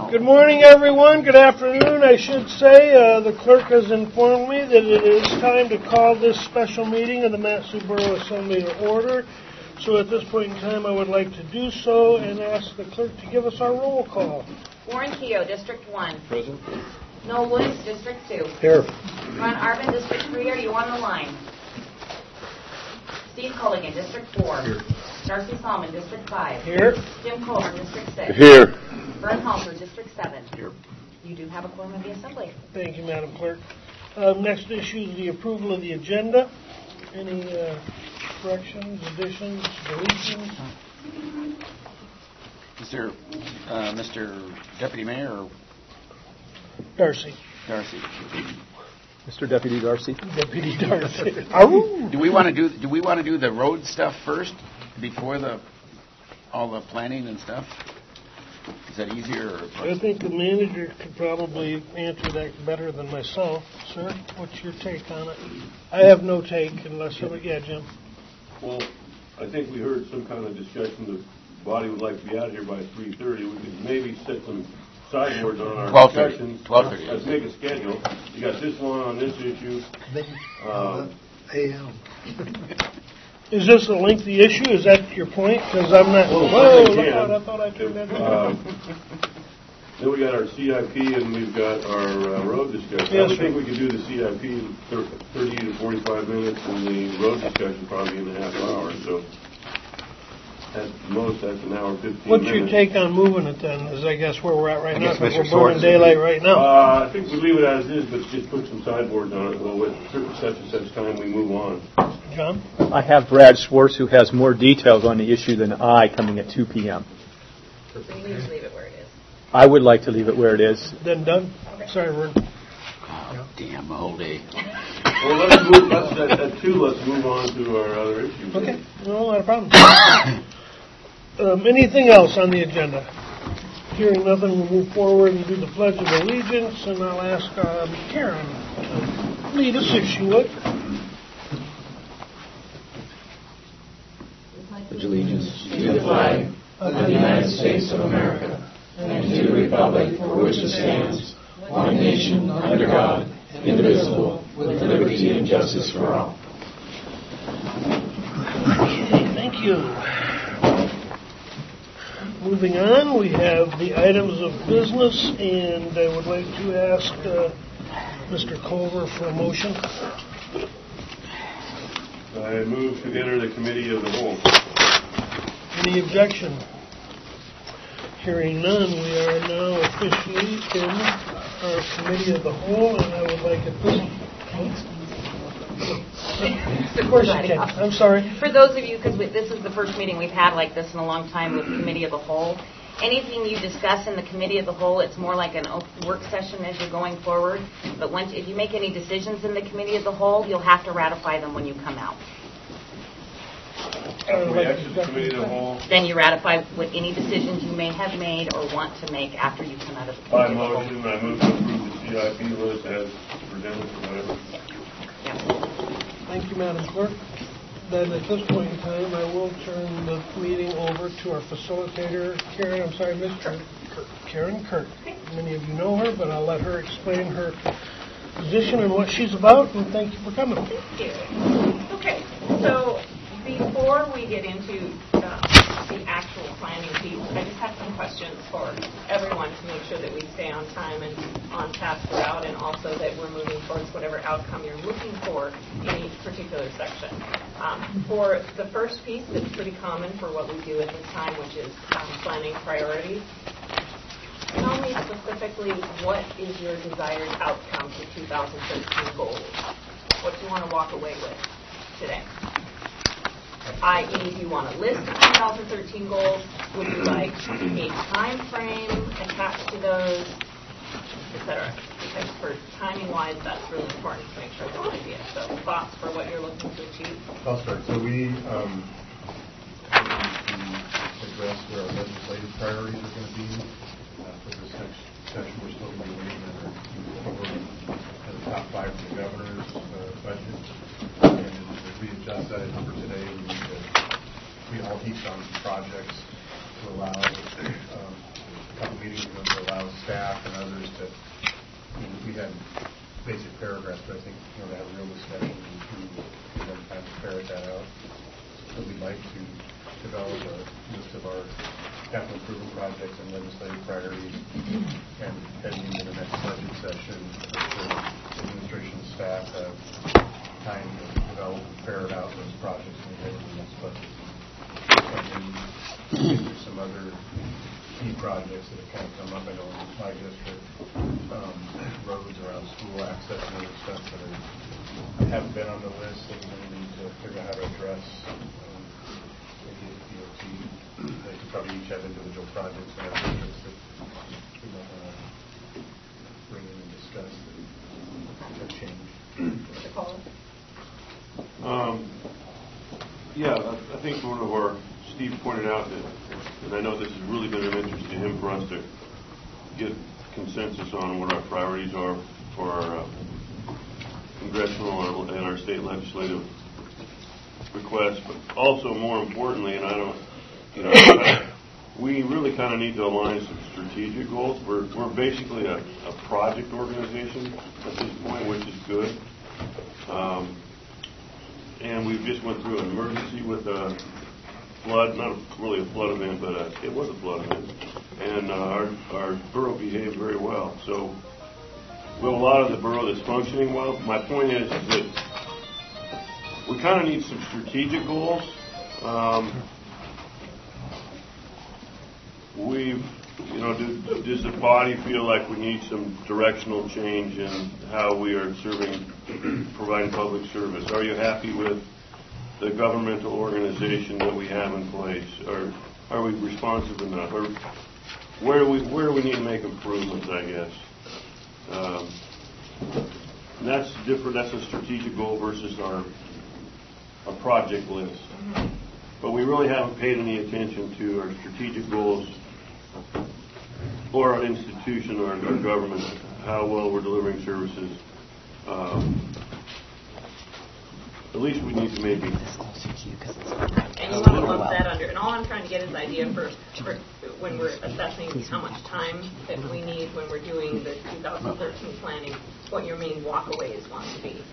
Good morning, everyone. Good afternoon, I should say. The clerk has informed me that it is time to call this special meeting of the Mat-Su Borough Assembly to order. So at this point in time, I would like to do so and ask the clerk to give us our roll call. Warren Keogh, District 1. Present. Noel Woods, District 2. Here. Ron Arvin, District 3. Are you on the line? Steve Culligan, District 4. Here. Darcy Salmon, District 5. Here. Jim Coleman, District 6. Here. Vern Halter, District 7. Here. You do have a quorum of the Assembly. Thank you, Madam Clerk. Next issue is the approval of the agenda. Any corrections, additions, deletions? Is there Mr. Deputy Mayor or Darcy. Darcy? Mr. Deputy Darcy. Deputy Darcy. Do we want to do the road stuff first before all the planning and stuff? Is that easier? Or I think the manager could probably answer that better than myself. Sir, what's your take on it? I have no take unless somebody... Yeah, Jim. Well, I think we heard some kind of discussion the body would like to be out here by 3:30. We could maybe set some sideboards on our 12:30. discussions. 12:30. Let's make a schedule. You got this one on this issue. Is this a lengthy issue? Is that your point? Because I'm not... Whoa, look out, I thought I turned that down. Then we got our CIP and we've got our road discussion. Yes, I think we could do the CIP 30 to 45 minutes and the road discussion probably in a half hour. So at most, that's an hour, 15 minutes. What's your take on moving it then, is I guess where we're at right now, because we're burning daylight right now. I think we leave it as is, but just put some sideboards on it. Well, with such and such time, we move on. John? I have Brad Schwartz, who has more details on the issue than I, coming at 2 p.m. So you need to leave it where it is. I would like to leave it where it is. Then Doug? Okay. Sorry, Vern. Oh, damn, the whole day. Well, let's move. At 2, let's move on to our other issues. Okay, no, not a problem. Anything else on the agenda? Hearing nothing, we'll move forward and do the Pledge of Allegiance, and I'll ask Karen to lead us if she would. Pledge allegiance to the flag of the United States of America and to the republic for which it stands, one nation under God, indivisible, with liberty and justice for all. Okay, thank you. Moving on, we have the items of business, and I would like to ask Mr. Culver for a motion. I move to enter the committee of the whole. Any objection? Hearing none, we are now officially in our committee of the whole, and I would like at this... Of course you can. I'm sorry. For those of you, because this is the first meeting we've had like this in a long time with the Committee of the Whole, anything you discuss in the Committee of the Whole, it's more like an work session as you're going forward. But if you make any decisions in the Committee of the Whole, you'll have to ratify them when you come out. After we exit the committee of the whole. Then you ratify what any decisions you may have made or want to make after you come out of the By Committee of the Whole. motion, I move to approve the CIP list as presented or whatever. Thank you, Madam Clerk. Then at this point in time, I will turn the meeting over to our facilitator, Karen Kirk. Many of you know her, but I'll let her explain her position and what she's about, and thank you for coming. Thank you. Okay, so before we get into the actual planning piece, I just have some questions for everyone to make sure that we stay on time and on task throughout, and also that we're moving towards whatever outcome you're looking for in each particular section. For the first piece, that's pretty common for what we do at this time, which is planning priorities. Tell me specifically what is your desired outcome for 2013 goals? What do you want to walk away with today? I.e., if you want to list the 2013 goals, would you like a time frame attached to those, etc.? Because for timing-wise, that's really important to make sure there's an idea. So thoughts for what you're looking to achieve? I'll start. So we address where our legislative priorities are going to be. For this next session, we're still going to be waiting on the top 5 for the governor's budget. And as we adjust that number today, we all heaped on some projects to allow a couple meetings ago to allow us capital improvement projects and legislative priorities, and heading into the next budget session, the administration and staff have time to develop and ferret out those projects and go to the next budget. And then there's some other key projects that have kind of come up. I know in my district, roads around school access and other stuff that haven't been on the list that we're going to need to figure out how to address. Maybe at DOT, they could probably each have individual projects in our districts that we might want to bring in and discuss that have changed. Mr. Paul? Yeah, I think one of our, Steve pointed out that, and I know this has really been of interest to him for us to get consensus on what our priorities are for our congressional and our state legislative requests, but also more importantly, and I don't, we really kind of need to align some strategic goals. We're basically a project organization at this point, which is good. And we've just went through an emergency with a flood, not really a flood event, but it was a flood event. And our borough behaved very well. So we have a lot of the borough that's functioning well. My point is that we kind of need some strategic goals. Does the body feel like we need some directional change in how we are providing public service? Are you happy with the governmental organization that we have in place? Or are we responsive enough? Or where do we need to make improvements, I guess? And that's different. That's a strategic goal versus our project list. But we really haven't paid any attention to our strategic goals or our institution or our government, how well we're delivering services. At least we need to maybe. And you want to lump that under. And all I'm trying to get is an idea for when we're assessing how much time that we need when we're doing the 2013 planning, what your main walkaways want to be.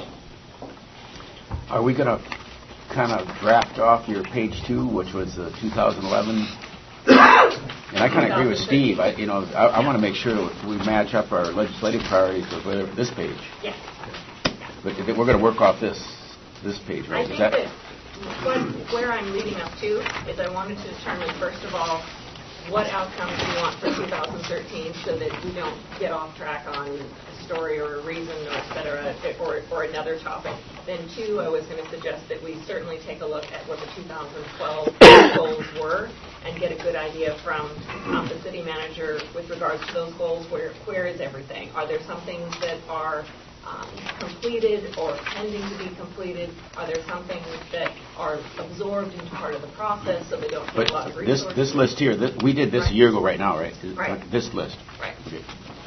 Are we going to kind of draft off your page 2, which was 2011? And I kind of agree with Steve. I want to make sure we match up our legislative priorities with this page. Yes. But we're going to work off this page, right? I think that where I'm leading up to is I wanted to determine, first of all, what outcomes we want for 2013 so that we don't get off track on a story or a reason or et cetera, or another topic. Then 2, I was going to suggest that we certainly take a look at what the 2012 goals were and get a good idea from the city manager with regards to those goals. Where is everything? Are there some things that are completed or pending to be completed? Are there some things that are absorbed into part of the process so they don't take a lot of resources? This list here, we did this a year ago right now, right? Right. This list. Right. Okay.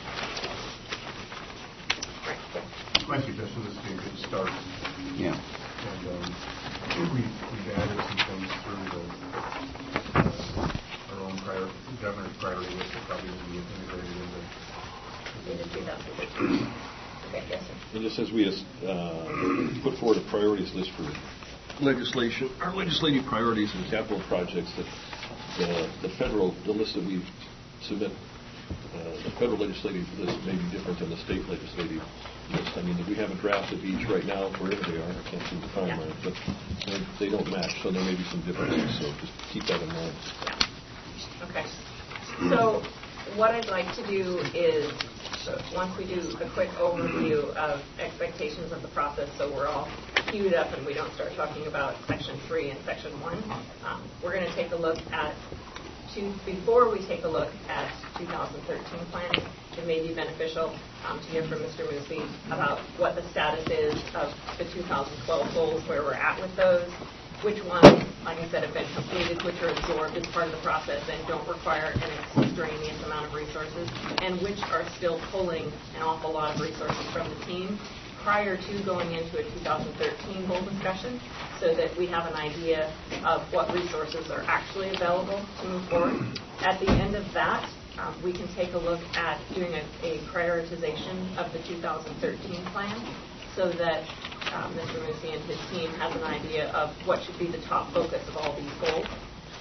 My suggestion is to be a good start. Yeah. And we've added some things through our own governor's priority list that probably will be integrated into 2013. Okay, yes, sir. And just as we put forward a priorities list for legislation, our legislative priorities and capital projects, that the list that we submit, the federal legislative list may be different than the state legislative list. I mean, we haven't drafted each right now wherever they are. I can't seem to find mine, but they don't match, so there may be some differences. So just keep that in mind. Yeah. Okay. So what I'd like to do is, once we do a quick overview of expectations of the process, so we're all queued up and we don't start talking about Section 3 and Section 1, we're going to take a look at before we take a look at 2013 planning. It may be beneficial to hear from Mr. Moosey about what the status is of the 2012 goals, where we're at with those, which ones, like I said, have been completed, which are absorbed as part of the process and don't require an extraneous amount of resources, and which are still pulling an awful lot of resources from the team prior to going into a 2013 goal discussion, so that we have an idea of what resources are actually available to move forward. At the end of that, we can take a look at doing a prioritization of the 2013 plan, so that Mr. Moosey and his team has an idea of what should be the top focus of all these goals.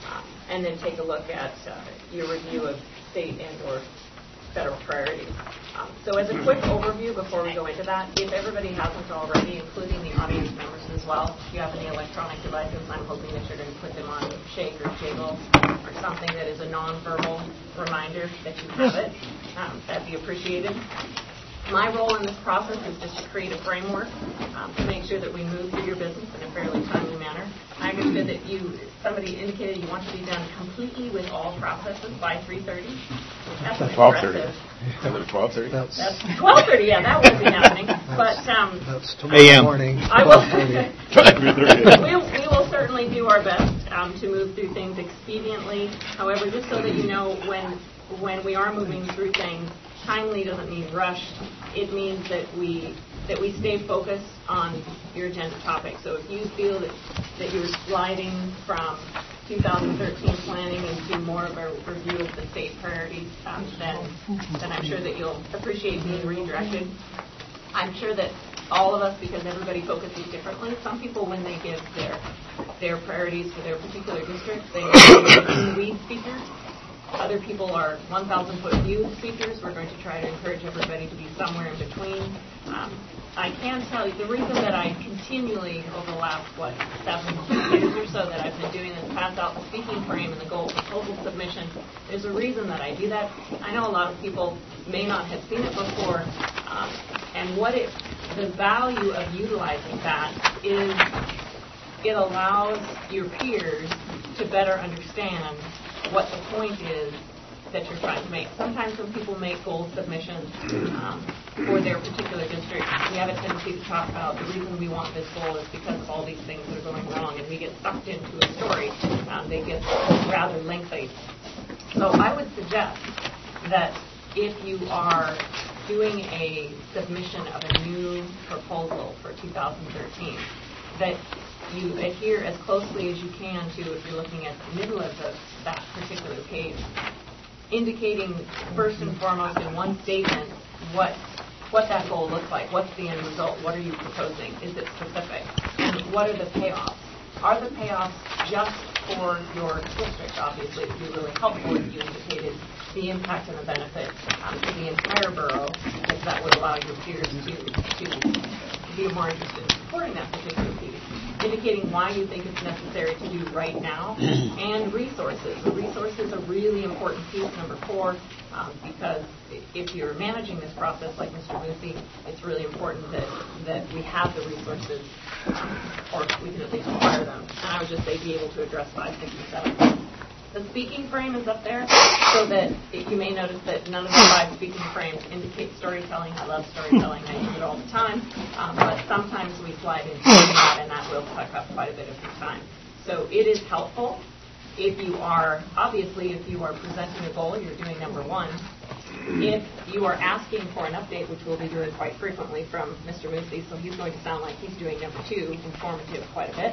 and then take a look at your review of state and or federal priorities. So as a quick overview before we go into that, if everybody hasn't already, including the audience members as well, if you have any electronic devices, I'm hoping that you're going to put them on shake or jiggle or something that is a nonverbal reminder that you have it. That'd be appreciated. My role in this process is just to create a framework to make sure that we move through your business in a fairly timely manner. I understood that somebody indicated you want to be done completely with all processes by 3:30. That's 12:30. 12:30. That's 12:30. Yeah, that won't be happening. But that's tomorrow morning. I will. We will certainly do our best to move through things expediently. However, just so that you know, when we are moving through things, timely doesn't mean rushed. It means that we stay focused on your agenda topic. So if you feel that you're sliding from 2013 planning into more of a review of the state priorities, then I'm sure that you'll appreciate being redirected. I'm sure that all of us, because everybody focuses differently, some people, when they give their priorities for their particular district, they are lead speakers. Other people are 1,000-foot view speakers. We're going to try to encourage everybody to be somewhere in between. I can tell you, the reason that I continually, over the last, 7 years or so that I've been doing this, pass out the speaking frame and the goal proposal submission, there's a reason that I do that. I know a lot of people may not have seen it before, and the value of utilizing that is it allows your peers to better understand what the point is that you're trying to make. Sometimes when people make goal submissions for their particular district, we have a tendency to talk about the reason we want this goal is because of all these things that are going wrong, and we get sucked into a story that gets rather lengthy. So I would suggest that if you are doing a submission of a new proposal for 2013, that you adhere as closely as you can to, if you're looking at the middle of that particular page, indicating first and foremost in one statement what that goal looks like, what's the end result, what are you proposing, is it specific, and what are the payoffs? Are the payoffs just for your district? Obviously, it would be really helpful if you indicated the impact and the benefit to the entire borough, because that would allow your peers to be more interested in supporting that particular piece. Indicating why you think it's necessary to do right now, and resources. The resources are really important piece, number 4, because if you're managing this process like Mr. Moosey, it's really important that we have the resources, or we can at least acquire them. And I would just say be able to address 5, 6, and 7. The speaking frame is up there so that you may notice that none of the 5 speaking frames indicate storytelling. I love storytelling. I use it all the time. But sometimes we slide into that, and that will suck up quite a bit of your time. So it is helpful if you are presenting a goal, you're doing number 1. If you are asking for an update, which we'll be doing quite frequently from Mr. Moosey, so he's going to sound like he's doing number 2, informative quite a bit.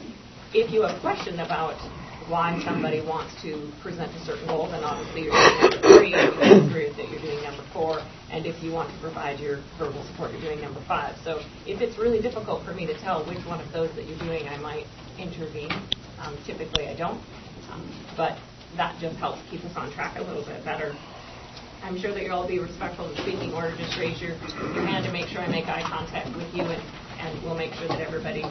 If you have a question about why somebody wants to present a certain goal, then obviously you're doing number 3. If you agree that you're doing number 4, and if you want to provide your verbal support, you're doing number 5. So if it's really difficult for me to tell which one of those that you're doing, I might intervene. Typically I don't, but that just helps keep us on track a little bit better. I'm sure that you'll all be respectful of the speaking order. Just raise your hand to make sure I make eye contact with you, and we'll make sure that everybody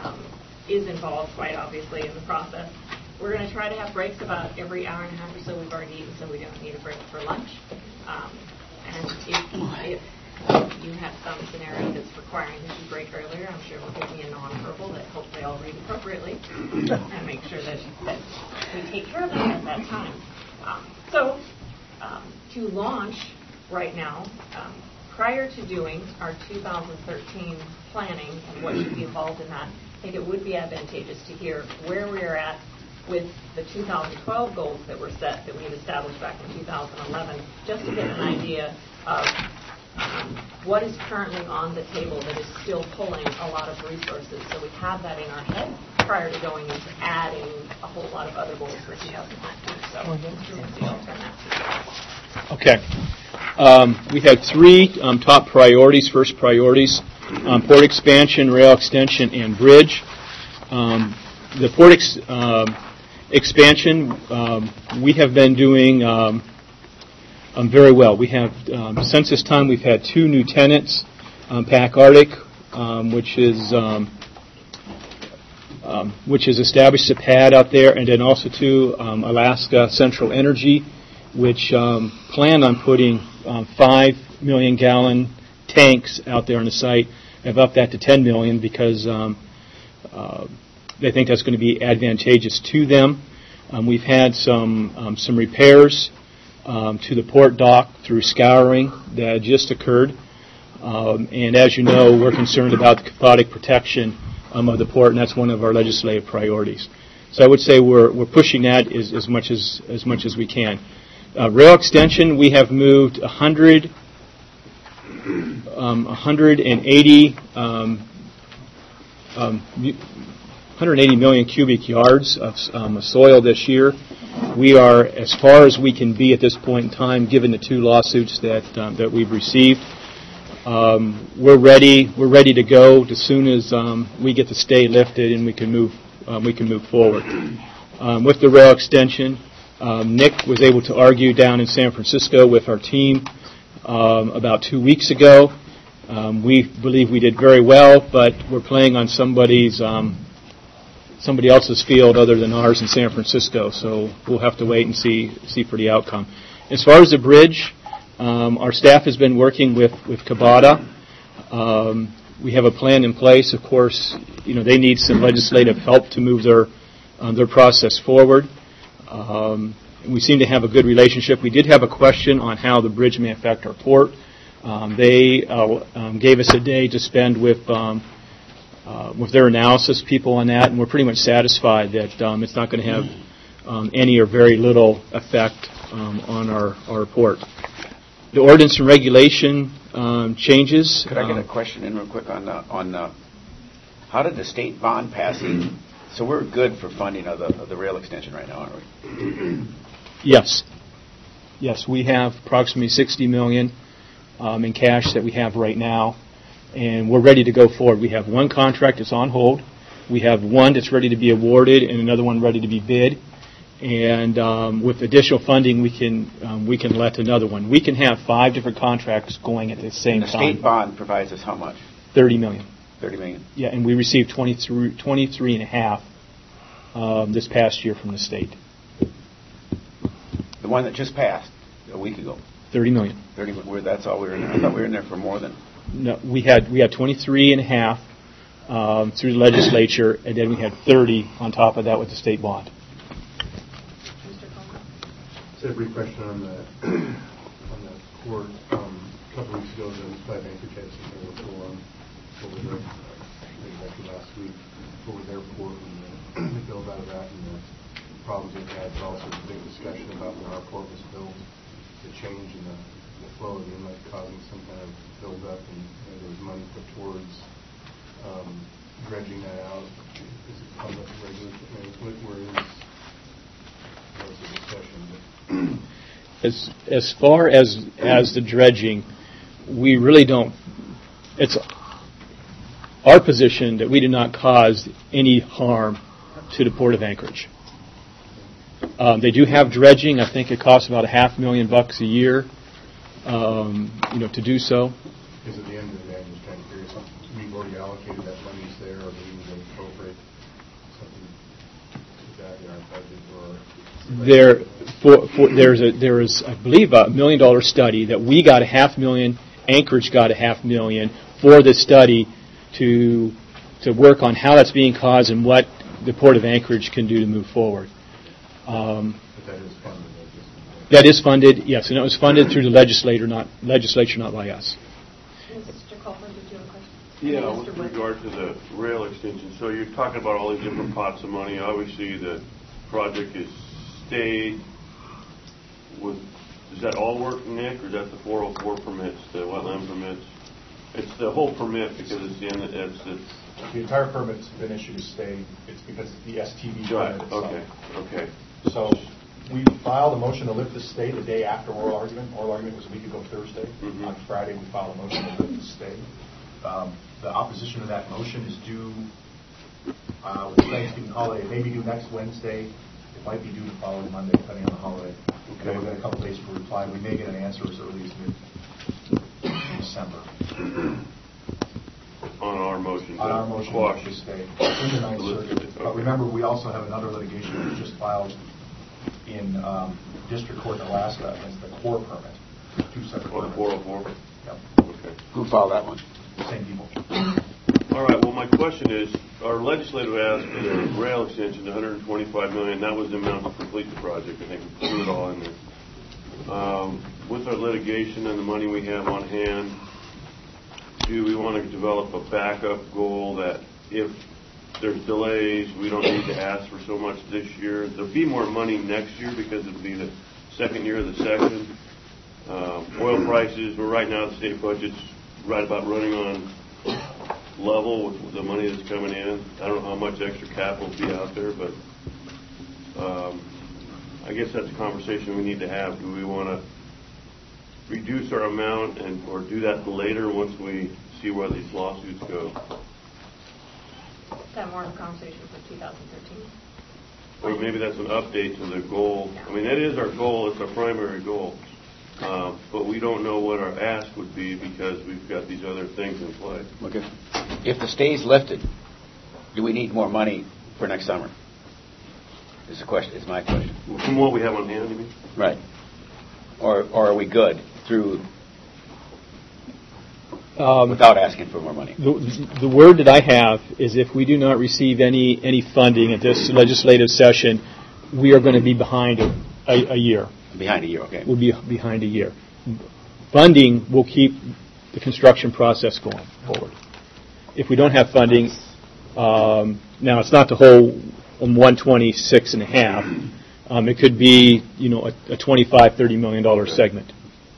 is involved, quite obviously, in the process. We're going to try to have breaks about every hour and a half or so. We've already eaten, so we don't need a break for lunch. And if you have some scenario that's requiring that you break earlier, I'm sure we'll give me a nonverbal that hopefully I'll read appropriately and make sure that we take care of that at that time. To launch right now, prior to doing our 2013 planning and what should be involved in that, I think it would be advantageous to hear where we are at with the 2012 goals that were set that we had established back in 2011, just to get an idea of what is currently on the table that is still pulling a lot of resources. So we have that in our head prior to going into adding a whole lot of other goals for 2013. So I'll turn that to you. Okay. We had 3 top priorities. First priorities, port expansion, rail extension, and bridge. The port expansion, we have been doing very well. We have, since this time, we've had 2 new tenants, Pac Arctic, which has established a pad out there, and then also to Alaska Central Energy, which planned on putting 5 million-gallon tanks out there on the site. Have upped that to 10 million because they think that's going to be advantageous to them. We've had some repairs to the port dock through scouring that just occurred. And as you know, we're concerned about the cathodic protection of the port, and that's one of our legislative priorities. So I would say we're pushing that as much as we can. Rail extension, we have moved 180 million cubic yards of soil this year. We are as far as we can be at this point in time, given the 2 lawsuits that we've received. We're ready to go as soon as we get the stay lifted and we can move forward. With the rail extension, Nick was able to argue down in San Francisco with our team about 2 weeks ago. We believe we did very well, but we're playing on somebody else's field other than ours in San Francisco, so we'll have to wait and see for the outcome. As far as the bridge, our staff has been working with Cabada. We have a plan in place. Of course, they need some legislative help to move their process forward. We seem to have a good relationship. We did have a question on how the bridge may affect our port. They gave us a day to spend with their analysis people on that, and we're pretty much satisfied that it's not going to have any or very little effect on our port. The ordinance and regulation changes. Could I get a question in real quick on how did the state bond passing? So we're good for funding of the rail extension right now, aren't we? Yes. Yes, we have approximately $60 million in cash that we have right now, and we're ready to go forward. We have 1 contract that's on hold. We have 1 that's ready to be awarded and another one ready to be bid. And with additional funding, we can let another one. We can have 5 different contracts going at the same time. The state bond provides us how much? $30 million. $30 million. Yeah, and we received 23.5 this past year from the state. The one that just passed a week ago. $30 million. 30. That's all we were in there. I thought we were in there for more than. No, we had 23.5 through the legislature, and then we had 30 on top of that with the state bond. Just a brief question on the court. A couple weeks ago, the 5 anchor tests over their, maybe actually last week, over their port and the build out of that and the problems they've had, but also the big discussion about when our port was built, the change in the flow of the inlet causing some kind of build up, and there was money put towards dredging that out. Is it public regulatory? Where is the discussion? As far as the dredging, we really don't. It's our position that we did not cause any harm to the Port of Anchorage. They do have dredging. I think it costs about $500,000 a year, to do so. Because at the end of the day, I'm just kind of curious. We've already allocated that money's there, or maybe we can appropriate something to that in our budget, or there is, I believe, a $1 million study that we got $500,000. Anchorage got $500,000 for this study to work on how that's being caused and what the Port of Anchorage can do to move forward. but that is funded. That is funded, yes, and it was funded through the legislature, not by us. Mr. Coleman, did you have a question? Yeah, with regard to the rail extension, so you're talking about all these different pots of money. Obviously, the project is stayed with. Does that all work, Nick, or is that the 404 permits, the wetland permits? It's the whole permit because it's the end. The entire permit's been issued to stay. It's because the STV permit itself. Okay. So we filed a motion to lift the stay the day after oral argument. Oral argument was a week ago Thursday. Mm-hmm. On Friday, we filed a motion to lift the stay. The opposition to that motion is due with the Thanksgiving holiday. It may be due next Wednesday. might be due the following Monday, depending on the holiday. Okay. We've got a couple days for reply. We may get an answer as early as mid-December. On our motion. On our motion to stay in the Ninth Circuit. But remember, we also have another litigation that was just filed in District Court in Alaska against the core permit. Two separate On the permits. 404? Yep. Okay. Who filed that one? Same people. All right, well, my question is, our legislative ask for the rail extension, $125 million, that was the amount to complete the project. I think we threw it all in there. With our litigation and the money we have on hand, do we want to develop a backup goal that if there's delays, we don't need to ask for so much this year? There'll be more money next year because it'll be the second year of the section. Oil prices, right now the state budget's right about running on level with the money that's coming in. I don't know how much extra capital will be out there, but I guess that's a conversation we need to have. Do we want to reduce our amount or do that later once we see where these lawsuits go? Is that more of a conversation for 2013? Or maybe that's an update to the goal. I mean, that is our goal. It's our primary goal. But we don't know what our ask would be because we've got these other things in play. Look, if the stay's lifted, do we need more money for next summer? Is my question. From what we have on hand, you mean? Right. Or are we good through without asking for more money? The word that I have is if we do not receive any funding at this legislative session, we are going to be behind a year. Behind a year, okay. We'll be behind a year. Funding will keep the construction process going forward. If we don't have funding, now it's not the whole 126.5. It could be, a $25-30 million segment.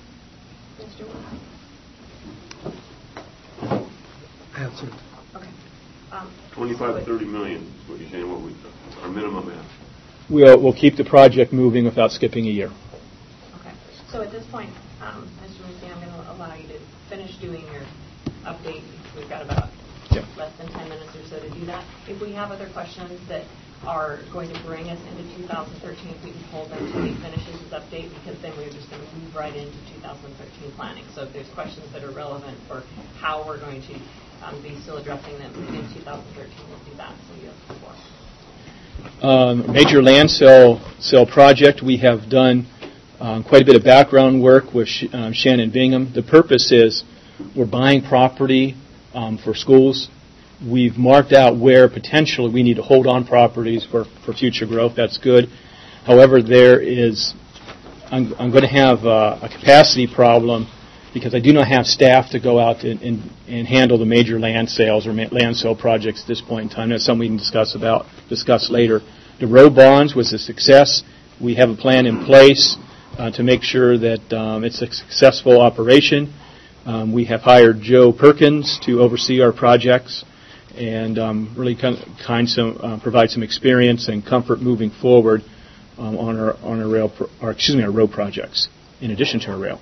Answer. Okay. 25 to 30 million is what you're saying. Our minimum ask. We'll keep the project moving without skipping a year. Okay. So at this point, Mr. Musi, I'm going to allow you to finish doing your update. We've got about less than 10 minutes or so to do that. If we have other questions that are going to bring us into 2013, we can hold them until he finishes his update, because then we're just going to move right into 2013 planning. So if there's questions that are relevant for how we're going to be still addressing them in 2013, we'll do that. So you have the floor. Major land sale project. We have done quite a bit of background work with Shannon Bingham. The purpose is we're buying property for schools. We've marked out where potentially we need to hold on properties for future growth. That's good. However, I'm going to have a capacity problem because I do not have staff to go out and handle the major land sales or land sale projects at this point in time. That's something we can discuss later. The road bonds was a success. We have a plan in place to make sure that it's a successful operation. We have hired Joe Perkins to oversee our projects and really provide some experience and comfort moving forward on our road projects in addition to our rail.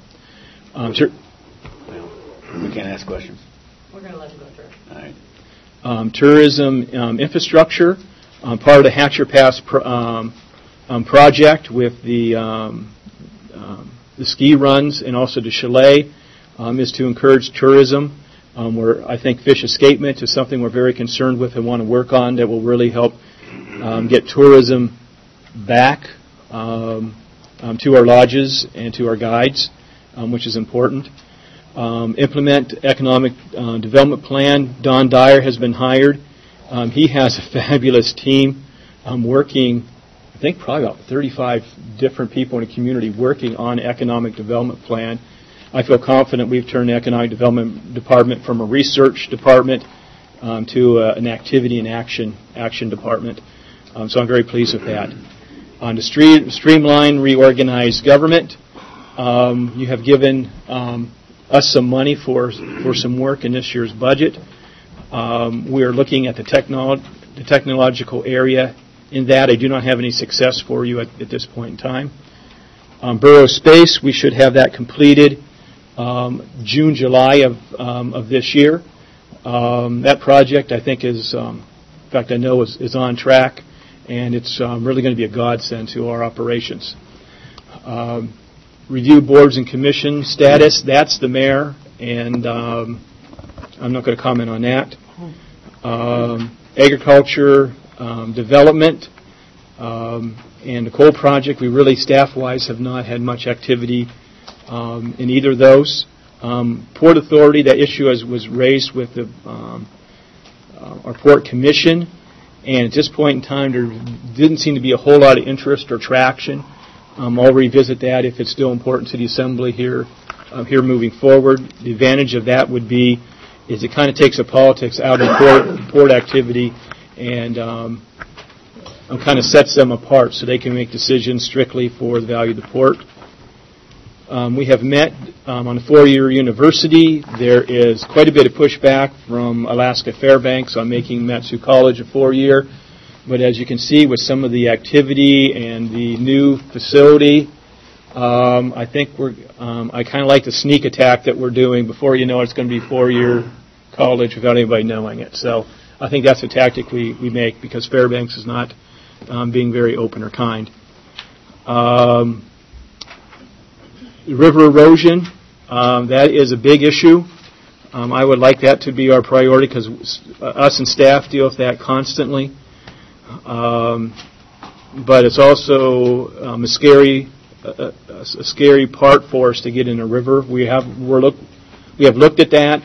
We can't ask questions. We're going to let you go through. All right. Tourism infrastructure, part of the Hatcher Pass project with the ski runs and also the chalet is to encourage tourism. Where I think fish escapement is something we're very concerned with and want to work on that will really help get tourism back to our lodges and to our guides, which is important. Implement economic development plan. Don Dyer has been hired. He has a fabulous team working, I think probably about 35 different people in the community working on economic development plan. I feel confident we've turned the Economic Development Department from a research department to an activity and action department. So I'm very pleased with that. On the streamline, reorganize government, you have given us some money for some work in this year's budget. We are looking at the technological area. In that, I do not have any success for you at this point in time. Borough space, we should have that completed June, July of this year. That project, I think, is on track, and it's really going to be a godsend to our operations. Review boards and commission status, that's the mayor, and I'm not going to comment on that. Agriculture, development, and the coal project, we really, staff-wise, have not had much activity in either of those. Port Authority, that issue was raised with the our Port Commission, and at this point in time, there didn't seem to be a whole lot of interest or traction. I'll revisit that if it's still important to the Assembly here moving forward. The advantage of that would be is it kind of takes the politics out of port activity and kind of sets them apart so they can make decisions strictly for the value of the port. We have met on a four-year university. There is quite a bit of pushback from Alaska Fairbanks on making Mat-Su College a four-year. But as you can see, with some of the activity and the new facility, I think I kind of like the sneak attack that we're doing. Before you know it, it's going to be a four-year college without anybody knowing it. So I think that's a tactic we make because Fairbanks is not being very open or kind. River erosion, that is a big issue. I would like that to be our priority because us and staff deal with that constantly. But it's also a scary part for us to get in a river. We have looked at that.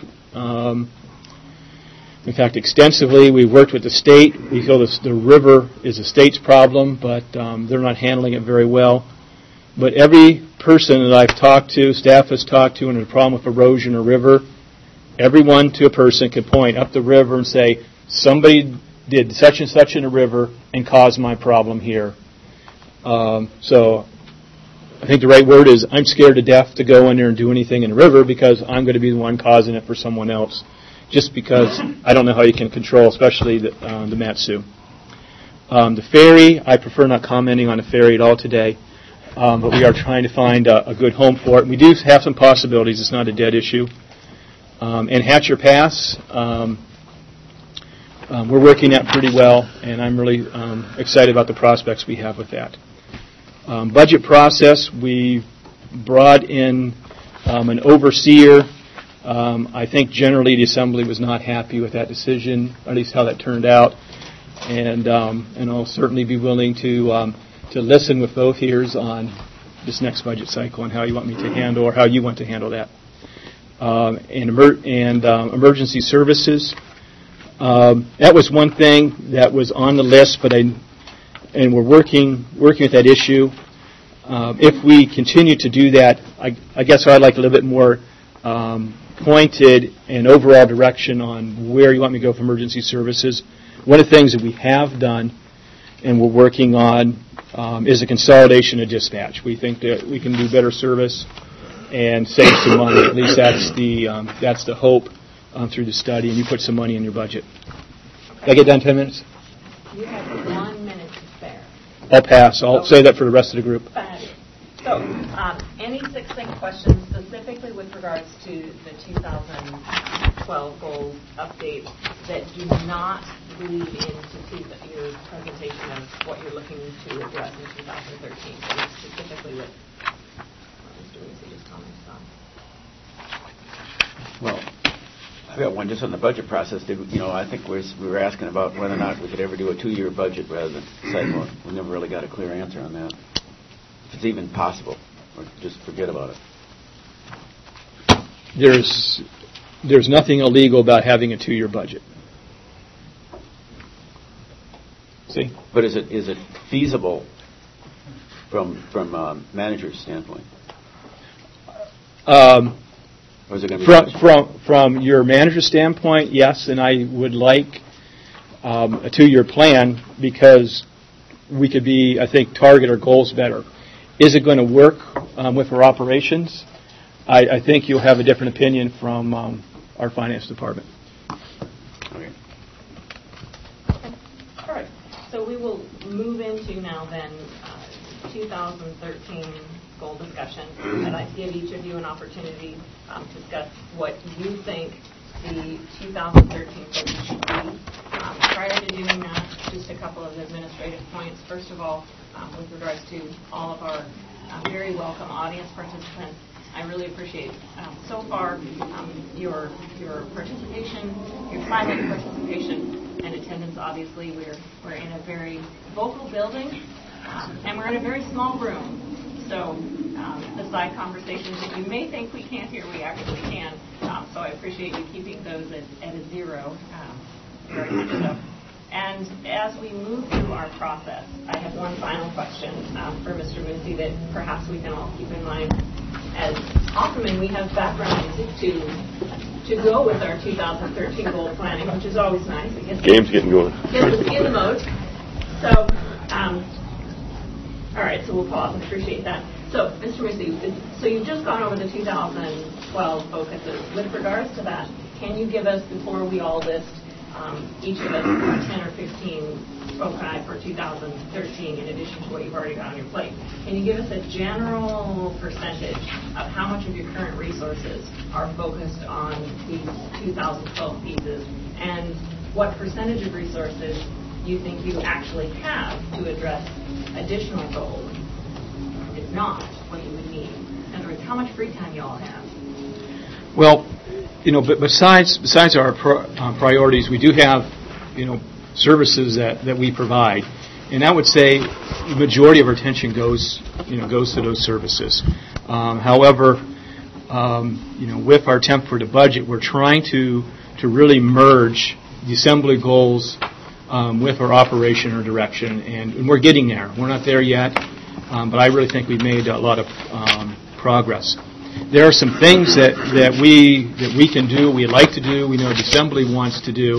In fact, extensively. We've worked with the state. We feel the river is the state's problem, but they're not handling it very well. But every person that I've talked to, staff has talked to, and there's a problem with erosion or river, everyone to a person can point up the river and say, somebody did such and such in a river and caused my problem here. So I think the right word is I'm scared to death to go in there and do anything in the river because I'm going to be the one causing it for someone else, just because I don't know how you can control, especially the Mat-Su. The ferry, I prefer not commenting on the ferry at all today. But we are trying to find a good home for it. We do have some possibilities. It's not a dead issue. And Hatcher Pass, we're working that pretty well, and I'm really excited about the prospects we have with that. Budget process, we brought in an overseer. I think generally the Assembly was not happy with that decision, at least how that turned out. And I'll certainly be willing to listen with both ears on this next budget cycle and how you want me to handle or how you want to handle that. Emergency services. That was one thing that was on the list, and we're working with that issue. If we continue to do that, I guess I'd like a little bit more pointed and overall direction on where you want me to go for emergency services. One of the things that we have done and we're working on is a consolidation of dispatch. We think that we can do better service and save some money. At least that's the hope through the study, and you put some money in your budget. Did I get done in 10 minutes? You have 1 minute to spare. I'll pass. I'll say that for the rest of the group. So, any succinct questions specifically with regards to the 2012 goals update that do not bleed into your presentation of what you're looking to address in 2013? So specifically what Mr. Weasley just commented on. Well, I've got one just on the budget process. I think we were asking about whether or not we could ever do a 2-year budget rather than cycle. We never really got a clear answer on that. If it's even possible, or just forget about it. There's nothing illegal about having a 2-year budget. See? But is it feasible from manager's standpoint? Or is it going to be from your manager's standpoint, yes, and I would like a 2-year plan because we could target our goals better. Is it going to work with our operations? I think you'll have a different opinion from our finance department. Okay. All right. So we will move into now then 2013 goal discussion. I'd like to give each of you an opportunity to discuss what you think the 2013 focus sheet be. Prior to doing that, just a couple of administrative points. First of all, with regards to all of our very welcome audience participants, I really appreciate so far your participation, your silent participation and attendance. Obviously, we're in a very vocal building, and we're in a very small room. So the side conversations that you may think we can't hear, we actually can. So I appreciate you keeping those at a zero, very much so. And as we move through our process, I have one final question for Mr. Moosey that perhaps we can all keep in mind. As Offerman, we have background music to go with our 2013 goal planning, which is always nice. It gets Game's getting going. Gets us in the mode. So, all right, so we'll pause and appreciate that. So, Mr. Moosey, so you've just gone over the 2012 focuses. With regards to that, can you give us, before we all list each of us 10 or 15 foci for 2013 in addition to what you've already got on your plate, can you give us a general percentage of how much of your current resources are focused on these 2012 pieces, and what percentage of resources you think you actually have to address additional goals? If not, what you would need. In other words, how much free time you all have? Well, but besides our priorities, we do have, services that we provide, and I would say the majority of our attention goes to those services. However, with our attempt for the budget, we're trying to really merge the assembly goals with our operation or direction, and we're getting there. We're not there yet, but I really think we've made a lot of progress. There are some things that we can do, we'd like to do, we know the Assembly wants to do,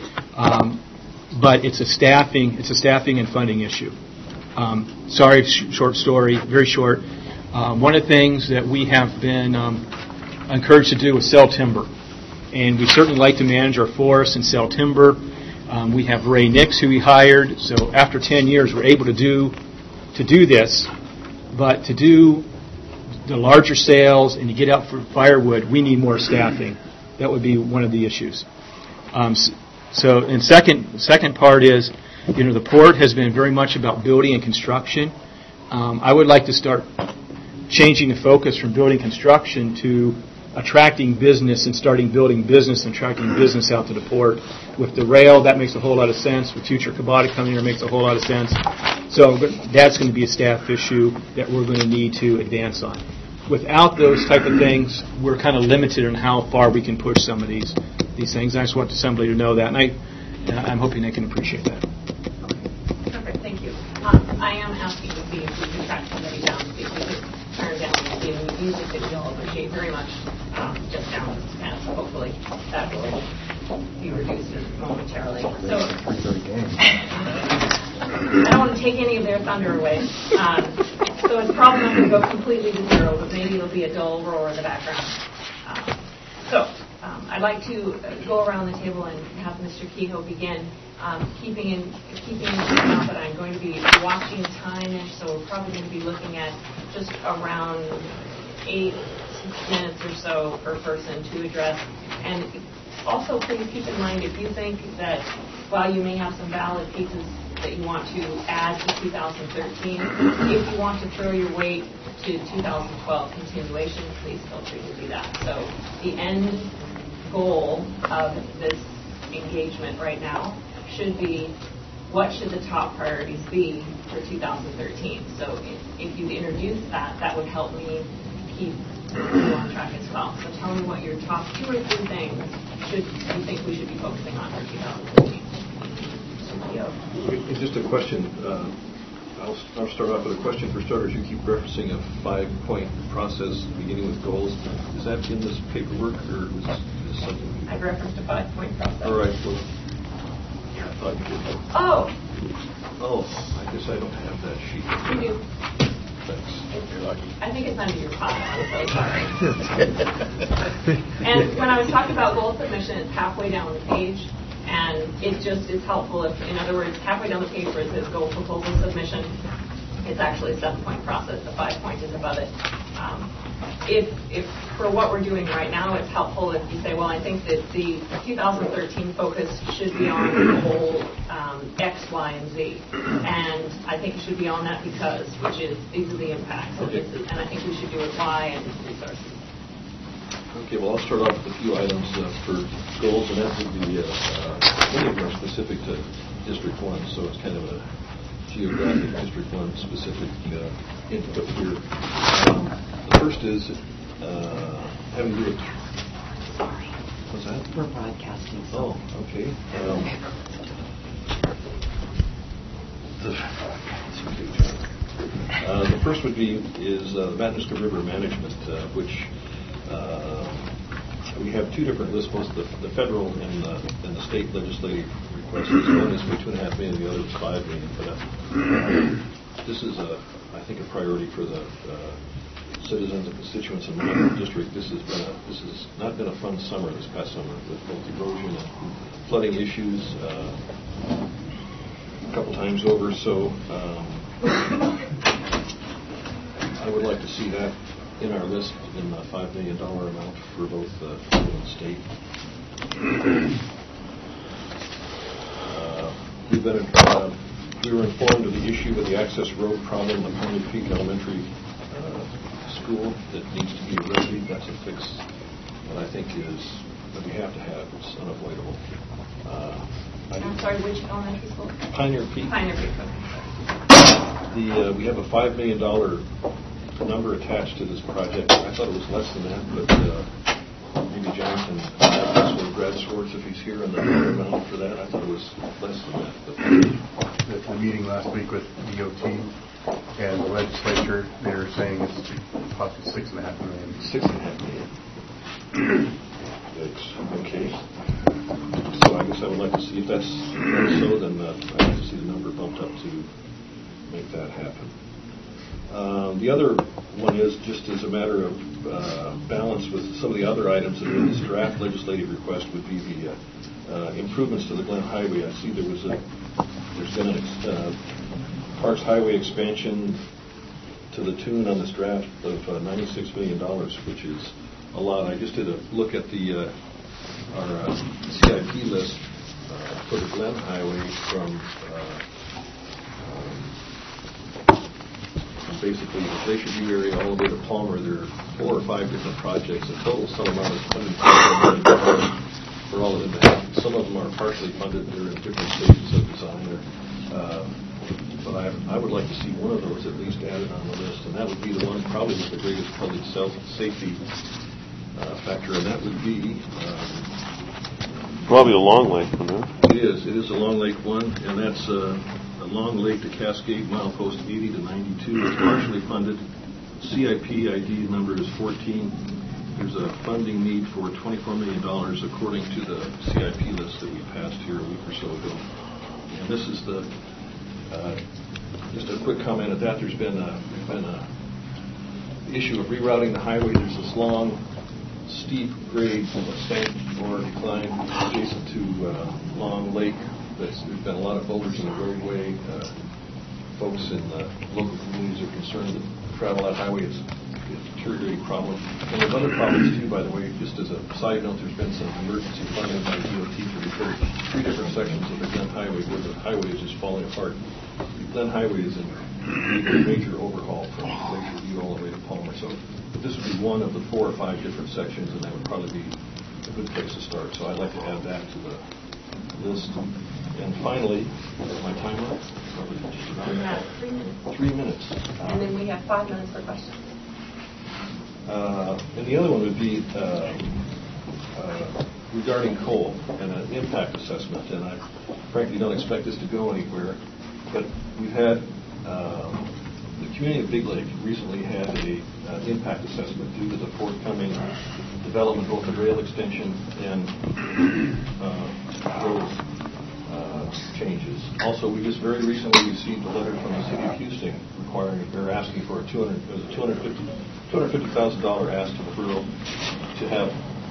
but it's a staffing and funding issue. Sorry, short story, very short. One of the things that we have been encouraged to do is sell timber, and we certainly like to manage our forests and sell timber. We have Ray Nix, who we hired, so after 10 years we're able to do this, but to do the larger sales and to get out for firewood, we need more staffing. That would be one of the issues. So, and second part is, the port has been very much about building and construction. I would like to start changing the focus from building construction to attracting business and starting building business and attracting business out to the port. With the rail, that makes a whole lot of sense. With future Kubota coming here, it makes a whole lot of sense. So that's going to be a staff issue that we're going to need to advance on. Without those type of things, we're kind of limited on how far we can push some of these things. I just want the Assembly to know that, and I'm hoping they can appreciate that. Okay. Perfect. Thank you. I am asking to see if we can track somebody down, see if we could turn down the music that we all appreciate very much, just down to 10. So hopefully that will be reduced momentarily. So I don't want to take any of their thunder away. So it's probably not going to go completely to zero, but maybe it'll be a dull roar in the background. I'd like to go around the table and have Mr. Kehoe begin, keeping in mind that I'm going to be watching time, so we're probably going to be looking at just around 8 minutes or so per person to address. And also, please keep in mind, if you think that while you may have some valid pieces that you want to add to 2013, if you want to throw your weight to 2012 continuation, please feel free to do that. So the end goal of this engagement right now should be, what should the top priorities be for 2013? So if you introduce that, that would help me keep you on track as well. So tell me what your top 2 or 3 things you think we should be focusing on for 2013. Just a question. I'll start off with a question for starters. You keep referencing a 5-point process beginning with goals. Is that in this paperwork, or is this something? I've referenced a 5-point process. All right. Well, I thought you did. Oh, I guess I don't have that sheet. You do. Thanks. You're lucky. I think it's under your pile. I'm so sorry. And when I was talking about goal submission, it's halfway down the page. And it just is helpful if, in other words, halfway down the page where it says goal proposal submission, it's actually a 7-point process. The 5-point is above it. if for what we're doing right now, it's helpful if you say, well, I think that the 2013 focus should be on the whole X, Y, and Z, and I think it should be on that because, which is these are the impacts, and I think we should do it Y and resources. Okay, well, I'll start off with a few items for goals, and that would be many of them are specific to District 1, so it's kind of a geographic District 1 specific input here. The first is having to do with... What's that? We're broadcasting. Oh, okay. The first would be the Matanuska River Management, which we have two different lists, both the federal and the state legislative requests. One is for $2.5 million, the other is $5 million for that. This is, I think, a priority for the citizens and constituents in my district. This has not been a fun summer this past summer with both erosion and flooding issues a couple times over. So I would like to see that in our list in the $5 million amount for both federal and state. We were informed of the issue with the access road problem at Pony Peak Elementary School that needs to be remedied. That's a fix that I think that we have to have. It's unavoidable. I'm sorry, which elementary school? Pioneer Peak. Pioneer Peak. We have a $5 million number attached to this project. I thought it was less than that, but maybe John can add this with Brad Swartz if he's here on the amount for that. I thought it was less than that. But the meeting last week with DOT and the legislature, they were saying it's possibly $6.5 million. $6.5 million. Okay. So I guess I would like to see if that's so, then I'd like to see the number bumped up to make that happen. The other one is just as a matter of balance with some of the other items that are in this draft legislative request would be the improvements to the Glen Highway. I see there's been a Parks Highway expansion to the tune on this draft of $96 million, which is a lot. I just did a look at our CIP list for the Glen Highway from basically the Glacier View area all the way to Palmer. There are 4 or 5 different projects. The total sum amount is $150 million for all of them. Some of them are partially funded. They're in different stages of design. But I would like to see one of those at least added on the list, and that would be the one probably with the greatest public safety factor, and that would be probably a Long Lake one. It is a Long Lake one, and that's a Long Lake to Cascade milepost 80 to 92. It's partially funded. CIP ID number is 14. There's a funding need for $24 million according to the CIP list that we passed here a week or so ago. And this is just a quick comment at that. There's been a issue of rerouting the highway. There's this long, steep grade bank or decline adjacent to Long Lake. There's been a lot of boulders in the roadway. Folks in local communities are concerned that travel that highway is a deteriorating problem. And there's other problems too, by the way. Just as a side note, there's been some emergency funding by DOT to repair 3 different sections of the Glen Highway where the highway is just falling apart. The Glen Highway is in a major overhaul from Glacier View all the way to Palmer. So this would be one of the 4 or 5 different sections, and that would probably be a good place to start. So I'd like to add that to the list. And finally, my time up? 3 minutes. 3 minutes. And then we have 5 minutes for questions. And the other one would be regarding coal and an impact assessment. And I frankly don't expect this to go anywhere, but we've had the community of Big Lake recently had an impact assessment due to the forthcoming development, both the rail extension and road changes. Also, we just very recently received a letter from the city of Houston asking for a $250,000 ask to the borough to have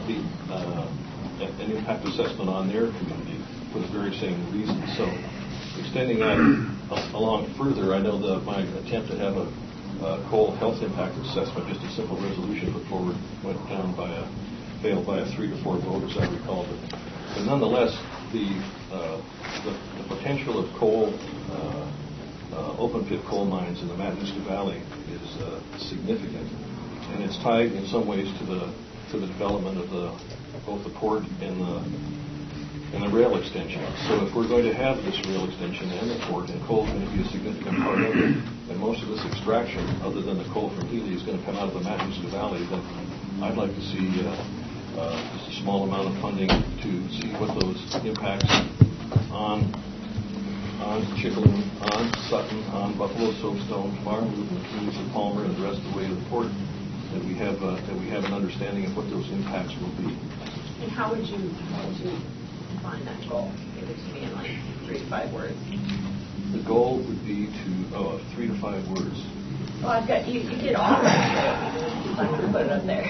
an impact assessment on their community for the very same reason. So, extending that along further, I know that my attempt to have a coal health impact assessment, just a simple resolution put forward, failed by a 3 to 4 vote, as I recall. But nonetheless, the potential of coal, open pit coal mines in the Matanuska Valley is significant, and it's tied in some ways to the development of both the port and the rail extension. So if we're going to have this rail extension and the port, and coal is going to be a significant part of it, and most of this extraction, other than the coal from Healy, is going to come out of the Matanuska Valley, then I'd like to see just a small amount of funding to see what those impacts on Chickaloon, on Sutton, on Buffalo, Soapstone, Farm, Communities of Palmer, and the rest of the way to the port, that we have an understanding of what those impacts will be. And how would you define that goal? Give it to me in like 3 to 5 words. The goal would be to 3 to 5 words. Well, I've got you did all of that. I'll put it up there.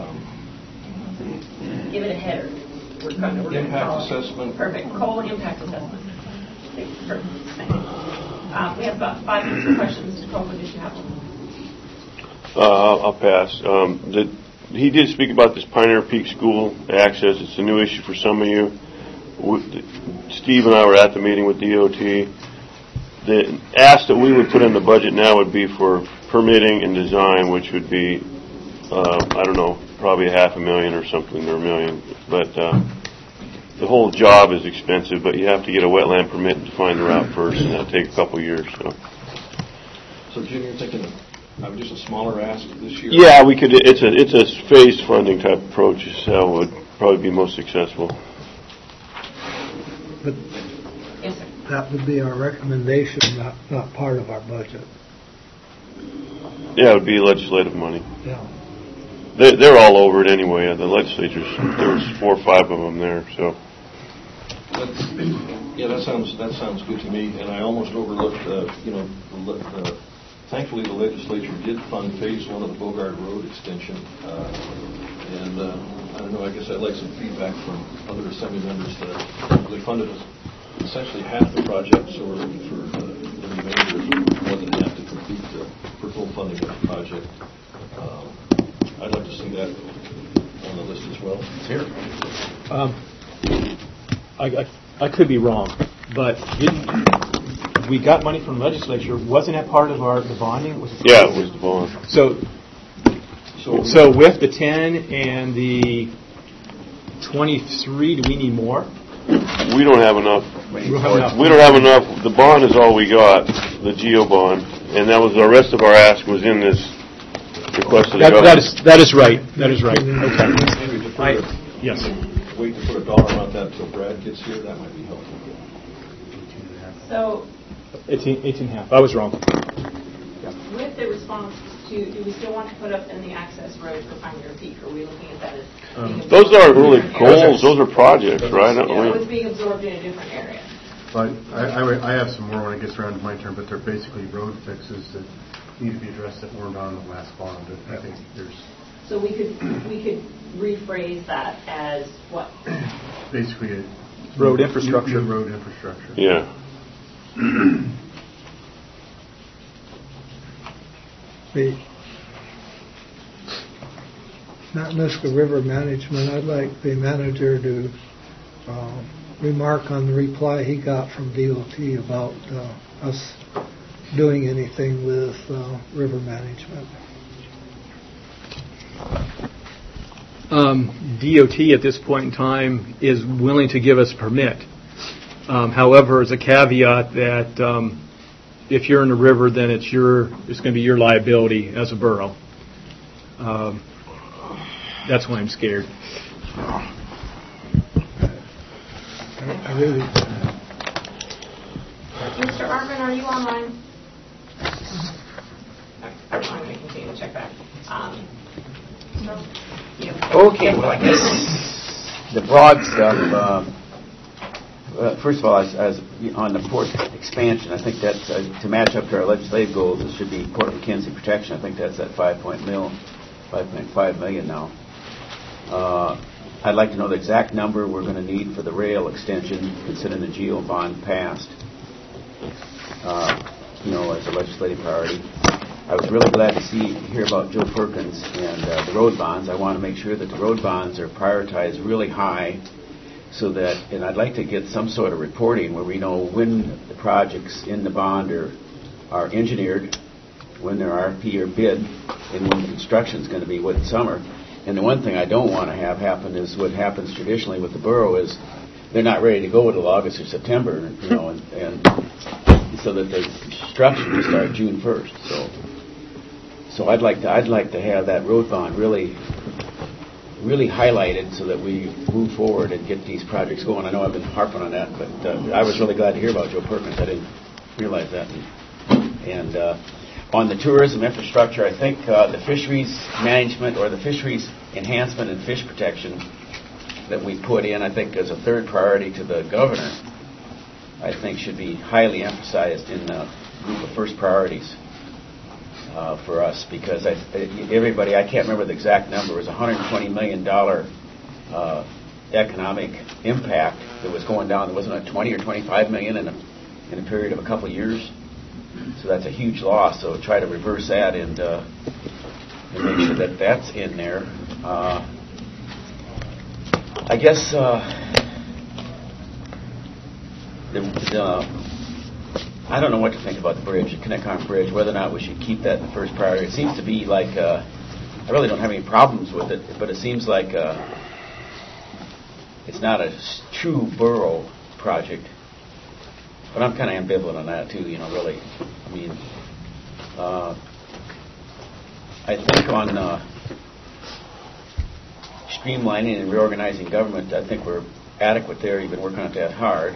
Give it a header. We're impact assessment. Perfect. Coal impact assessment. Perfect. We have about 5 minutes for questions. Nicole, did you have one? I'll pass. He did speak about this Pioneer Peak School access. It's a new issue for some of you. Steve and I were at the meeting with DOT. The ask that we would put in the budget now would be for permitting and design, which would be, I don't know, probably $500,000 or something, or $1 million. But the whole job is expensive, but you have to get a wetland permit to find the route first, and that'll take a couple of years. So Jim, you're thinking of just a smaller ask this year? Yeah, we could. It's a phased funding type approach. So would probably be most successful. But yes, sir. That would be our recommendation, not part of our budget. Yeah, it would be legislative money. Yeah. They're all over it anyway. The legislatures, there was 4 or 5 of them there. So. Yeah, that sounds good to me. And I almost overlooked, thankfully the legislature did fund phase 1 of the Bogart Road extension. I don't know, I guess I'd like some feedback from other assembly members that they funded essentially half the project, so we're looking for the remainder is more than half to complete for full funding of the project. I'd like to see that on the list as well. Here. I could be wrong, but we got money from the legislature. Wasn't that part of the bonding? It was the bond. So with the 10 and the 23, do we need more? We don't have enough. We don't have enough. The bond is all we got, the GEO bond, and that was the rest of our ask was in this request of the government. That is right. That is right. Okay. Yes. Wait to put a dollar amount that until Brad gets here. That might be helpful. So 18.5. I was wrong. with the response to, do we still want to put up in the access road for Pioneer Peak? Are we looking at that as those aren't really goals, those are projects, right? Yeah, it's being absorbed in a different area. But I have some more when it gets around to my turn, but they're basically road fixes that need to be addressed that weren't on the last bond. I think there's... So we could rephrase that as what? Basically a road infrastructure. Road infrastructure. Yeah. The Matanuska River Management, I'd like the manager to remark on the reply he got from DOT about us doing anything with river management. DOT at this point in time is willing to give us permit. However, as a caveat that if you're in the river, then it's going to be your liability as a borough. That's why I'm scared. I really. Mr. Arvin, are you online? I'm going to continue to check back. Okay, well, I guess the broad stuff. First of all, as on the port expansion, I think that's to match up to our legislative goals. It should be Port McKenzie protection. I think that's at 5.5 million now. I'd like to know the exact number we're going to need for the rail extension, considering the GEO bond passed. As a legislative priority. I was really glad to hear about Joe Perkins and the road bonds. I want to make sure that the road bonds are prioritized really high, so that, and I'd like to get some sort of reporting where we know when the projects in the bond are engineered, when their RFP are bid, and when the construction's going to be what summer. And the one thing I don't want to have happen is what happens traditionally with the borough is they're not ready to go until August or September, and so that the construction will start June 1st. So I'd like to have that road bond really highlighted so that we move forward and get these projects going. I know I've been harping on that, but I was really glad to hear about Joe Perkins. I didn't realize that. And on the tourism infrastructure, I think the fisheries management or the fisheries enhancement and fish protection that we put in, I think, as a third priority to the governor, I think should be highly emphasized in the group of first priorities for us, because everybody, I can't remember the exact number, it was $120 million economic impact that was going down. There wasn't a 20 or 25 million in a period of a couple of years. So that's a huge loss. So try to reverse that and make sure that that's in there. I guess I don't know what to think about the bridge, the Kinnicon Bridge, whether or not we should keep that in the first priority. It seems to be like, I really don't have any problems with it, but it seems like it's not a true borough project. But I'm kind of ambivalent on that too, really. I mean, I think on streamlining and reorganizing government, I think we're adequate there. You've been working on that hard.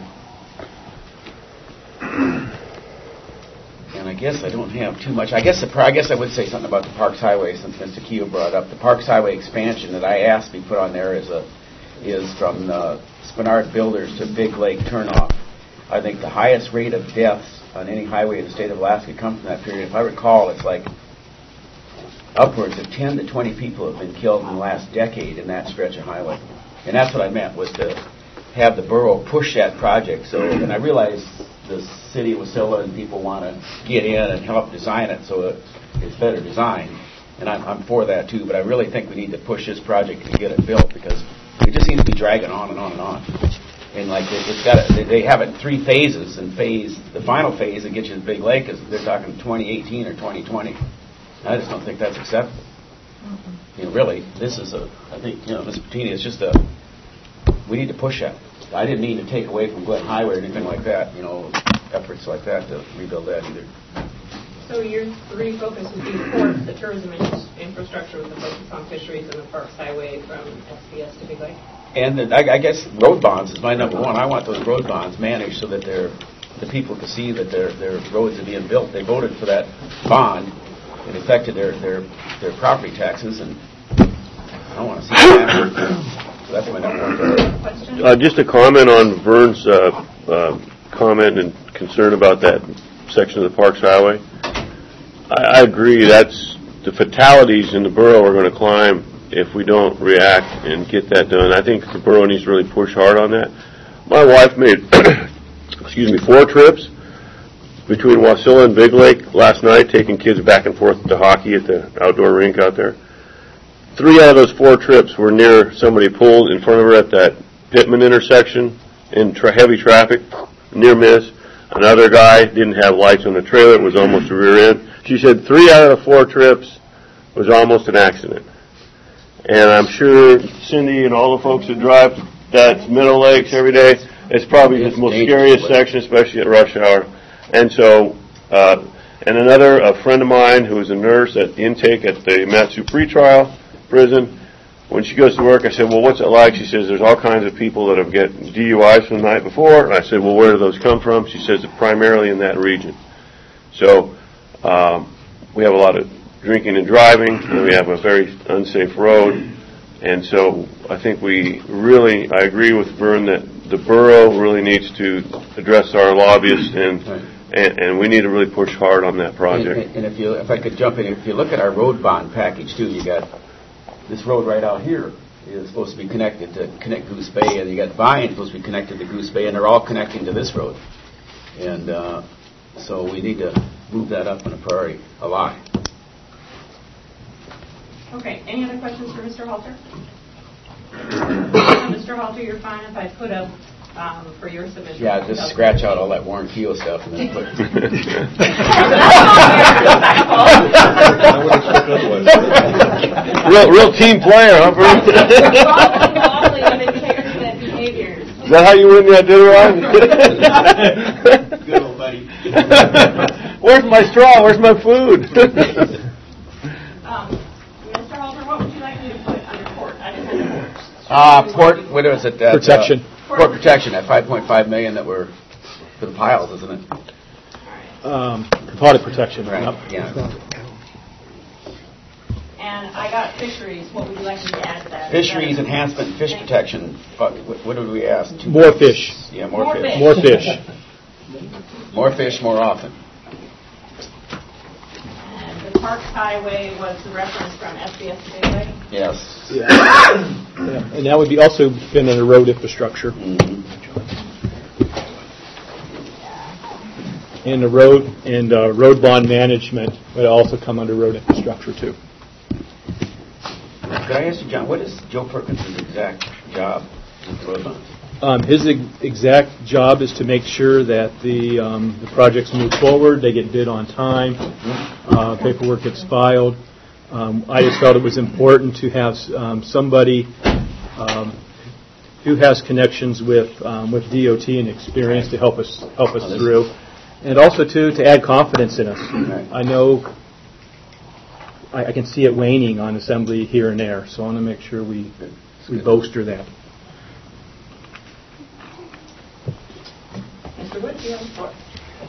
And I guess I don't have too much. I guess I would say something about the Parks Highway, since Mr. Keogh brought up. The Parks Highway expansion that I asked to be put on there is from Spenard Builders to Big Lake Turnoff. I think the highest rate of deaths on any highway in the state of Alaska comes from that period. If I recall, it's like upwards of 10 to 20 people have been killed in the last decade in that stretch of highway. And that's what I meant, was to have the borough push that project. So, and I realize the city of Wasilla and people want to get in and help design it so it's better designed. And I'm for that too, but I really think we need to push this project to get it built, because it just seems to be dragging on and on and on. And like they have it 3 phases, and the final phase that gets you to Big Lake is they're talking 2018 or 2020. I just don't think that's acceptable. Really, this is I think Ms. Patini, it's just we need to push that. I didn't mean to take away from Glen Highway or anything like that. Efforts like that to rebuild that either. So your 3 focus would be the tourism infrastructure with the focus on fisheries and the Parks Highway from SPS to Big Lake. And I guess road bonds is my number one. I want those road bonds managed so that the people can see that their roads are being built. They voted for that bond. It affected their property taxes, and I don't want to see that. So that's my number one. Just a comment on Vern's comment and concern about that section of the Parks Highway. I agree. That's the fatalities in the borough are going to climb if we don't react and get that done. I think the borough needs to really push hard on that. My wife made, 4 trips between Wasilla and Big Lake last night, taking kids back and forth to hockey at the outdoor rink out there. 3 out of those 4 trips were near somebody pulled in front of her at that Pittman intersection in heavy traffic, near miss. Another guy didn't have lights on the trailer. It was almost a rear end. She said 3 out of the 4 trips was almost an accident. And I'm sure Cindy and all the folks that drive that Middle Lakes every day, it's probably the most scariest section, especially at rush hour. And so, and a friend of mine who is a nurse at intake at the Mat-Su pretrial prison, when she goes to work, I said, well, what's it like? She says, there's all kinds of people that have get DUIs from the night before. And I said, well, where do those come from? She says, primarily in that region. So we have a lot of drinking and driving, and we have a very unsafe road. And so I think I agree with Vern that the borough really needs to address our lobbyists, and we need to really push hard on that project. And if I could jump in, if you look at our road bond package too, you got this road right out here is supposed to be connected to Goose Bay, and you got Vine supposed to be connected to Goose Bay, and they're all connecting to this road. And so we need to move that up in a priority a lot. Okay, any other questions for Mr. Halter? Mr. Halter, you're fine if I put up for your submission? Yeah, just scratch out all that Warren Keel stuff and then put... real team player, huh? Is that how you win that dinner, Ron? Good old buddy. Where's my straw? Where's my food? Mr. Halter, what would you like me to put under port? I didn't have Port, what is it? That, Protection. Port protection, at $5.5 million that were for the piles, isn't it? Product protection. Right, Yep. yeah. And I got fisheries. What would you like me to add to that? Fisheries enhancement, fish protection. What did we ask? More fish. Yeah, more fish. More fish. More fish, more often. And the Parks Highway was the reference from SBS Gateway? Yes. Yeah. And that would be also been in the road infrastructure. Mm-hmm. And the road bond management would also come under road infrastructure too. Could I ask you, John, what is Joe Perkins' exact job with road bonds? His exact job is to make sure that the projects move forward, they get bid on time, paperwork gets filed. I just felt it was important to have somebody who has connections with DOT and experience to help us through, and also to add confidence in us. I know I can see it waning on assembly here and there, so I want to make sure we bolster that. Mr. Wood, do you have a report?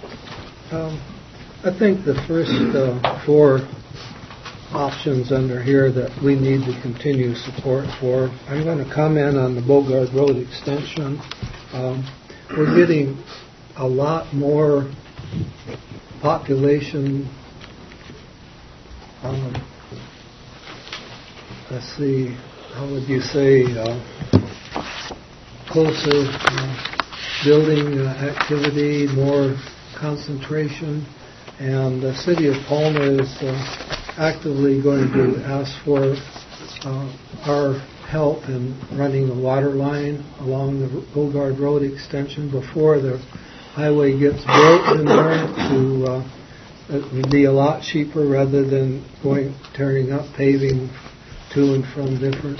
I think the first 4 options under here that we need to continue support for. I'm going to comment on the Bogard Road extension. We're getting a lot more population. Let's see, how would you say, closer building activity, more concentration, and the city of Palmer is actively going to ask for our help in running the water line along the Bogard Road extension before the highway gets built in there. It would be a lot cheaper rather than tearing up paving to and from different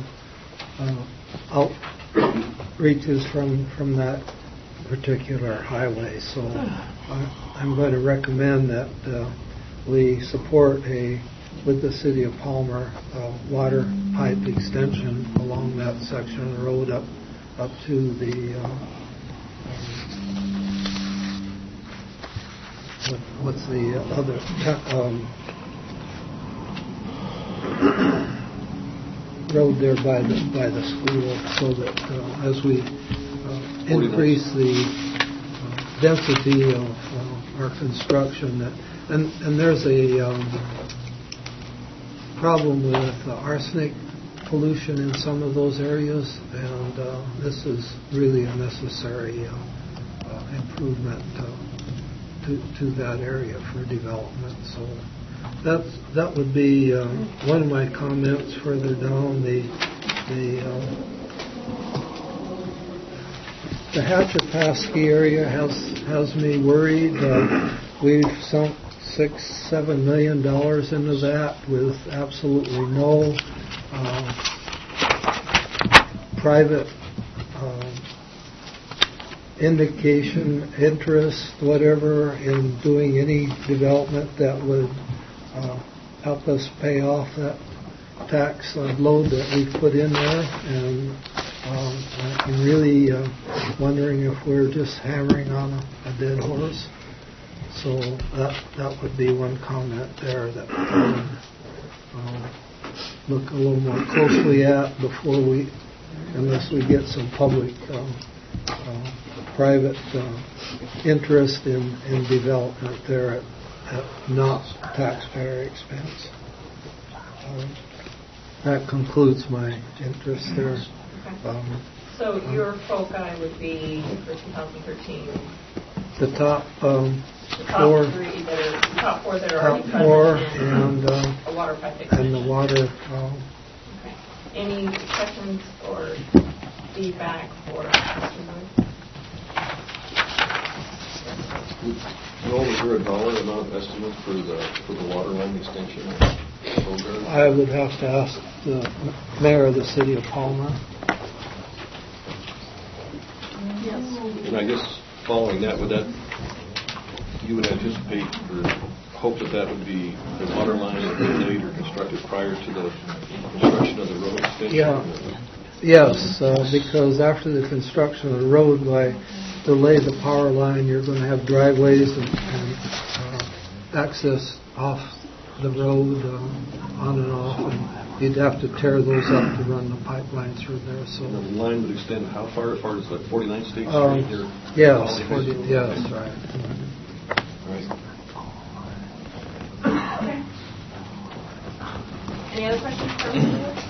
outreaches from that particular highway. So I'm going to recommend that we support with the city of Palmer water pipe extension along that section of the road up to the what's the other road there by the school, so that as we increase the density of our construction, and there's a problem with arsenic pollution in some of those areas, and this is really a necessary improvement to that area for development. So that would be one of my comments. Further down, the Hatchet-Paskey area has me worried. We've sunk $6-7 million into that with absolutely no private indication, interest, whatever, in doing any development that would help us pay off that tax load that we've put in there. And I'm really wondering if we're just hammering on a dead horse. So that would be one comment there that we would look a little more closely at before unless we get some public private interest in development there at not taxpayer expense. That concludes my interest there. So your foci would be for 2013? The top the top four. Top four that are already Top four present and water pipe and the extension. water. Okay. Any questions or feedback for Mr. Murray? Noel, is there a dollar amount estimate for the water line extension program? I would have to ask the mayor of the city of Palmer. Yes. And I guess following that, you would anticipate or hope that would be the water line laid or constructed prior to the construction of the road extension? Yeah. Yes, because after the construction of the road, to lay the power line, you're going to have driveways and access off the road, on and off, and you'd have to tear those up to run the pipeline through there. So and the line would extend how far? As far as like 49th State Street here? Yes, yes, right. Right. Okay. Any other questions for Mr. Woods?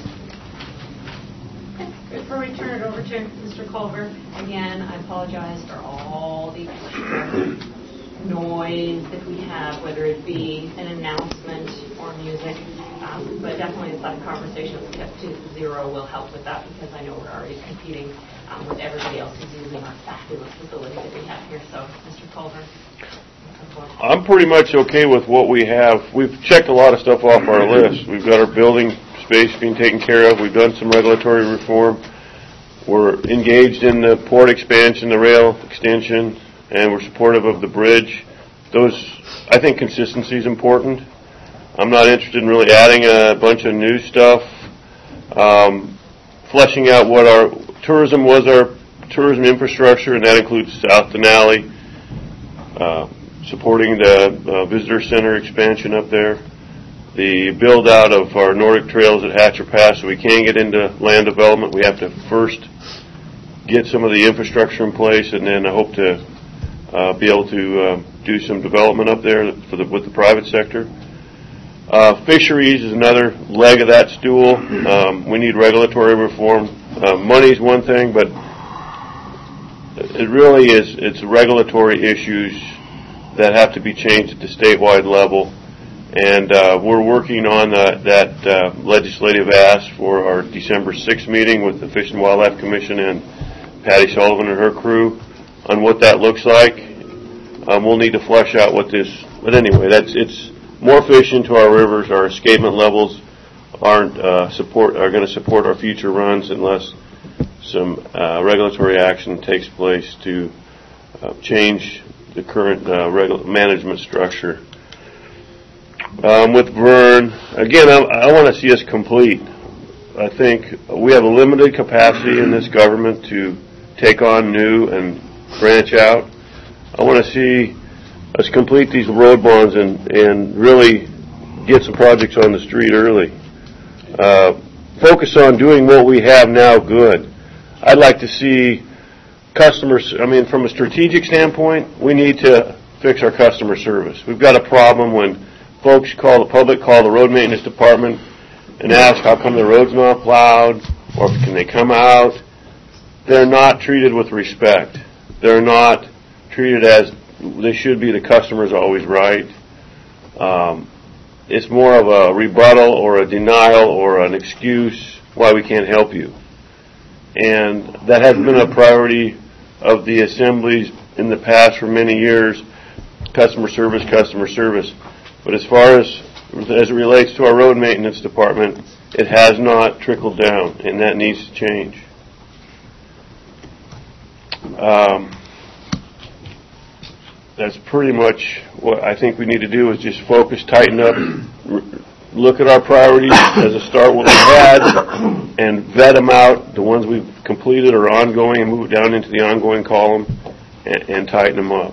Before we turn it over to Mr. Culver, again, I apologize for all the noise that we have, whether it be an announcement or music, but definitely that conversation we kept to 0 will help with that, because I know we're already competing with everybody else who's using our fabulous facility that we have here. So, Mr. Culver. I'm pretty much okay with what we have. We've checked a lot of stuff off our list. We've got our building space being taken care of. We've done some regulatory reform. We're engaged in the port expansion, the rail extension, and we're supportive of the bridge. I think consistency is important. I'm not interested in really adding a bunch of new stuff. Fleshing out what our tourism infrastructure, and that includes South Denali, supporting the visitor center expansion up there, the build out of our Nordic trails at Hatcher Pass. So we can get into land development, we have to first get some of the infrastructure in place, and then I hope to be able to do some development up there with the private sector. Fisheries is another leg of that stool. We need regulatory reform. Money's one thing, but it really is, it's regulatory issues that have to be changed at the statewide level. And we're working on that legislative ask for our December 6th meeting with the Fish and Wildlife Commission and Patty Sullivan and her crew on what that looks like. We'll need to flesh out what this, but anyway, it's more fish into our rivers. Our escapement levels are going to support our future runs unless some regulatory action takes place to change the current management structure. With Vern, again, I want to see us complete. I think we have a limited capacity in this government to take on new and branch out. I want to see us complete these road bonds and really get some projects on the street early. Focus on doing what we have now good. I'd like to see customers, from a strategic standpoint, we need to fix our customer service. We've got a problem when folks call the road maintenance department and ask how come the road's not plowed, or can they come out. They're not treated with respect. They're not treated as they should be. The customer's always right. It's more of a rebuttal or a denial or an excuse why we can't help you. And that has been a priority of the assemblies in the past for many years, customer service. But as far as it relates to our road maintenance department, it has not trickled down, and that needs to change. That's pretty much what I think we need to do, is just focus, tighten up, look at our priorities as a start what we had, and vet them out, the ones we've completed or ongoing, and move down into the ongoing column and tighten them up.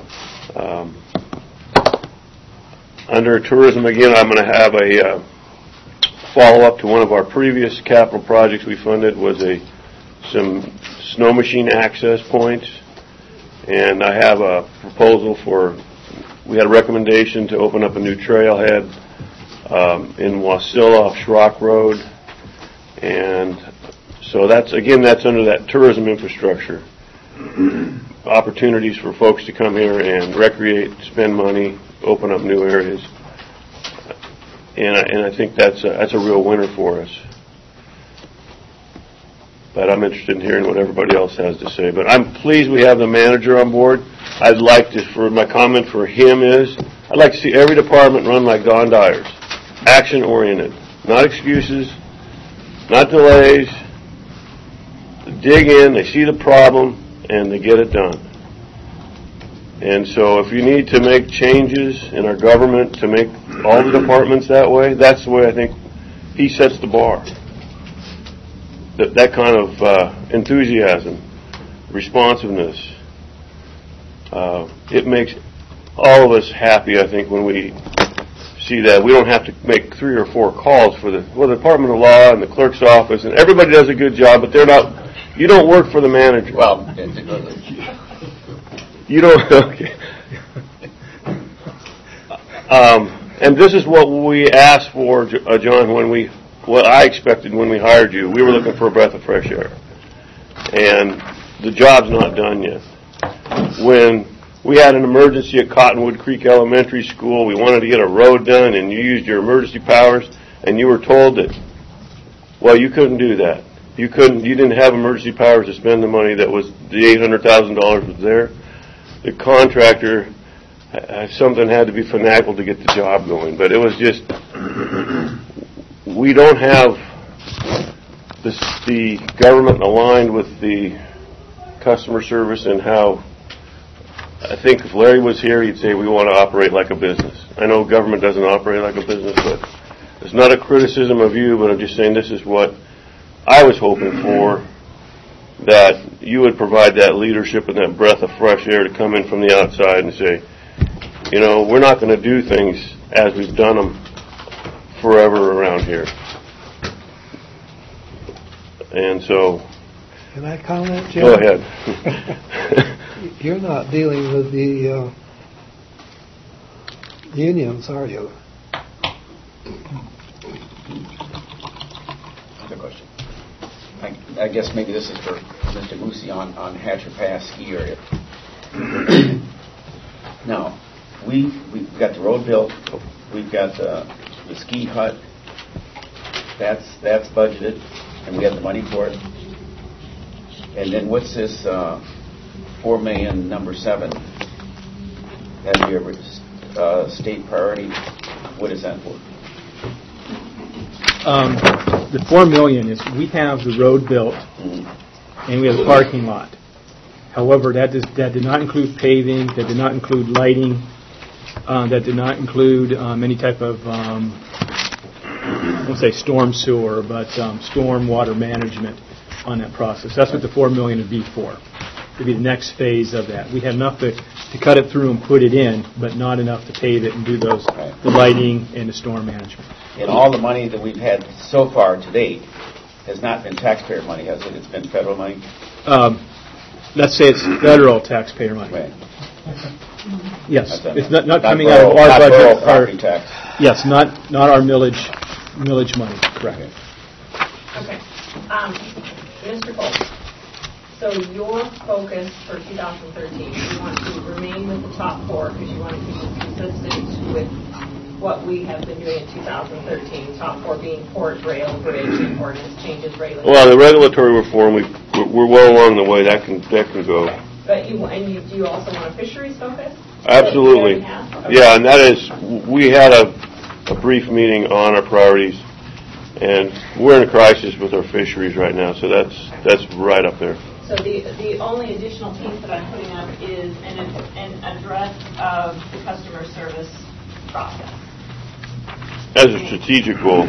Under tourism, again, I'm going to have a follow-up to one of our previous capital projects we funded, was some snow machine access points. And I have a proposal we had a recommendation to open up a new trailhead in Wasilla off Schrock Road. And so that's under that tourism infrastructure. Opportunities for folks to come here and recreate, spend money, open up new areas. and I think that's a real winner for us. But I'm interested in hearing what everybody else has to say. But I'm pleased we have the manager on board. I'd like to, for my comment for him is, I'd like to see every department run like Don Dyer's, action-oriented, not excuses, not delays. Dig in, they see the problem, and they get it done. And so if you need to make changes in our government to make all the departments that way, that's the way I think he sets the bar. That kind of enthusiasm, responsiveness, it makes all of us happy, I think, when we see that. We don't have to make 3 or 4 calls for the Department of Law and the clerk's office, and everybody does a good job, but they're not. You don't work for the manager. Well, you don't. Okay. And this is what we asked for, John, what I expected when we hired you. We were looking for a breath of fresh air. And the job's not done yet. When we had an emergency at Cottonwood Creek Elementary School, we wanted to get a road done, and you used your emergency powers, and you were told that, well, you couldn't do that. You didn't have emergency powers to spend the money that was, the $800,000 was there. The contractor, something had to be finagled to get the job going. But it was just, we don't have the government aligned with the customer service and how, I think if Larry was here, he'd say we want to operate like a business. I know government doesn't operate like a business, but it's not a criticism of you, but I'm just saying this is what I was hoping for, that you would provide that leadership and that breath of fresh air to come in from the outside and say, you know, we're not going to do things as we've done them forever around here. And so, can I comment, Jim? Go ahead. You're not dealing with the unions, are you? Another question. I guess maybe this is for Mr. Moosey on Hatcher Pass ski area. Now, we've got the road built. We've got the ski hut. That's budgeted, and we have the money for it. And then what's this $4 million number 7? Have you ever state priority? What is that for? The $4 million is we have the road built and we have the parking lot. However, that did not include paving, that did not include lighting, that did not include any type of, I won't say storm sewer, but storm water management on that process. That's what the $4 million would be for. It would be the next phase of that. We had enough to cut it through and put it in, but not enough to pave it and do the lighting and the storm management. And all the money that we've had so far to date has not been taxpayer money, has it? It's been federal money? Let's say it's federal taxpayer money. Right. Yes. It's not coming out of our not budget. Property tax. Yes, not our millage money. Correct. Okay. Mr. Cole, so your focus for 2013, you want to remain with the top 4 because you want to keep it consistent with what we have been doing in 2013, top 4 being port, rail, bridge, and ordinance changes, regulatory. Well, the regulatory reform, we're well along the way. That can go. But do you also want a fisheries focus? Absolutely. Okay. Yeah, and that is, we had a brief meeting on our priorities, and we're in a crisis with our fisheries right now, so that's right up there. So the only additional piece that I'm putting up is an address of the customer service process. As a strategic goal.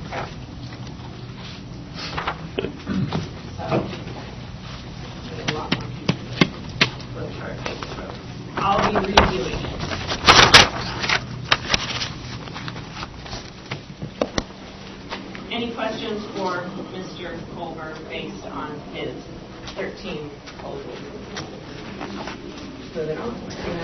I'll be reviewing it. Any questions for Mr. Colbert based on his 13 proposals? Moving on.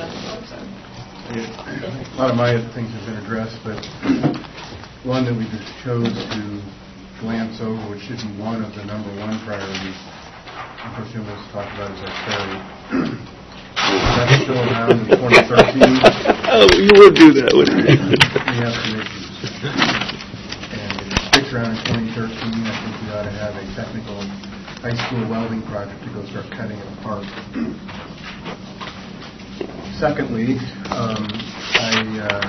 A lot of my things have been addressed, but one that we just chose to glance over, which should be one of the number 1 priorities, unfortunately, let's talk about is our ferry. That's still around in 2013. Oh, you would do that, wouldn't you? We have some issues. next round in 2013, I think we ought to have a technical high school welding project to go start cutting it apart. Secondly, I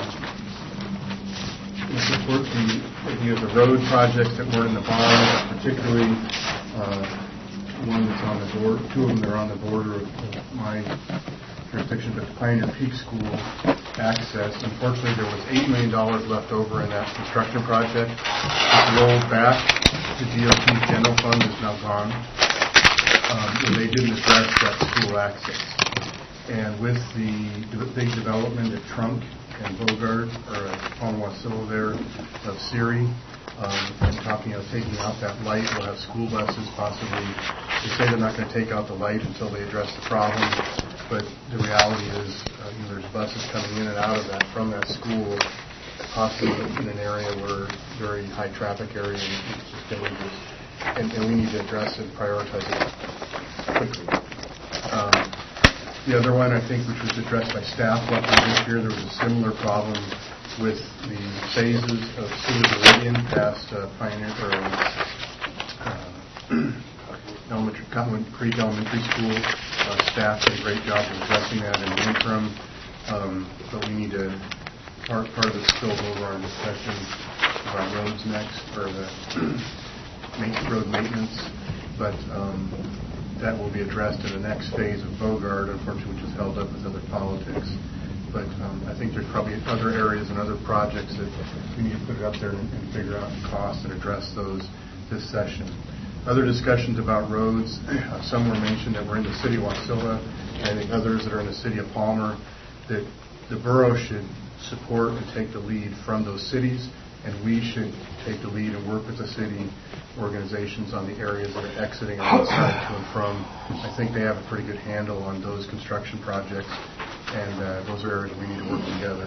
support the idea of the road projects that were in the bond, particularly one that's on the board, two of them that are on the border of my jurisdiction, but the Pioneer Peak School access. Unfortunately, there was $8 million left over in that construction project. It's rolled back. The DOT's general fund is now gone. And they didn't address that school access. And with the big development at Trunk and Bogart, or at Palmwasilla there, of Siri, and talking of taking out that light, we'll have school buses possibly. They say they're not going to take out the light until they address the problem, but the reality is there's buses coming in and out of that from that school, possibly in an area where very high traffic area, and it's just dangerous. And we need to address it and prioritize it quickly. The other one, I think, which was addressed by staff luckily this year, there was a similar problem with the phases of Cedar Meridian past Pioneer or Creek Elementary School. Staff did a great job of addressing that in the interim, but we need to, part of it spills over our discussion about roads next, or the road maintenance, but that will be addressed in the next phase of Bogart, unfortunately, which is held up with other politics. But I think there's probably other areas and other projects that we need to put it up there and figure out the costs and address those this session. Other discussions about roads, some were mentioned that were in the city of Wasilla, and I think others that are in the city of Palmer, that the borough should support and take the lead from those cities, and we should take the lead and work with the city organizations on the areas that are exiting outside to and from. I think they have a pretty good handle on those construction projects, and those are areas we need to work together.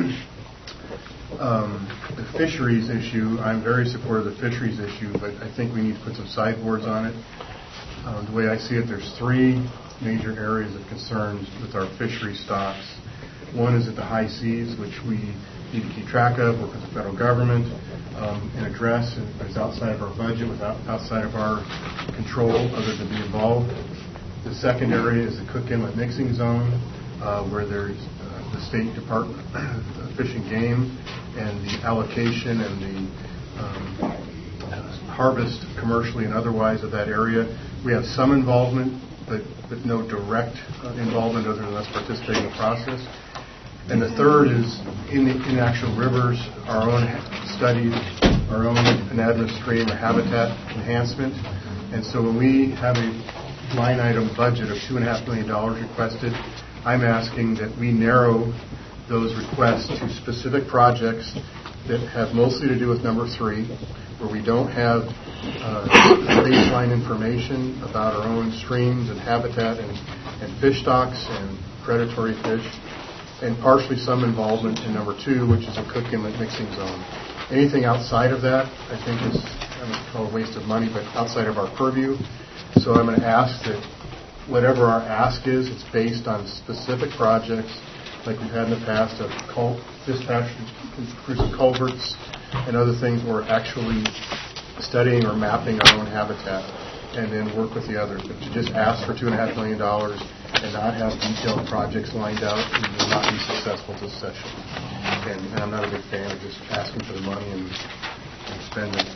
The fisheries issue, I'm very supportive of the fisheries issue, but I think we need to put some sideboards on it. The way I see it, there's three major areas of concern with our fishery stocks. One is at the high seas, which we need to keep track of, work with the federal government, and address. It's outside of our budget, outside of our control, other than be involved. The second area is the Cook Inlet Mixing Zone, where there's the State Department of Fish and Game, and the allocation and the harvest commercially and otherwise of that area. We have some involvement, but no direct involvement other than us participating in the process. And the third is in the actual rivers, our own studies, our own anadromous stream or habitat enhancement. And so when we have a line item budget of $2.5 million requested, I'm asking that we narrow those requests to specific projects that have mostly to do with number 3, where we don't have baseline information about our own streams and habitat and fish stocks and predatory fish, and partially some involvement in number 2, which is a Cook Inlet Mixing Zone. Anything outside of that, I think, is a waste of money, but outside of our purview. So I'm going to ask that whatever our ask is, it's based on specific projects, like we've had in the past, of dispatch cruise culverts and other things where we're actually studying or mapping our own habitat, and then work with the others. But to just ask for $2.5 million and not have detailed projects lined out, we will not be successful this session. And I'm not a big fan of just asking for the money and spending.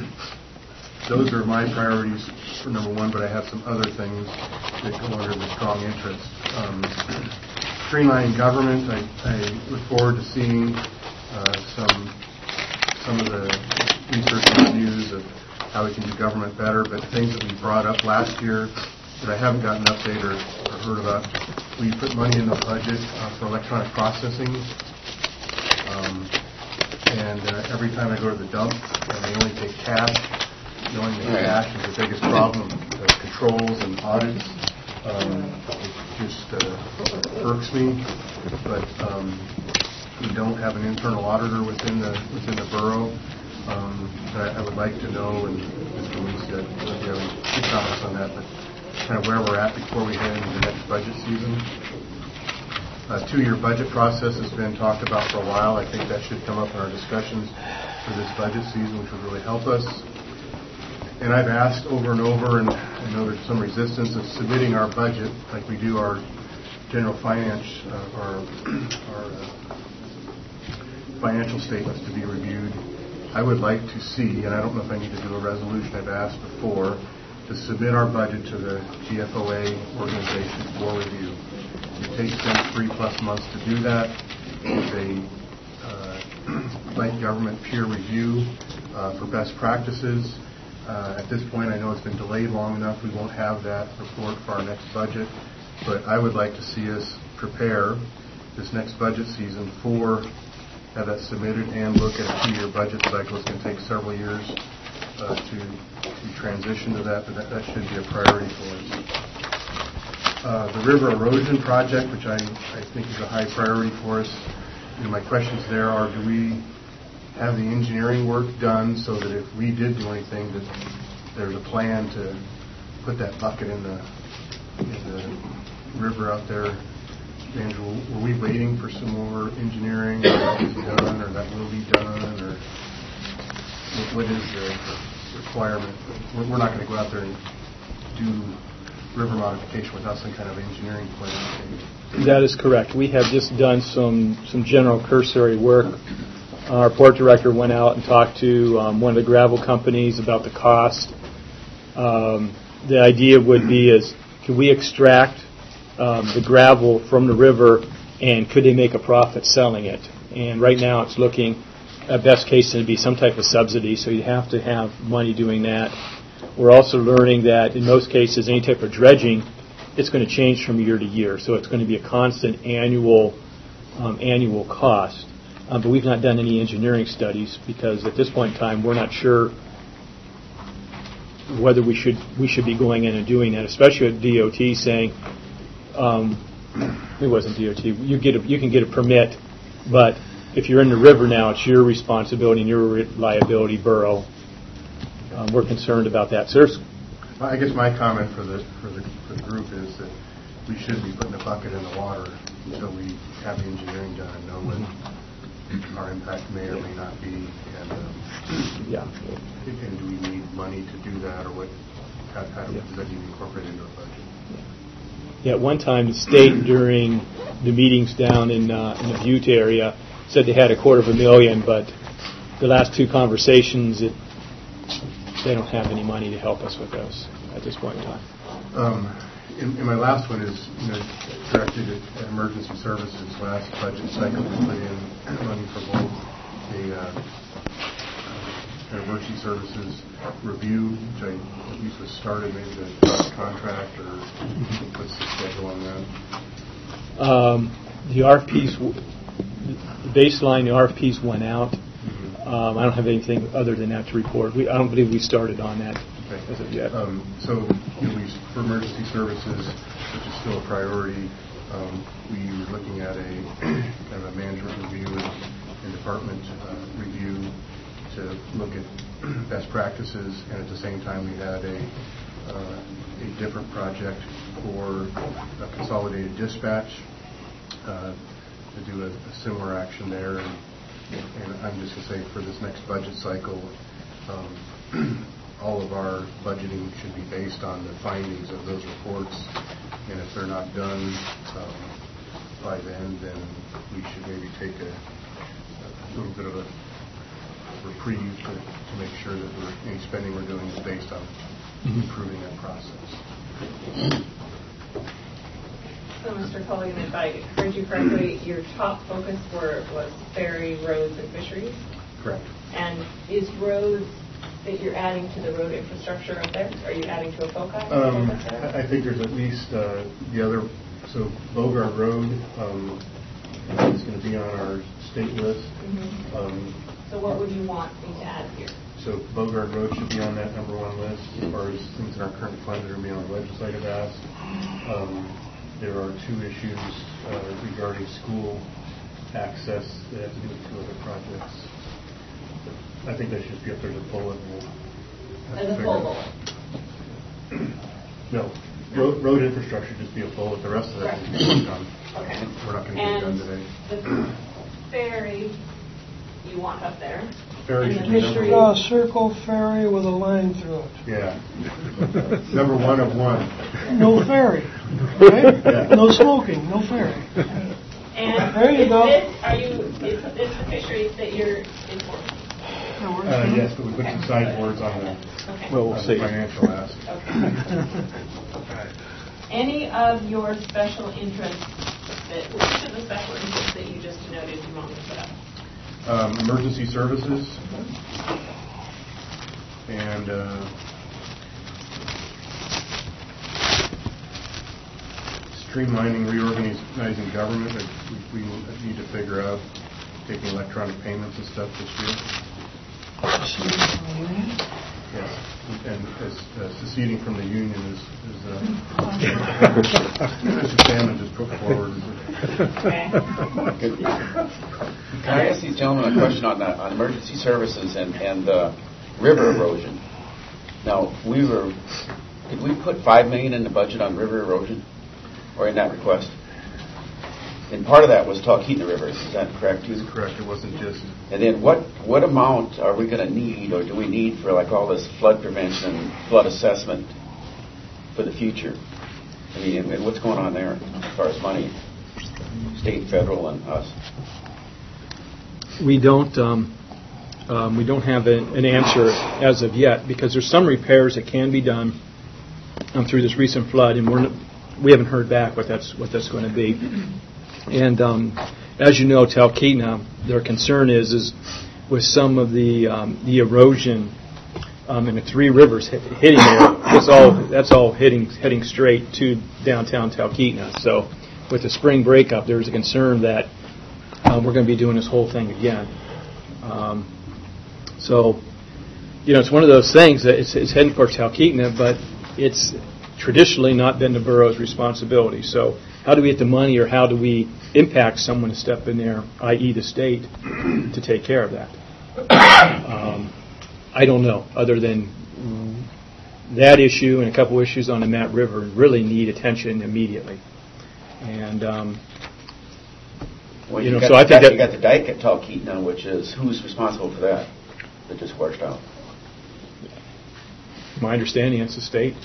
Those are my priorities for number 1, but I have some other things that go under the strong interest. Streamlining government, I look forward to seeing some of the research and reviews of how we can do government better, but things that we brought up last year that I haven't gotten an update or heard about. We put money in the budget for electronic processing, and every time I go to the dump, and they only take cash, knowing that cash is the biggest problem, the controls and audits, it just irks me. But we don't have an internal auditor within the borough. I would like to know, and Mr. Lee said, if you have any comments on that, but kind of where we're at before we head into the next budget season. A 2-year budget process has been talked about for a while. I think that should come up in our discussions. for this budget season, which would really help us. And I've asked over and over, and I know there's some resistance of submitting our budget like we do our general finance, our financial statements to be reviewed. I would like to see, and I don't know if I need to do a resolution, I've asked before, to submit our budget to the GFOA organization for review. It takes them 3+ months to do that. It's a light government peer review for best practices. At this point, I know it's been delayed long enough. We won't have that report for our next budget. But I would like to see us prepare this next budget season for have that submitted and look at a 2-year budget cycle. It's going to take several years to transition to that, but that should be a priority for us. The river erosion project, which I think is a high priority for us. My questions there are, do we have the engineering work done so that if we did do anything, that there's a plan to put that bucket in the river out there? Andrew, were we waiting for some more engineering that is done or that will be done, or what is the requirement? We're not going to go out there and do river modification without some kind of engineering plan. That is correct. We have just done some general cursory work. Our port director went out and talked to one of the gravel companies about the cost. The idea would be is, could we extract the gravel from the river, and could they make a profit selling it? And right now it's looking, at best case, to be some type of subsidy, so you have to have money doing that. We're also learning that in most cases, any type of dredging, it's going to change from year to year, so it's going to be a constant annual cost. But we've not done any engineering studies because at this point in time we're not sure whether we should be going in and doing that, especially with DOT saying it wasn't DOT. You can get a permit, but if you're in the river now, it's your responsibility and your liability, borough. We're concerned about that. So I guess my comment for the group is that we shouldn't be putting a bucket in the water until we have the engineering done and know what our impact may or may not be, and do we need money to do that, or how does that even incorporate into our budget? Yeah, at one time the state during the meetings down in the Butte area said they had $250,000, but the last two conversations, they don't have any money to help us with those at this point in time. And my last one is directed at emergency services. Last budget cycle, we put in money for both the emergency services review, which I believe was started, maybe the contract, or what's the schedule on that? The RFPs, the baseline, the RFPs went out. I don't have anything other than that to report. I don't believe we started on that as of yet. So, for emergency services, which is still a priority, we were looking at a kind of a management review and department review to look at best practices, and at the same time we had a different project for a consolidated dispatch to do a similar action there. And I'm just going to say, for this next budget cycle, all of our budgeting should be based on the findings of those reports, and if they're not done by then we should maybe take a little bit of a reprieve to make sure that any spending we're doing is based on improving that process. So, Mr. Culligan, if I heard you correctly, your top focus was ferry, roads, and fisheries? Correct. And is roads that you're adding to the road infrastructure up there? Are you adding to a FOCI? I think there's at least the other, so Bogart Road is going to be on our state list. So what would you want me to add here? So Bogart Road should be on that #1 list as far as things in our current fund that are being on the legislative ask. There are 2 issues regarding school access that have to do with 2 other projects. I think that should be up there as a bullet. As a full bullet? No. Road infrastructure just be a bullet. The rest of that is being done. Okay. We're not going to get it done today. The ferry you want up there. Ferry should be Just number Draw a one. circle ferry with a line through it. Yeah. Number one of one. No ferry, right? Yeah. No smoking, no ferry. And There you go. is this the fisheries that you're informed? Yes, but we put some sideboards on the Okay. Well, we'll see. financial ask. Okay. Any of your special interests, which of the special interests that you just noted you want me to put up? Emergency services and streamlining, reorganizing government. We need to figure out taking electronic payments and stuff this year. Yes, and as seceding from the union is Mr. Salmon just put forward. Can I ask these gentlemen a question on emergency services and river erosion? Now, did we put $5 million in the budget on river erosion, or in that request? And part of that was Talkeetna River. Is that correct? That's correct. It wasn't just. And then what amount are we going to need, or do we need for like all this flood prevention, flood assessment for the future? I mean, and what's going on there as far as money, state, federal, and us? We don't have an answer as of yet, because there's some repairs that can be done through this recent flood, and we haven't heard back what that's going to be. And as you know, Talkeetna, their concern is with some of the erosion in the three rivers hitting there. That's all heading straight to downtown Talkeetna. So with the spring breakup, there's a concern that we're going to be doing this whole thing again. So, it's one of those things that it's heading for Talkeetna, but it's traditionally not been the borough's responsibility. So how do we get the money, or how do we impact someone to step in there, i.e. the state, to take care of that? I don't know, other than that issue and a couple issues on the Mat River really need attention immediately. And, so I think you got the dike at Talkeetna, which is, who's responsible for that just washed out? My understanding, it's the state.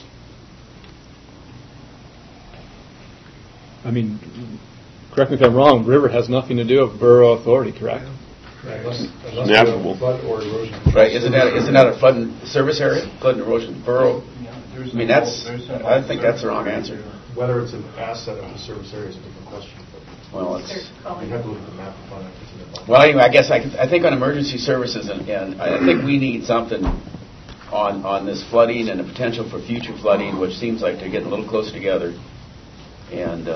I mean, correct me if I'm wrong, river has nothing to do with borough authority, correct? It's navigable. Flood or erosion. Right? Isn't that a flood and service area? Flood and erosion borough. I mean, I think that's the wrong answer. Whether it's an asset of the service area is a different question. Well, you have to look at the map to find out. Well, anyway, I guess I think on emergency services, and I think we need something on this flooding and the potential for future flooding, which seems like they're getting a little close together. And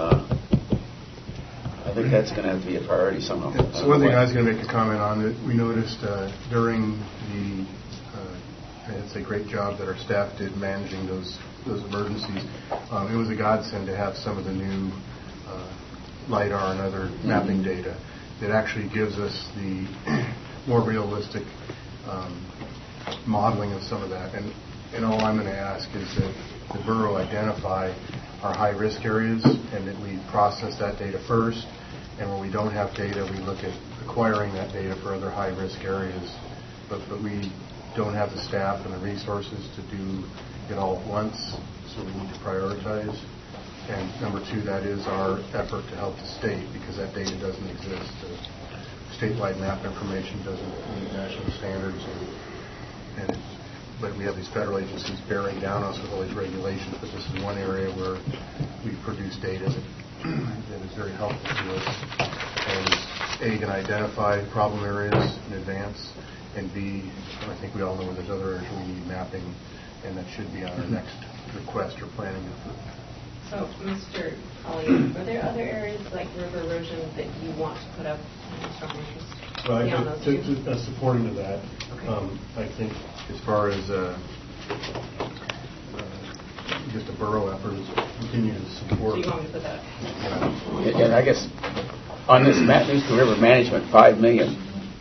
I think that's going to have to be a priority somehow. So one thing I was going to make a comment on, that we noticed during the, it's a great job that our staff did managing those emergencies. It was a godsend to have some of the new LiDAR and other mapping data that actually gives us the more realistic modeling of some of that. And all I'm going to ask is that the borough identify our high-risk areas and that we process that data first. And when we don't have data, we look at acquiring that data for other high-risk areas. But we don't have the staff and the resources to do it all at once, so we need to prioritize. And number two, that is our effort to help the state, because that data doesn't exist. Statewide map information doesn't meet national standards, but we have these federal agencies bearing down on us with all these regulations. But this is one area where we produce data that is very helpful to us. And A, can identify problem areas in advance, and B, I think we all know there's other areas where we need mapping, and that should be on our next request or planning effort. So, Mr. Collier, are there other areas like river erosion that you want to put up in strong interest? Well, beyond those two? supporting to that, I think as far as just a borough effort is continue to support. So you want me to put that? And I guess on this Matanuska River management, $5 million,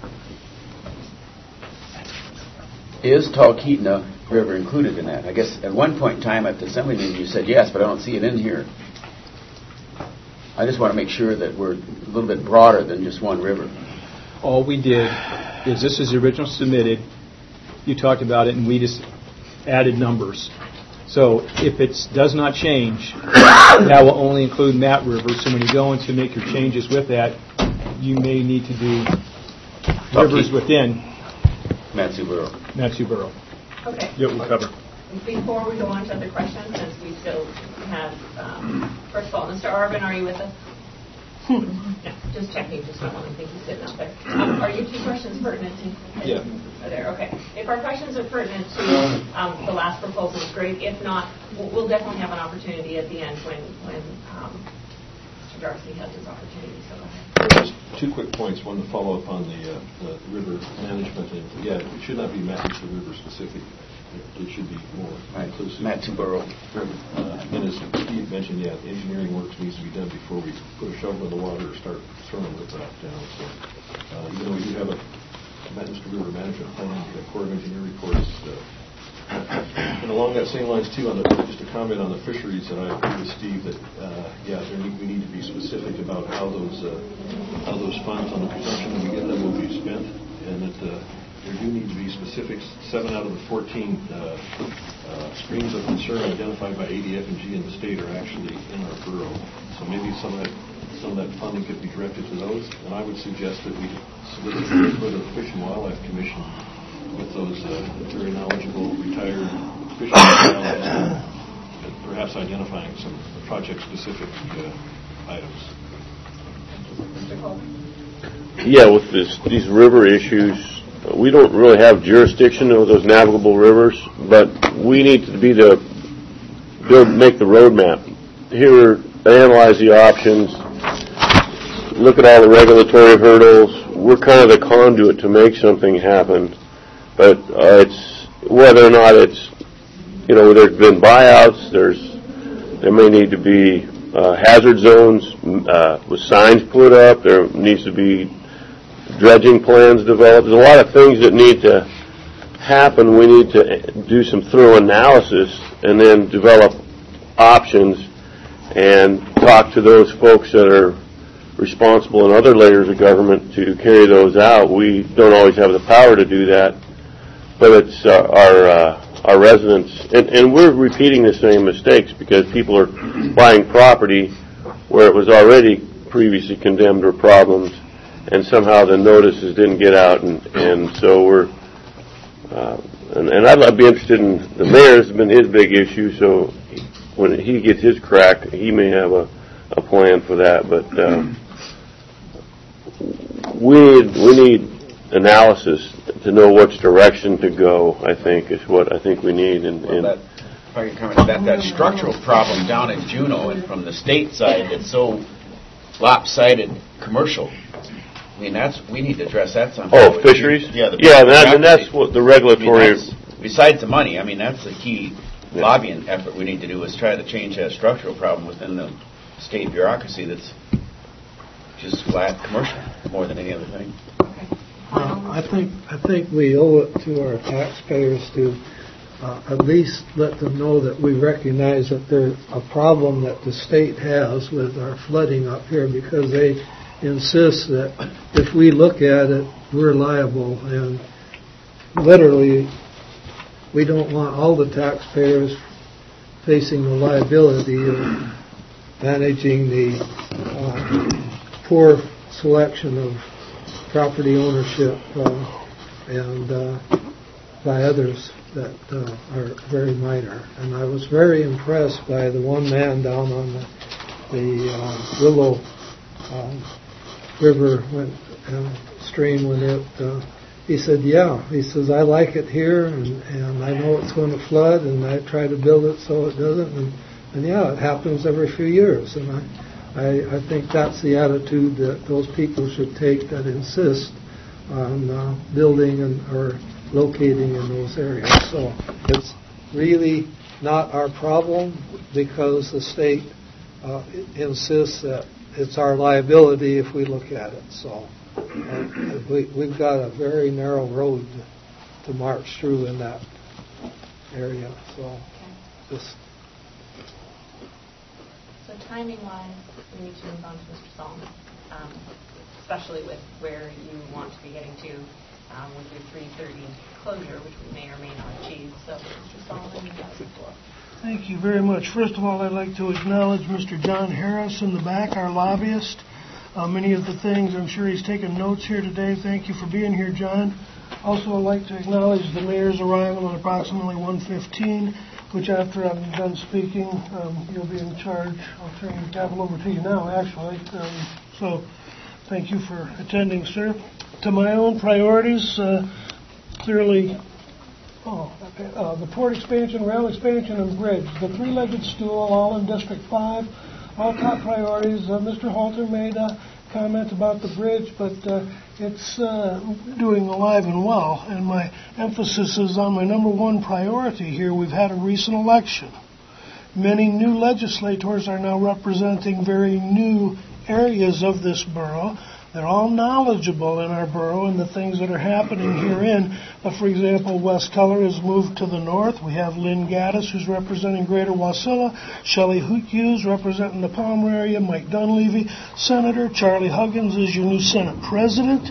is Talkeetna River included in that? I guess at one point in time at the assembly meeting you said yes, but I don't see it in here. I just want to make sure that we're a little bit broader than just one river. All we did is this is the original submitted. You talked about it, and we just added numbers. So if it does not change, that will only include Matt River. So when you go in to make your changes with that, you may need to do rivers within Mat-Su Borough. Okay. Yeah, we'll cover. Before we go on to other questions, since we still have, first of all, Mr. Arvin, are you with us? No, just checking, just don't want to think he's sitting up there. Are your two questions pertinent to? Yeah. Are there? Okay. If our questions are pertinent to the last proposal, it's great. If not, we'll definitely have an opportunity at the end when Mr. Darcy has his opportunity. So go ahead. Just two quick points. One to follow up on the river management. And yeah, it should not be Mat-Su River specific. It should be more inclusive. Mat-Su Borough. And as Steve mentioned, yeah, engineering works needs to be done before we put a shovel in the water or start throwing the rock down. So even though we do have a Mat-Su River management plan, we have Corps of Engineer reports. And along that same lines too, just a comment on the fisheries, and I agree with Steve that we need to be specific about how those funds on the presumption that we get them will be spent, and that there do need to be specifics. 7 out of the 14 streams of concern identified by ADF and G in the state are actually in our borough. So maybe some of that funding could be directed to those. And I would suggest that we solicit the input of the Fish and Wildlife Commission with those very knowledgeable retired fishermen, and perhaps identifying some project-specific items. Mr. Cole? Yeah, with these river issues, we don't really have jurisdiction over those navigable rivers, but we need to be make the roadmap. Here, analyze the options, look at all the regulatory hurdles. We're kind of the conduit to make something happen, but it's whether or not it's, there's been buyouts. There may need to be hazard zones with signs put up. There needs to be dredging plans developed. There's a lot of things that need to happen. We need to do some thorough analysis and then develop options and talk to those folks that are responsible in other layers of government to carry those out. We don't always have the power to do that, but it's our residents, and we're repeating the same mistakes because people are buying property where it was already previously condemned or problems, and somehow the notices didn't get out, and so we're, and I'd be interested in, the mayor's been his big issue, so when he gets his crack, he may have a plan for that, but we need analysis to know which direction to go, I think, is what I think we need. That structural problem down in Juneau and from the state side that's so lopsided commercial, I mean, we need to address that somehow. Oh, fisheries? And that's what the regulatory... besides the money, I mean, that's the key lobbying effort we need to do is try to change that structural problem within the state bureaucracy that's just flat commercial more than any other thing. I think we owe it to our taxpayers to at least let them know that we recognize that there's a problem that the state has with our flooding up here, because they insist that if we look at it, we're liable, and literally we don't want all the taxpayers facing the liability of managing the poor selection of property ownership and by others that are very minor. And I was very impressed by the one man down on the Willow River stream when it. He said, he says, I like it here, and I know it's going to flood, and I try to build it so it doesn't. And it happens every few years. And I think that's the attitude that those people should take that insist on building or locating in those areas. So it's really not our problem because the state insists that it's our liability if we look at it. So we've got a very narrow road to march through in that area. So timing-wise, we need to move on to Mr. Solomon, especially with where you want to be getting to with your 3:30 closure, which we may or may not achieve. So, Mr. Solomon, you have the floor. Thank you very much. First of all, I'd like to acknowledge Mr. John Harris in the back, our lobbyist. Many of the things, I'm sure he's taken notes here today. Thank you for being here, John. Also, I'd like to acknowledge the mayor's arrival at approximately 1:15, which after I'm done speaking, you'll be in charge. I'll turn the gavel over to you now, actually. So thank you for attending, sir. To my own priorities, clearly, the port expansion, rail expansion, and bridge. The three-legged stool, all in District 5, all top priorities. Mr. Halter made a comment about the bridge, but it's doing alive and well. And my emphasis is on my number one priority here. We've had a recent election. Many new legislators are now representing very new areas of this borough. They're all knowledgeable in our borough and the things that are happening herein. For example, Wes Keller has moved to the north. We have Lynn Gaddis, who's representing Greater Wasilla. Shelley Hughes representing the Palmer area. Mike Dunleavy, Senator. Charlie Huggins is your new Senate President.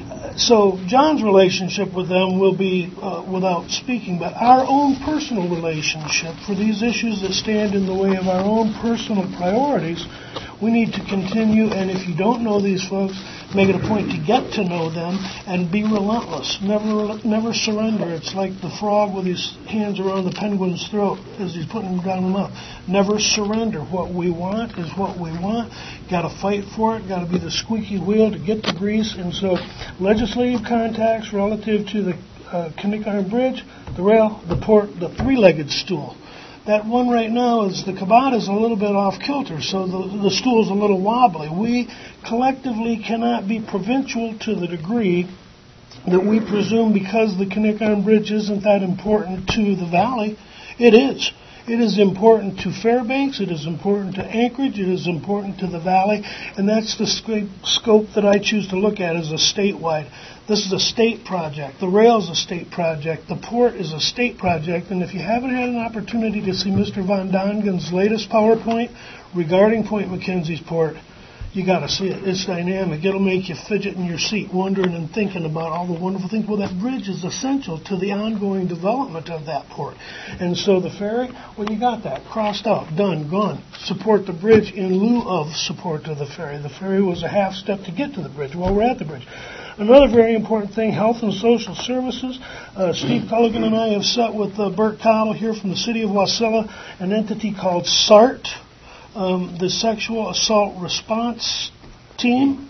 So John's relationship with them will be without speaking, but our own personal relationship for these issues that stand in the way of our own personal priorities, we need to continue. And if you don't know these folks, make it a point to get to know them and be relentless. Never surrender. It's like the frog with his hands around the penguin's throat as he's putting him down the mouth. Never surrender. What we want is what we want. Got to fight for it. Got to be the squeaky wheel to get the grease. And so legislative contacts relative to the Kinnick Iron Bridge, the rail, the port, the three-legged stool. That one right now is the Cabot is a little bit off kilter, so the stool's a little wobbly. We collectively cannot be provincial to the degree that we presume because the Kinnick Iron Bridge isn't that important to the valley. It is. It is important to Fairbanks, it is important to Anchorage, it is important to the valley, and that's the scope that I choose to look at as a statewide. This is a state project. The rail is a state project. The port is a state project. And if you haven't had an opportunity to see Mr. Von Dongen's latest PowerPoint regarding Point McKenzie's port, you got to see it. It's dynamic. It'll make you fidget in your seat, wondering and thinking about all the wonderful things. Well, that bridge is essential to the ongoing development of that port. And so the ferry, well, you got that. Crossed out, done, gone. Support the bridge in lieu of support to the ferry. The ferry was a half step to get to the bridge. Well, we're at the bridge. Another very important thing, health and social services. Steve Culligan and I have set with Bert Cottle here from the city of Wasilla an entity called SART, the Sexual Assault Response Team.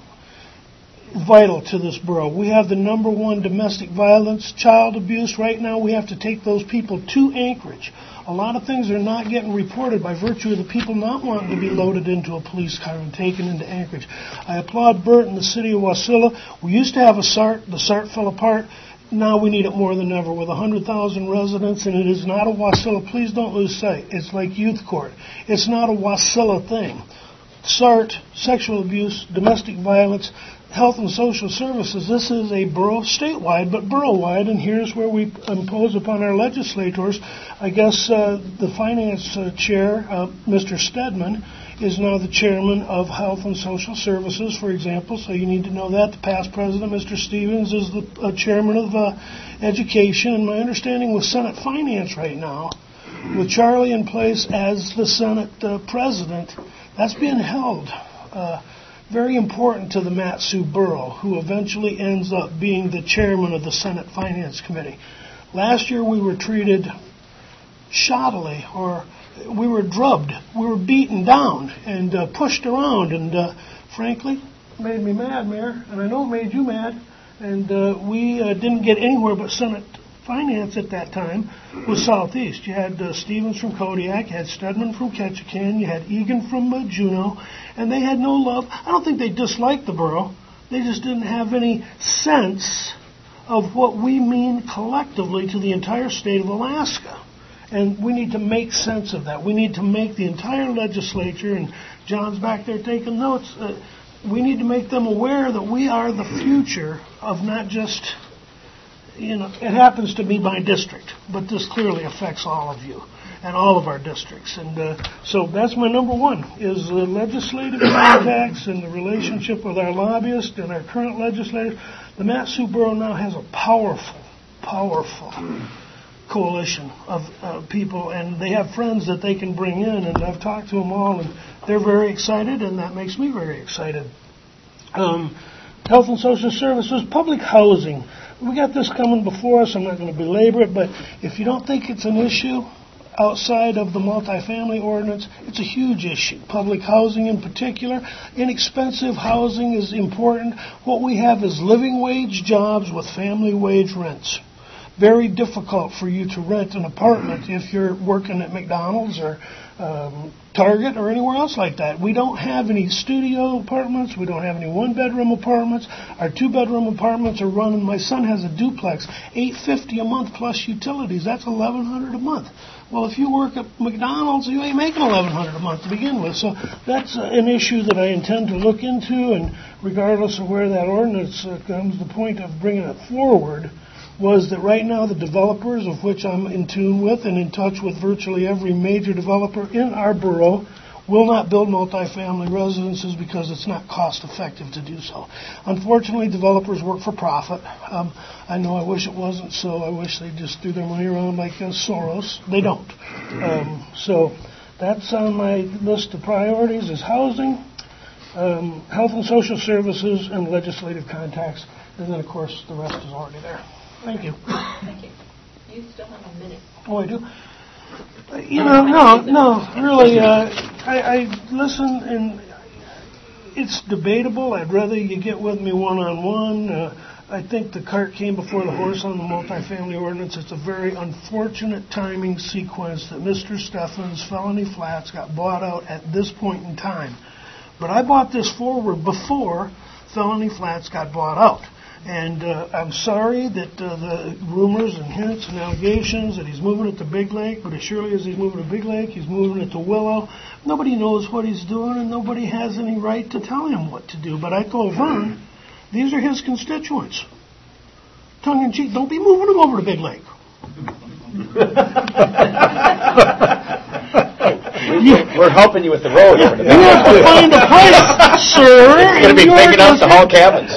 Vital to this borough. We have the number one domestic violence, child abuse. Right now we have to take those people to Anchorage. A lot of things are not getting reported by virtue of the people not wanting to be loaded into a police car and taken into Anchorage. I applaud Bert and the city of Wasilla. We used to have a SART. The SART fell apart. Now we need it more than ever with 100,000 residents, and it is not a Wasilla. Please don't lose sight. It's like youth court. It's not a Wasilla thing. SART, sexual abuse, domestic violence, health and social services, this is a borough statewide, but borough-wide, and here's where we impose upon our legislators. I guess the finance chair, Mr. Stedman, is now the chairman of Health and Social Services, for example, so you need to know that. The past president, Mr. Stevens, is the chairman of Education, and my understanding with Senate Finance right now, with Charlie in place as the Senate president, that's being held. Very important to the Mat-Su Borough, who eventually ends up being the chairman of the Senate Finance Committee. Last year we were treated shoddily, or we were drubbed, we were beaten down and pushed around, and frankly, it made me mad, Mayor, and I know it made you mad, and we didn't get anywhere but Senate Finance at that time with Southeast. You had Stevens from Kodiak, you had Stedman from Ketchikan, you had Egan from Juneau, and they had no love. I don't think they disliked the borough. They just didn't have any sense of what we mean collectively to the entire state of Alaska. And we need to make sense of that. We need to make the entire legislature, and John's back there taking notes, we need to make them aware that we are the future of not just, you know, it happens to be my district, but this clearly affects all of you. and all of our districts. And so that's my number one, is the legislative contacts and the relationship with our lobbyists and our current legislators. The Mat-Su Borough now has a powerful coalition of people, and they have friends that they can bring in, and I've talked to them all, and they're very excited, and that makes me very excited. Health and Social Services, public housing. We got this coming before us. I'm not going to belabor it, but if you don't think it's an issue outside of the multifamily ordinance, it's a huge issue. Public housing in particular. Inexpensive housing is important. What we have is living wage jobs with family wage rents. Very difficult for you to rent an apartment if you're working at McDonald's or Target or anywhere else like that. We don't have any studio apartments. We don't have any one-bedroom apartments. Our two-bedroom apartments are running. My son has a duplex, $850 a month plus utilities. That's $1,100 a month. Well, if you work at McDonald's, you ain't making $1,100 a month to begin with. So that's an issue that I intend to look into, and regardless of where that ordinance comes, the point of bringing it forward was that right now the developers, of which I'm in tune with and in touch with virtually every major developer in our borough, will not build multifamily residences because it's not cost effective to do so. Unfortunately, developers work for profit. I know I wish it wasn't so. I wish they just threw their money around like Soros. They don't. So that's on my list of priorities, is housing, health and social services, and legislative contacts. And then, of course, the rest is already there. Thank you. Thank you. You still have a minute. Oh, I do? No, really, I listen, and it's debatable. I'd rather you get with me one-on-one. I think the cart came before the horse on the multifamily ordinance. It's a very unfortunate timing sequence that Mr. Steffens' Felony Flats got bought out at this point in time. But I bought this forward before Felony Flats got bought out. And I'm sorry that the rumors and hints and allegations that he's moving it to Big Lake, but as surely as he's moving to Big Lake, he's moving it to Willow. Nobody knows what he's doing, and nobody has any right to tell him what to do. But I told Vern, these are his constituents. Tongue in cheek, don't be moving them over to Big Lake. We're helping you with the road. You have to find a place, sir. It's going to be big enough to haul cabins.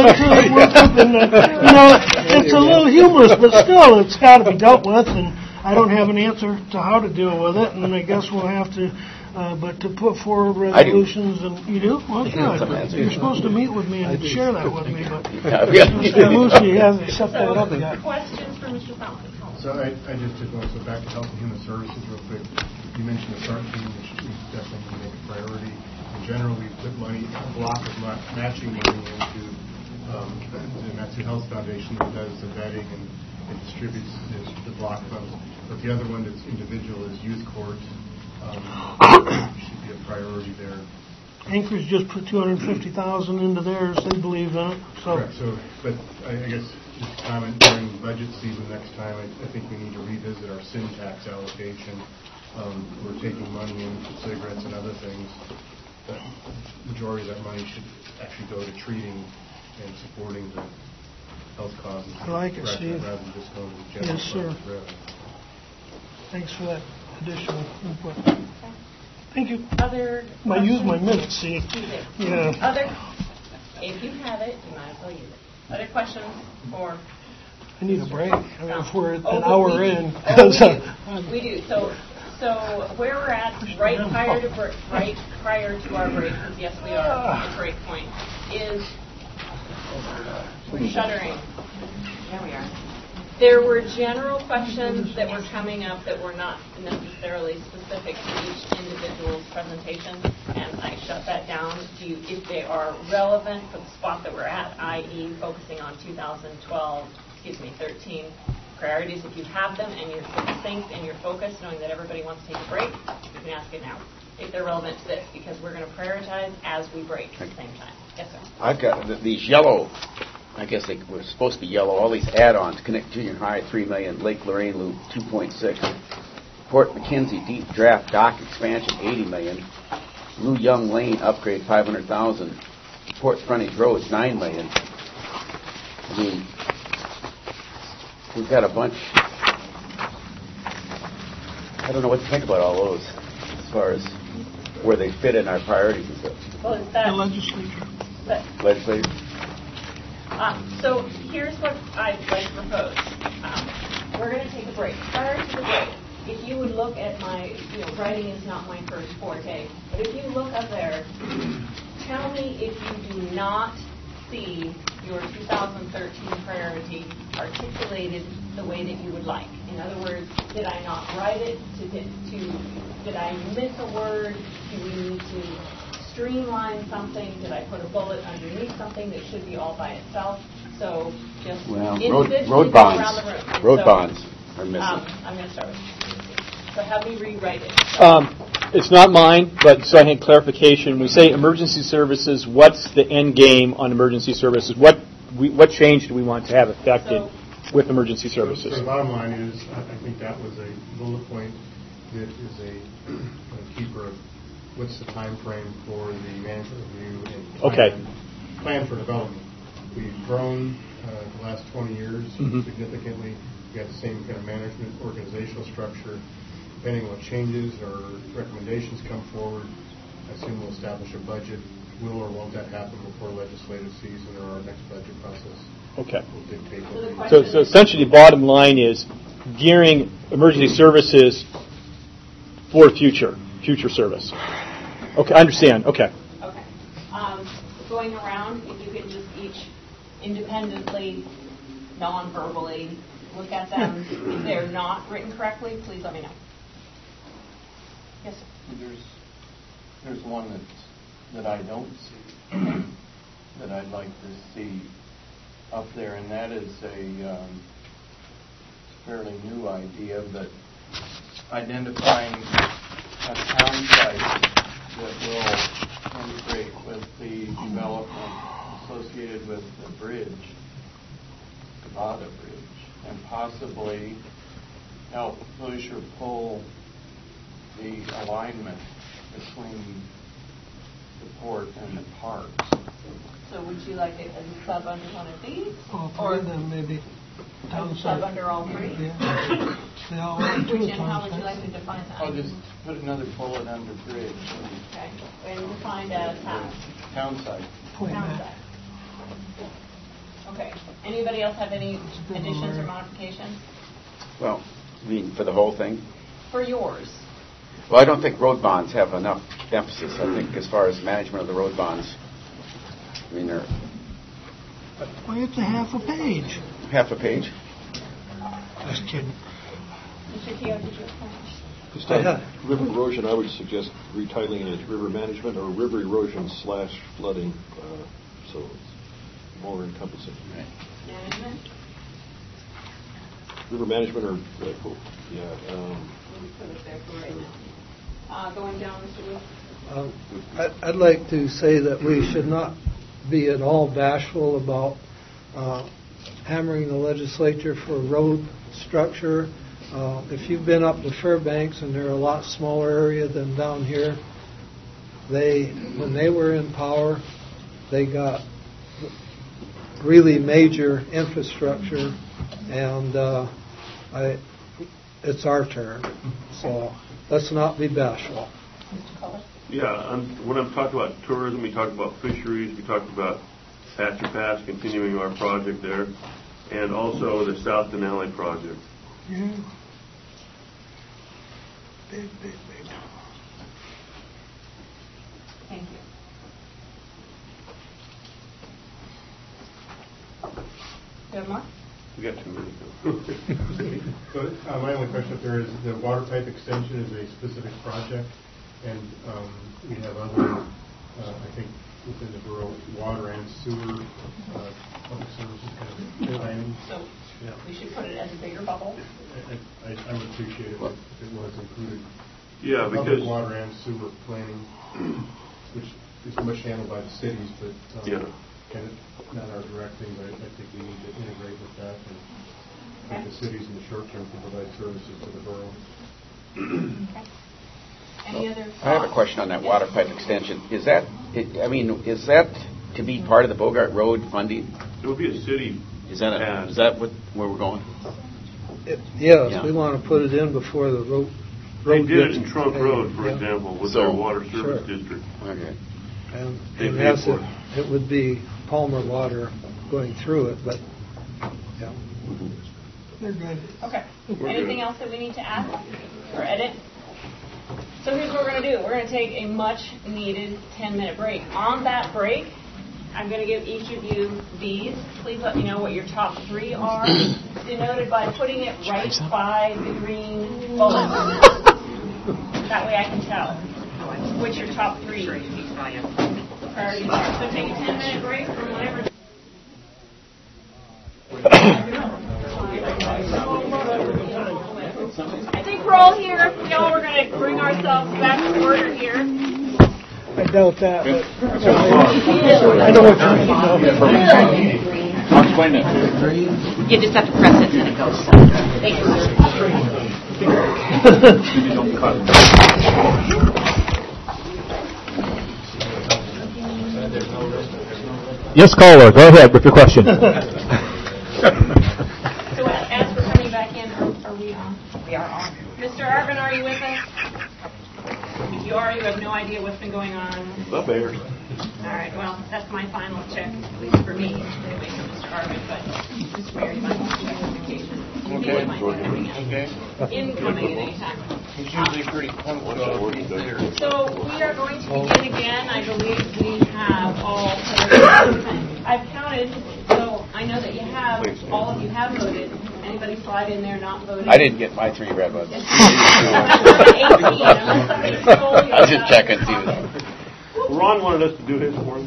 It's a little humorous, but still, it's got to be dealt with, and I don't have an answer to how to deal with it, and I guess we'll have to, but to put forward resolutions, and you do? Well, good. You're supposed to meet with me and share that with me, but Mr. Lucy hasn't set that up yet. Questions for Mr. Fountain? So I just took one, so back to Health and Human Services real quick. You mentioned the SART team, which we definitely need to make a priority. In general, we put money, a block of matching money into the Mat-Su Health Foundation that does the vetting and distributes the block funds. But the other one that's individual is youth court. Should be a priority there. Anchorage just put $250,000 into theirs. They believe in it. So. Correct. So, but I guess just a comment during budget season next time. I think we need to revisit our sin tax allocation. We're taking money in for cigarettes and other things. The majority of that money should actually go to treating and supporting the health causes. I like it, Steve. Rather than just going to the general. Yes, sir. Thanks for that additional input. Thank you. I use my minutes, see. Yeah. If you have it, you might as well use it. Other questions for? I need a break. I mean, if we're an hour in. We do. So where we're at right prior to our break, because yes, we are at break point, is we're shuddering. There we are. There were general questions that were coming up that were not necessarily specific to each individual's presentation, and I shut that down to you if they are relevant for the spot that we're at, i.e. focusing on 13 priorities. If you have them and you're succinct and you're focused, knowing that everybody wants to take a break, you can ask it now. If they're relevant to this, because we're going to prioritize as we break at the same time. Yes, sir. I've got these yellow, I guess they were supposed to be yellow, all these add-ons. Connect Junior High, $3 million. Lake Lorraine Loop, $2.6. Port McKenzie Deep Draft Dock Expansion, $80 million. Lou Young Lane Upgrade, $500,000. Port Frontage Roads, $9 million. I mean, we've got a bunch I don't know what to think about all those as far as where they fit in our priorities and stuff. Well, it's that. The legislature. Legislative? So here's what I'd like to propose. We're going to take a break. Prior to the break, if you would look at my, writing is not my first forte, but if you look up there, tell me if you do not see your 2013 priority articulated the way that you would like. In other words, did I not write it? Did I miss a word? Do we need to streamline something? Did I put a bullet underneath something that should be all by itself? So just road bonds. Around the room. Road bonds are missing. I'm going to start with you. So have me rewrite it. It's not mine, but so I had clarification. When we say emergency services, what's the end game on emergency services? What change do we want to have affected with emergency services? So the bottom line is, I think that was a bullet point that is a keeper of what's the time frame for the management review and plan for development. We've grown the last 20 years significantly. We've got the same kind of management organizational structure. Depending on what changes or recommendations come forward, I assume we'll establish a budget. Will or won't that happen before legislative season or our next budget process? Okay. Will dictate what So essentially, the bottom line is gearing emergency services for future service. Okay, I understand. Okay. Okay. Going around, if you could just each independently, non-verbally, look at them. If they're not written correctly, please let me know. Yes, sir. There's one that I don't see that I'd like to see up there, and that is a fairly new idea, but identifying a town site that will integrate with the development associated with the bridge, Kabata Bridge, and possibly help push or pull the alignment between the port and the parks. So would you like it as a sub under one of these? Or then maybe as a sub under all three? Yeah. How would you like to define that? I'll just put another bullet under bridge. Okay. And defined as how? Town site. Town site. Okay. Anybody else have any additions or modifications? Well, I mean, for the whole thing? For yours. Well, I don't think road bonds have enough emphasis. I think as far as management of the road bonds, I mean, they're... Well, it's a half a page. Half a page? Just kidding. Mr. Keogh, did you Just on river erosion, I would suggest retitling it as river management or river erosion / flooding, so it's more encompassing. Right. Management? River management or, Going down, Mr. Wu. I'd like to say that we should not be at all bashful about hammering the legislature for road structure. If you've been up to Fairbanks, and they're a lot smaller area than down here, when they were in power, they got really major infrastructure, and it's our turn. So let's not be bashful. Yeah, when I'm talking about tourism, we talk about fisheries, we talk about Patch and Pass, continuing our project there, and also the South Denali project. Yeah. Big. Thank you. You have more? We got 2 minutes. So my only question up there is the water pipe extension is a specific project, and we have other, I think, within the borough, water and sewer public services kind of planning. So we should put it as a bigger bubble? I would appreciate it if it was included. Yeah, Public because water and sewer planning, which is much handled by the cities, but and not our direct thing, but I think we need to integrate with that and the cities in the short term can provide services to the borough. Okay. Any other thoughts? I have a question on that water pipe extension. Is that to be part of the Bogart Road funding? it would be a city. Is that where we're going? Yes, we want to put it in before the They did it in Trunk Road, for example, with their water service district. Okay. And They paid yes, for it would be Palmer Water going through it, but, yeah. They're good. Okay. Anything else that we need to add or edit? So here's what we're going to do. We're going to take a much-needed 10-minute break. On that break, I'm going to give each of you these. Please let me know what your top 3 are, denoted by putting it right by the green bullet. That way I can tell which your top 3 priorities are. So take a 10-minute break from whatever. I think we're all here. You know, we're going to bring ourselves back to order here. I doubt that, but I know what you mean. I'll explain it. You just have to press it and it goes. Thank you, sir. Yes, caller, go ahead with your question. So as we're coming back in, are we on? We are on. Mr. Arvin, are you with us? If you are, you have no idea what's been going on. The Bears. All right, well, that's my final check, at least for me, anyway, for Mr. Arvin, but Mr. Mayor, you might want to check on occasion. Okay. Okay. Incoming at any time. He's usually pretty punctual. So we are going to begin again. I believe we have all. I've counted, so I know that you have. All of you have voted. Anybody slide in there not voting? I didn't get my 3 red ones. I'll just check and see. Ron wanted us to do his for him.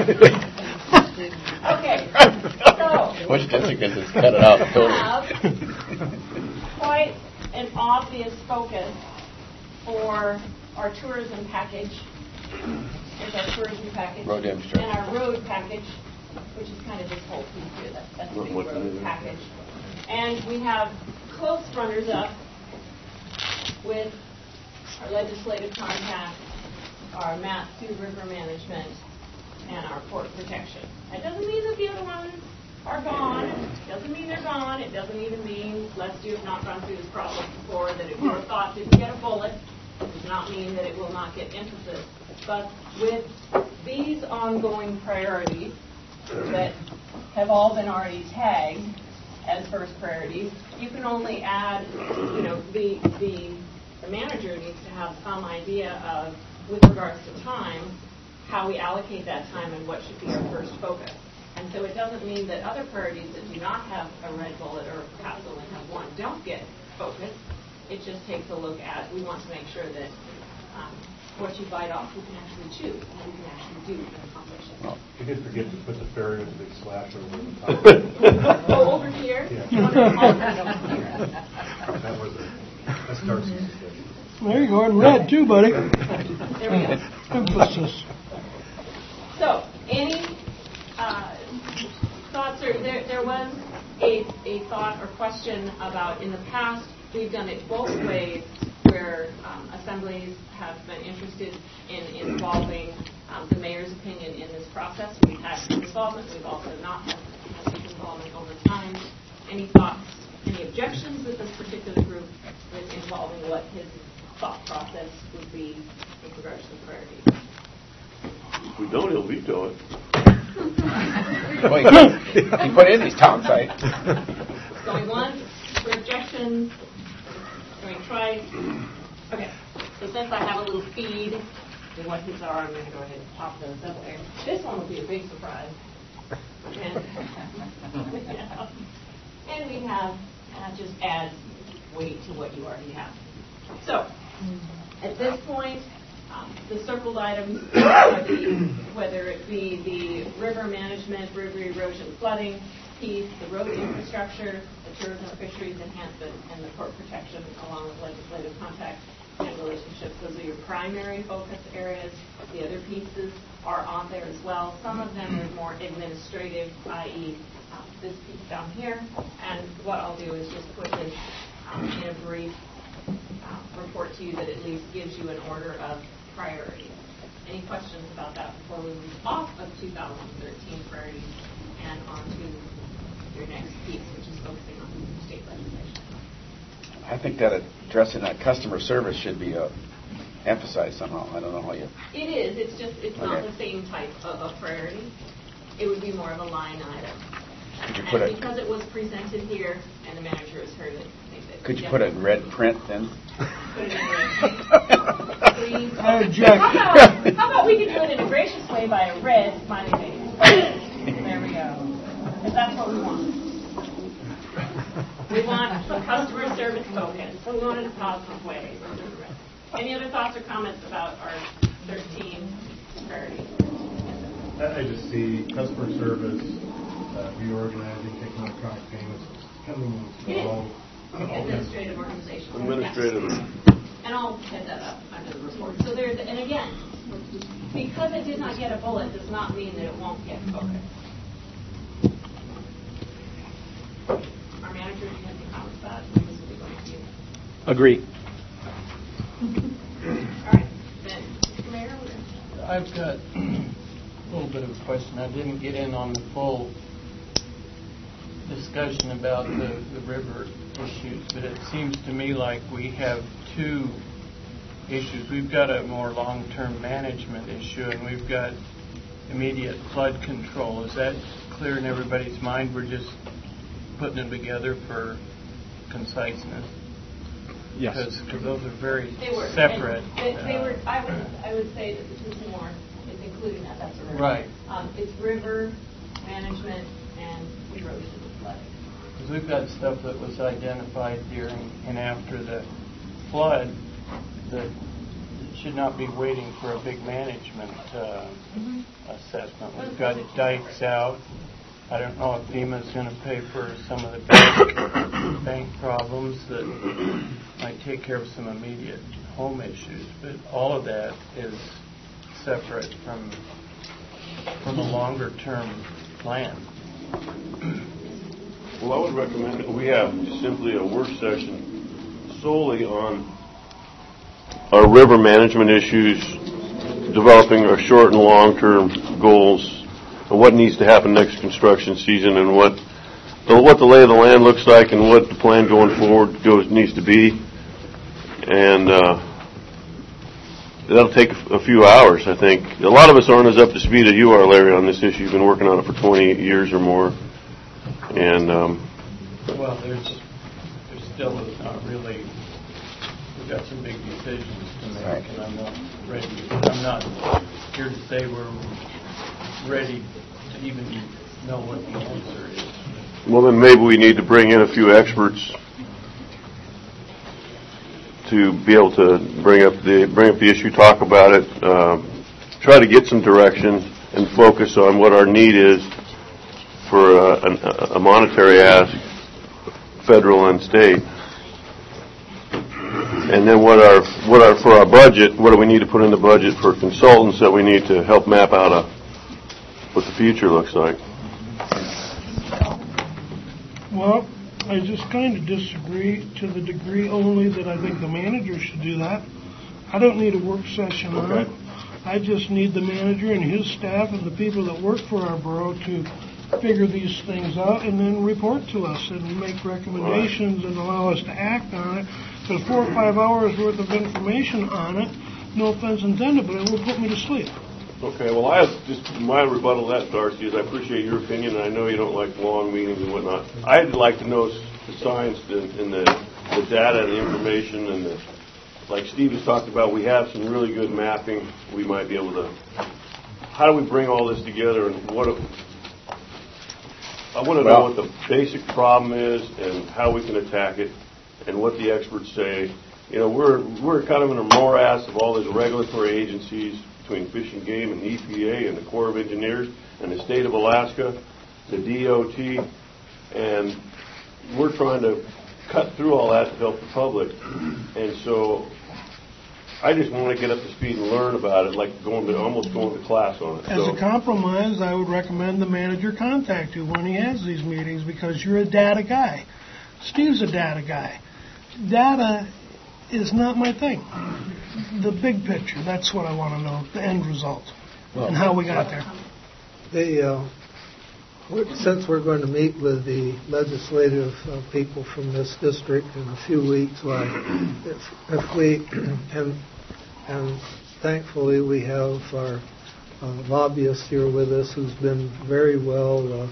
Okay. So. Which district is this? Cut it out. We have quite an obvious focus for our tourism package. There's our tourism package. Road infrastructure. And our road package, which is kind of this whole piece here. That's the big road package. And we have close runners-up with our legislative contact, our Mat-Su River management, and our port protection. That doesn't mean that the other ones are gone. It doesn't mean they're gone. It doesn't even mean, lest you have not gone through this process before, that if your thought didn't get a bullet, it does not mean that it will not get emphasis. But with these ongoing priorities that have all been already tagged as first priorities, you can only add, the manager needs to have some idea of, with regards to time, how we allocate that time and what should be our first focus. And so it doesn't mean that other priorities that do not have a red bullet or perhaps only have one don't get focus. It just takes a look at, we want to make sure that what you bite off you can actually chew and you can actually do and accomplish it. You did forget to put the ferry with a big slash over the top. Oh, over here? Yeah. That was that's Darcy's suggestion. There you go, in red too, buddy. There we go. Emphasis. So, any thoughts? Or there was a thought or question about, in the past, we've done it both ways, where assemblies have been interested in involving the mayor's opinion in this process. We've had some involvement. We've also not had some involvement over time. Any thoughts, any objections with this particular group with involving what his thought process would be with regards to the priorities? If we don't, he'll veto it. Well, he put in these town sites. Going once, for objections, going twice. Okay, so since I have a little feed in what his are, I'm going to go ahead and pop those up there. This one will be a big surprise. And we have, just adds weight to what you already have. So, at this point, the circled items, whether it be the river management, river erosion flooding piece, the road infrastructure, the tourism fisheries enhancement, and the port protection, along with legislative contact and relationships. Those are your primary focus areas. The other pieces are on there as well. Some of them are more administrative, i.e. This piece down here. And what I'll do is just put this in a brief report to you that at least gives you an order of priority. Any questions about that before we move off of 2013 priorities and on to your next piece, which is focusing on state legislation? I think that addressing that customer service should be emphasized somehow. I don't know how you... It is. It's just, it's not the same type of priority. It would be more of a line item. And because it was presented here and the manager has heard it, I think that... Could you put it in red print then? Put it in red. Please. How about we could do it in a gracious way by a red smiley face? There we go. Because that's what we want. We want a customer service focus. So we want it in a positive way. Any other thoughts or comments about our 13 priorities? I just see customer service, reorganizing, taking electronic payments, coming along. Administrative organization. Administrative. And I'll head that up under the report. So there's, and again, because it did not get a bullet does not mean that it won't get focused. Our manager, do you have any comments about it? This will be going to you. Agree. All right, then, Mr. Mayor. I've got a little bit of a question. I didn't get in on the full discussion about the river issues, but it seems to me like we have two issues. We've got a more long-term management issue, and we've got immediate flood control. Is that clear in everybody's mind? We're just putting them together for conciseness. Yes. Because those are very separate. They were. I would say that the two more is including that. That's a river. Right. It's river management and erosion and flooding. Because we've got stuff that was identified during and after the flood that should not be waiting for a big management assessment. We've got dikes out. I don't know if FEMA's going to pay for some of the bank problems that might take care of some immediate home issues, but all of that is separate from a longer-term plan. Well, I would recommend that we have simply a work session solely on our river management issues, developing our short and long-term goals, and what needs to happen next construction season, and what the lay of the land looks like, and what the plan going forward needs to be. And that'll take a few hours, I think. A lot of us aren't as up to speed as you are, Larry, on this issue. You've been working on it for 20 years or more. And well, there's still not really. We've got some big decisions to make, and I'm not here to say we're ready to even know what the answer is. Well, then maybe we need to bring in a few experts to be able to bring up the issue, talk about it, try to get some direction, and focus on what our need is for a monetary ask, federal and state. And then for our budget, what do we need to put in the budget for consultants that we need to help map out what the future looks like? Well, I just kind of disagree to the degree only that I think the manager should do that. I don't need a work session on it. I just need the manager and his staff and the people that work for our borough to figure these things out and then report to us and make recommendations and allow us to act on it. Because 4 or 5 hours worth of information on it, no offense intended, but it will put me to sleep. Okay, well, I have just my rebuttal to that, Darcy, is I appreciate your opinion, and I know you don't like long meetings and whatnot. I'd like to know the science and the data and the information, and like Steve has talked about, we have some really good mapping. We might be able to. How do we bring all this together, and what? I want to know what the basic problem is and how we can attack it, and what the experts say. You know, we're kind of in a morass of all these regulatory agencies between Fish and Game and the EPA and the Corps of Engineers and the state of Alaska, the DOT, and we're trying to cut through all that to help the public. And so I just want to get up to speed and learn about it, like almost going to class on it. As a compromise, I would recommend the manager contact you when he has these meetings, because you're a data guy. Steve's a data guy. Data is not my thing. The big picture, that's what I want to know, the end result, and how we got there. since we're going to meet with the legislative people from this district in a few weeks, if we and thankfully we have our lobbyist here with us who's been very well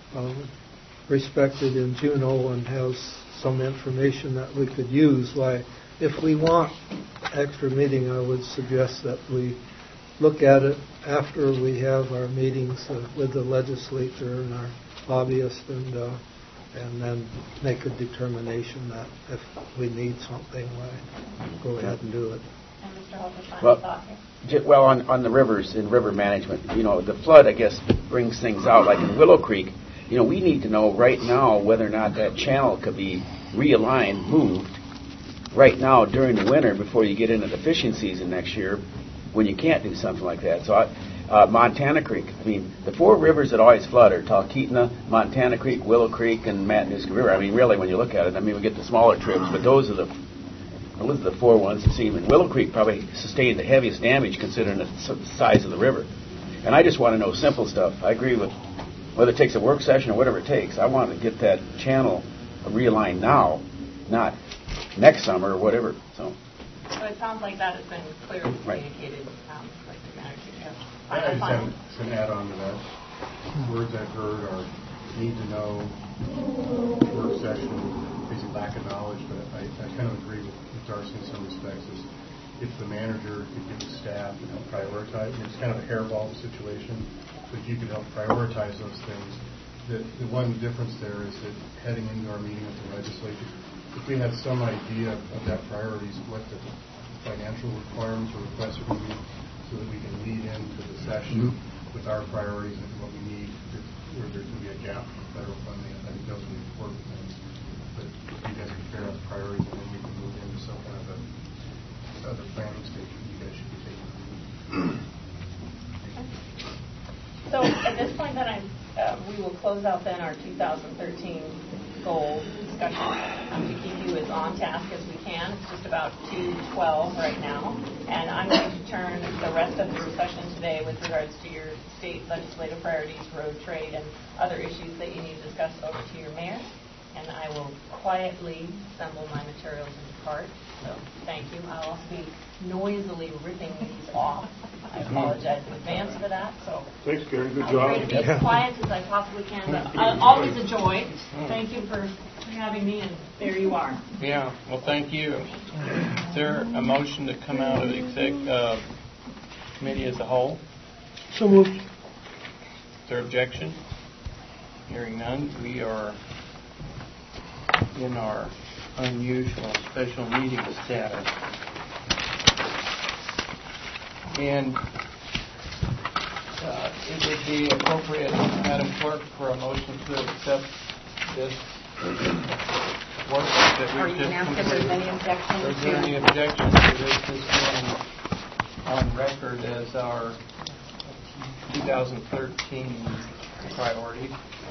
respected in Juneau and has some information that we could use. If we want extra meeting, I would suggest that we look at it after we have our meetings with the legislature and our lobbyist, and then make a determination that if we need something, go ahead and do it. And Mr. Holt's final thought here. Well, on the rivers and river management, the flood, I guess, brings things out. Like in Willow Creek, we need to know right now whether or not that channel could be realigned, moved right now during the winter before you get into the fishing season next year, when you can't do something like that. So Montana Creek, the four rivers that always flood are Talkeetna, Montana Creek, Willow Creek, and Matanuska River. Really, when you look at it, we get the smaller trips, but those are the four ones that seem. And Willow Creek probably sustained the heaviest damage considering the size of the river. And I just want to know simple stuff. I agree with whether it takes a work session or whatever it takes. I want to get that channel realigned now, not next summer or whatever. So it sounds like that has been clearly communicated. Like the manager. I just have an add-on to that. Words I've heard are need to know, work session, basically lack of knowledge, but I kind of agree with Darcy in some respects. If the manager could get the staff and help prioritize, it's kind of a hairball situation, but if you could help prioritize those things, the one difference there is that heading into our meeting with the legislature, if we had some idea of that priorities, what the financial requirements or requests are going to be, so that we can lead into the session with our priorities and what we need, where there can be a gap in federal funding. I think those would be important things. But if you guys can figure out the priorities, and then we can move into some kind of other planning stage that you guys should be taking. So at this point, then we will close out then our 2013 goal discussion to keep you as on task as we can. It's just about 2:12 right now, and I'm going to turn the rest of the discussion today with regards to your state legislative priorities, road trade, and other issues that you need to discuss over to your mayor. And I will quietly assemble my materials in the cart. So thank you. I'll also be noisily ripping these off. I apologize in advance for that. So thanks, Karen. Good I'll job. try to be as quiet as I possibly can. But always a joy. Thank you for having me, and there you are. Yeah. Well, thank you. Is there a motion to come out of the committee as a whole? So moved. Is there objection? Hearing none, we are in our unusual special meeting status. And it would be appropriate, Madam Clerk, for a motion to accept this work that we've just completed. If there's any objections? Is there any objections to this being on record as our 2013 priority?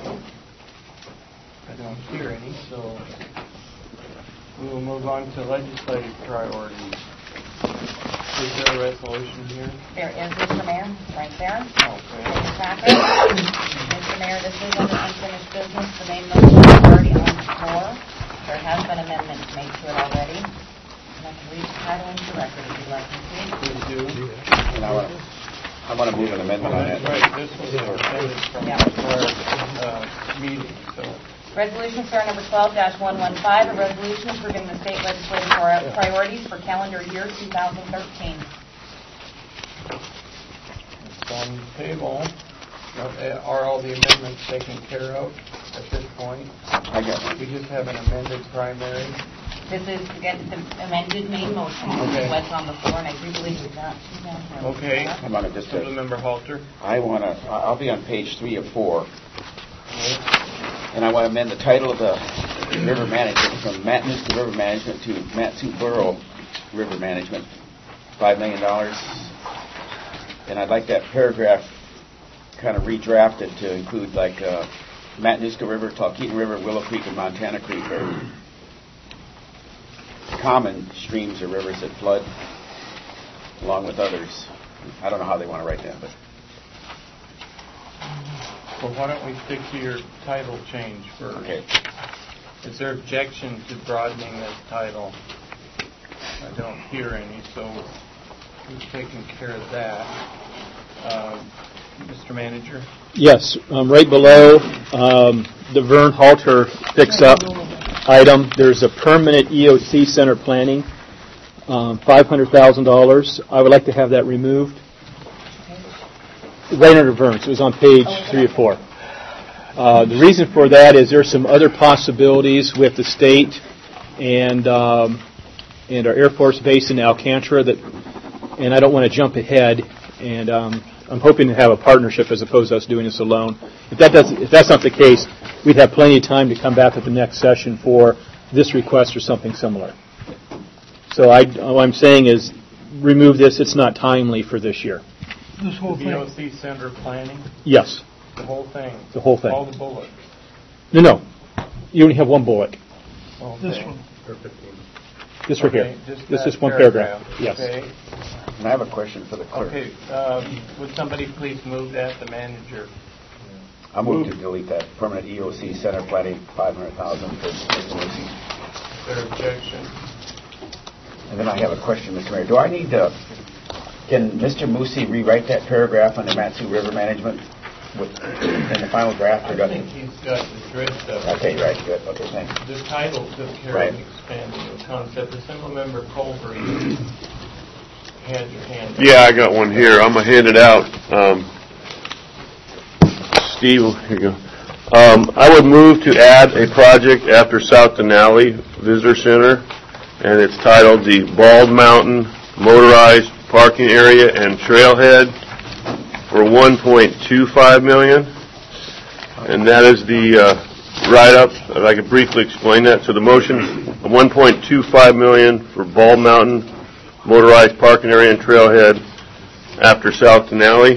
I don't hear any, so we will move on to legislative priorities. Is there a resolution here? There is, Mr. Mayor, right there. Okay. Mr. Mayor, this is under unfinished business. The main motion is already on the floor. There has been amendments made to it already. And I can read the title into the record if you'd like me to. Please do. And I want to move an amendment on that. Right, this was extended from our meeting, so. Resolution SAR number 12-115, a resolution approving the state legislative priorities for calendar year 2013. It's on the table. Are all the amendments taken care of at this point? I got it. We just have an amended primary. This is the amended main motion. Okay. What's on the floor, and I do believe we've got. Okay. I'm on it just Member Halter. I'll be on page 3 of 4. Okay. And I want to amend the title of the river management from Matanuska River Management to Mat-Su-Borough River Management, $5 million. And I'd like that paragraph kind of redrafted to include like Matanuska River, Talkeetna River, Willow Creek, and Montana Creek are common streams or rivers that flood along with others. I don't know how they want to write that, but Well, why don't we stick to your title change first? Okay. Is there objection to broadening this title? I don't hear any, so we've taken care of that. Mr. Manager? Yes, right below the Vern Halter fix-up item, there's a permanent EOC center planning, $500,000. I would like to have that removed. Right under Vern's. It was on page 3 or 4. The reason for that is there's some other possibilities with the state and our Air Force Base in Alcantara and I don't want to jump ahead, and I'm hoping to have a partnership as opposed to us doing this alone. If that's not the case, we'd have plenty of time to come back at the next session for this request or something similar. So what I'm saying is remove this. It's not timely for this year. This whole thing? DOC Center planning? Yes. The whole thing? The whole thing. All the bullets? No. You only have one bullet. Okay. This one. This right Okay, here. just This that is one paragraph. Yes. Okay. And I have a question for the clerk. Okay. Would somebody please move that, the manager? I move to delete that permanent EOC center planning, $500,000 for Mr. Moosey. Is there objection? And then I have a question, Mr. Mayor. Do I need to? Can Mr. Moosey rewrite that paragraph on the Mat-Su River management in the final draft? I think he's got the drift of it. Okay, right, good. Okay, thanks. The title took care of expanding the concept. The simple member Colbert had your hand up. Yeah, I got one here. I'm going to hand it out. Steve, here you go. I would move to add a project after South Denali Visitor Center, and it's titled the Bald Mountain Motorized Parking Area and Trailhead for $1.25 million. And that is the write-up. If I could briefly explain that. So the motion, $1.25 million for Bald Mountain Motorized Parking Area and Trailhead after South Denali.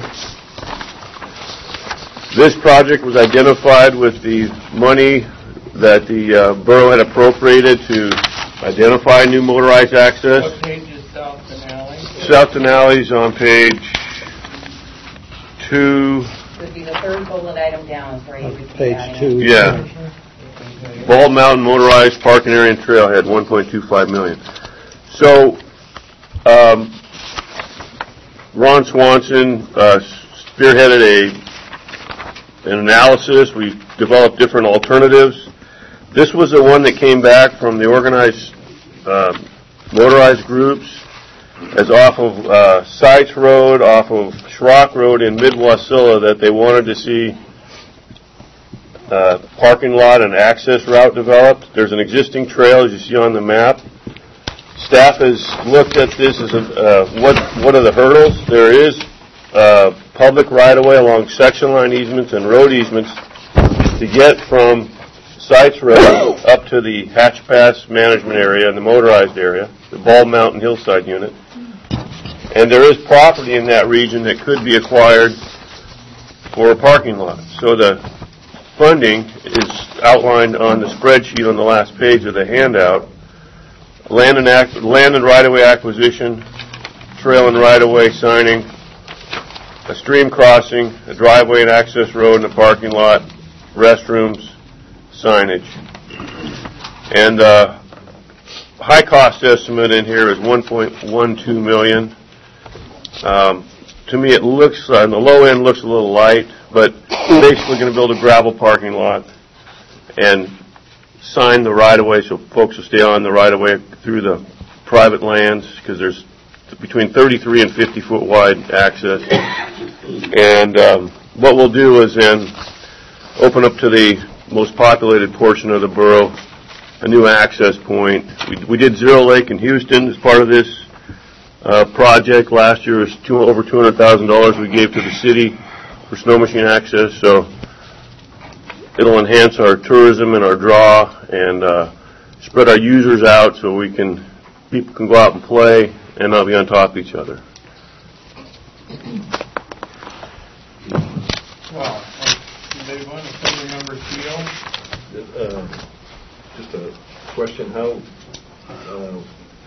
This project was identified with the money that the borough had appropriated to identify new motorized access. What page is South Denali? South Denali's on page 2. It would be the third bullet item down, sorry. Page 2. Yeah. Bald Mountain Motorized Parking Area and Trailhead, $1.25 million. So, Ron Swanson spearheaded an analysis. We developed different alternatives. This was the one that came back from the organized motorized groups as off of Sites Road, off of Schrock Road in Mid-Wasilla, that they wanted to see parking lot and access route developed. There's an existing trail, as you see on the map. Staff has looked at this as what are the hurdles. There is public right-of-way along section line easements and road easements to get from Sites Road up to the Hatch Pass management area and the motorized area, the Bald Mountain Hillside unit. And there is property in that region that could be acquired for a parking lot. So the funding is outlined on the spreadsheet on the last page of the handout. Land and right-of-way acquisition, trail and right-of-way signing, a stream crossing, a driveway and access road and a parking lot, restrooms, signage. And high cost estimate in here is $1.12 million. To me, it looks, on the low end, looks a little light, but basically going to build a gravel parking lot and sign the right-of-way so folks will stay on the right-of-way through the private lands, because there's between 33 and 50-foot wide access. And what we'll do is then open up to the most populated portion of the borough a new access point. We did Zero Lake in Houston as part of this project. Last year was over $200,000 we gave to the city for snow machine access. So it'll enhance our tourism and our draw and spread our users out so people can go out and play and not be on top of each other. Well, they want to send your number Teal. Just a question: how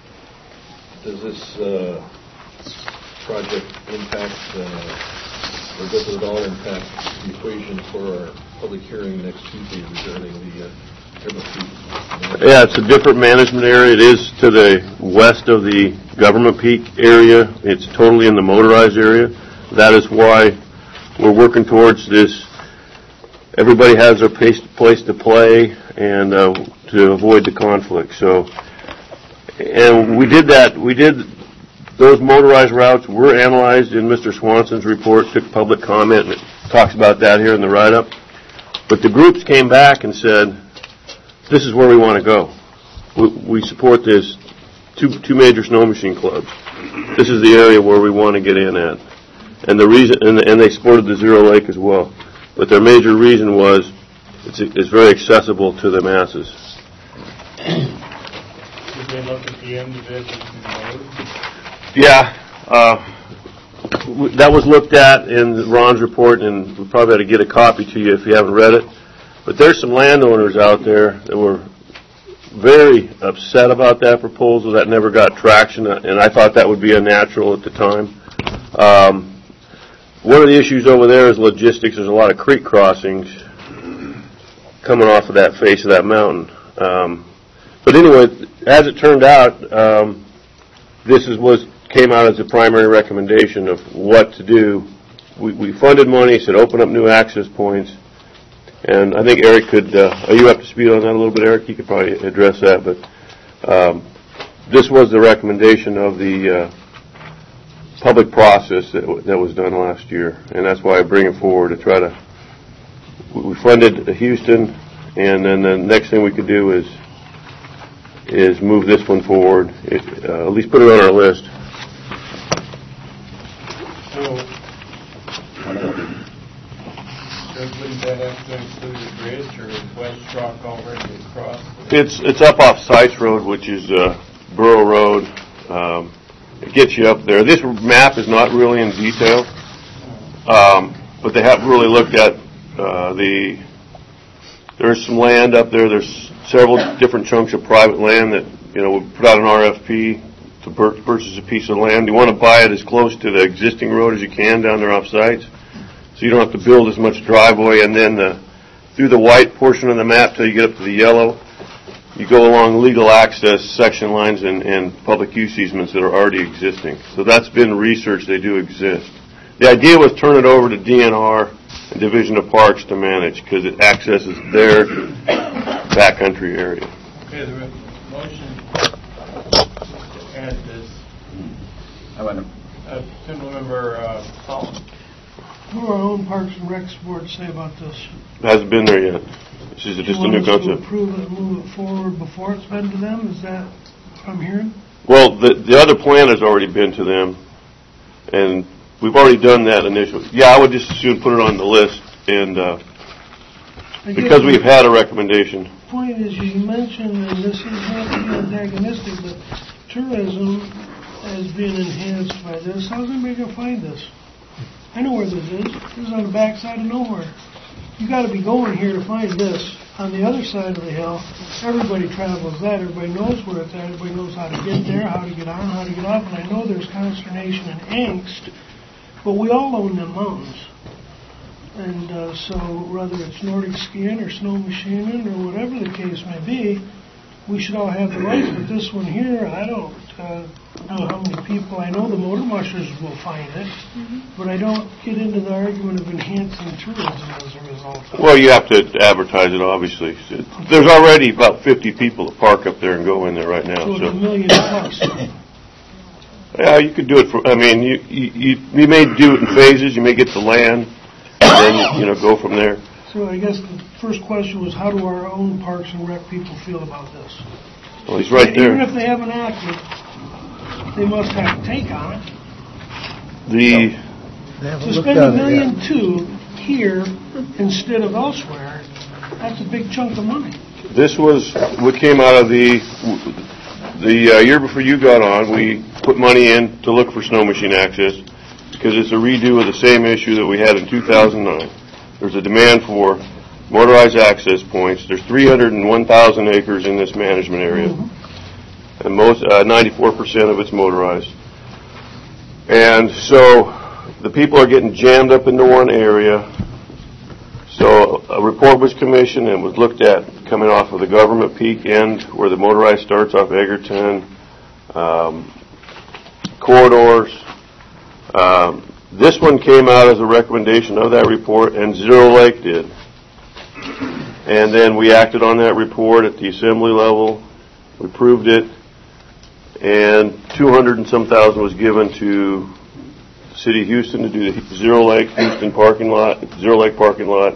does this project impact or does it at all impact the equation for our public hearing next Tuesday regarding the River Peak? Yeah, it's a different management area. It is to the west of the Government Peak area. It's totally in the motorized area. That is why we're working towards this. Everybody has their place to play and to avoid the conflict. So, and we did that. Those motorized routes were analyzed in Mr. Swanson's report, took public comment, and it talks about that here in the write-up. But the groups came back and said, this is where we want to go. We support this. Two major snow machine clubs. This is the area where we want to get in at. And the reason, and they supported the Zero Lake as well. But their major reason was it's very accessible to the masses. Did they look at the individual roads? Yeah, that was looked at in Ron's report, and we probably ought to get a copy to you if you haven't read it. But there's some landowners out there that were very upset about that proposal. That never got traction, and I thought that would be unnatural at the time. One of the issues over there is logistics. There's a lot of creek crossings coming off of that face of that mountain. But anyway, as it turned out, this came out as the primary recommendation of what to do. We funded money, said open up new access points, and I think Eric could, are you up to speed on that a little bit, Eric? You could probably address that, but this was the recommendation of the public process that was done last year, and that's why I bring it forward to try to, we funded Houston, and then the next thing we could do is move this one forward, at least put it on our list. So, wouldn't that have to include a bridge or West Rock already across? It's up off Sites Road, which is Burrow Road. It gets you up there. This map is not really in detail, but they have really looked at there's some land up there. There's several different chunks of private land that, we put out an RFP to purchase a piece of land. You want to buy it as close to the existing road as you can down there off sites, so you don't have to build as much driveway. And then through the white portion of the map till you get up to the yellow, you go along legal access section lines and public use easements that are already existing. So that's been researched. They do exist. The idea was turn it over to DNR and Division of Parks to manage because it accesses their backcountry area. Okay, the motion to add this. I want Councilmember Solomon. What do our own Parks and Recs board say about this? It hasn't been there yet. This is just a new concept. To approve it and move it forward before it's been to them? Is that what I'm hearing? Well, the other plan has already been to them, and we've already done that initially. Yeah, I would just as soon put it on the list, and because we've had a recommendation. The point is, you mentioned, and this is not to be antagonistic, but tourism is being enhanced by this. How's anybody going to find this? I know where this is. This is on the backside of nowhere. You got to be going here to find this. On the other side of the hill, everybody travels that. Everybody knows where it's at. Everybody knows how to get there, how to get on, how to get off. And I know there's consternation and angst, but we all own them mountains. And so whether it's Nordic skiing or snow machining or whatever the case may be, we should all have the rights. But this one here, I don't know how many people. I know the motor mushers will find it, but I don't get into the argument of enhancing tourism as a result of it. Well, you have to advertise it, obviously. There's already about 50 people that park up there and go in there right now. So it's $1 million bucks. Yeah, you could do it for, you may do it in phases. You may get the land, and then, go from there. So I guess the first question was, how do our own Parks and Rec people feel about this? Well, he's right there. Even if they haven't acted, they must have a take on it. To spend $1.2 million here instead of elsewhere, that's a big chunk of money. This was what came out of the year before you got on. We put money in to look for snow machine access because it's a redo of the same issue that we had in 2009. There's a demand for motorized access points. There's 301,000 acres in this management area, and 94% of it's motorized. And so the people are getting jammed up into one area. So a report was commissioned and was looked at coming off of the Government Peak end where the motorized starts off Egerton, corridors. This one came out as a recommendation of that report, and Zero Lake did. And then we acted on that report at the assembly level. We approved it, and $200 and some thousand was given to the City of Houston to do the Zero Lake Houston parking lot, Zero Lake parking lot,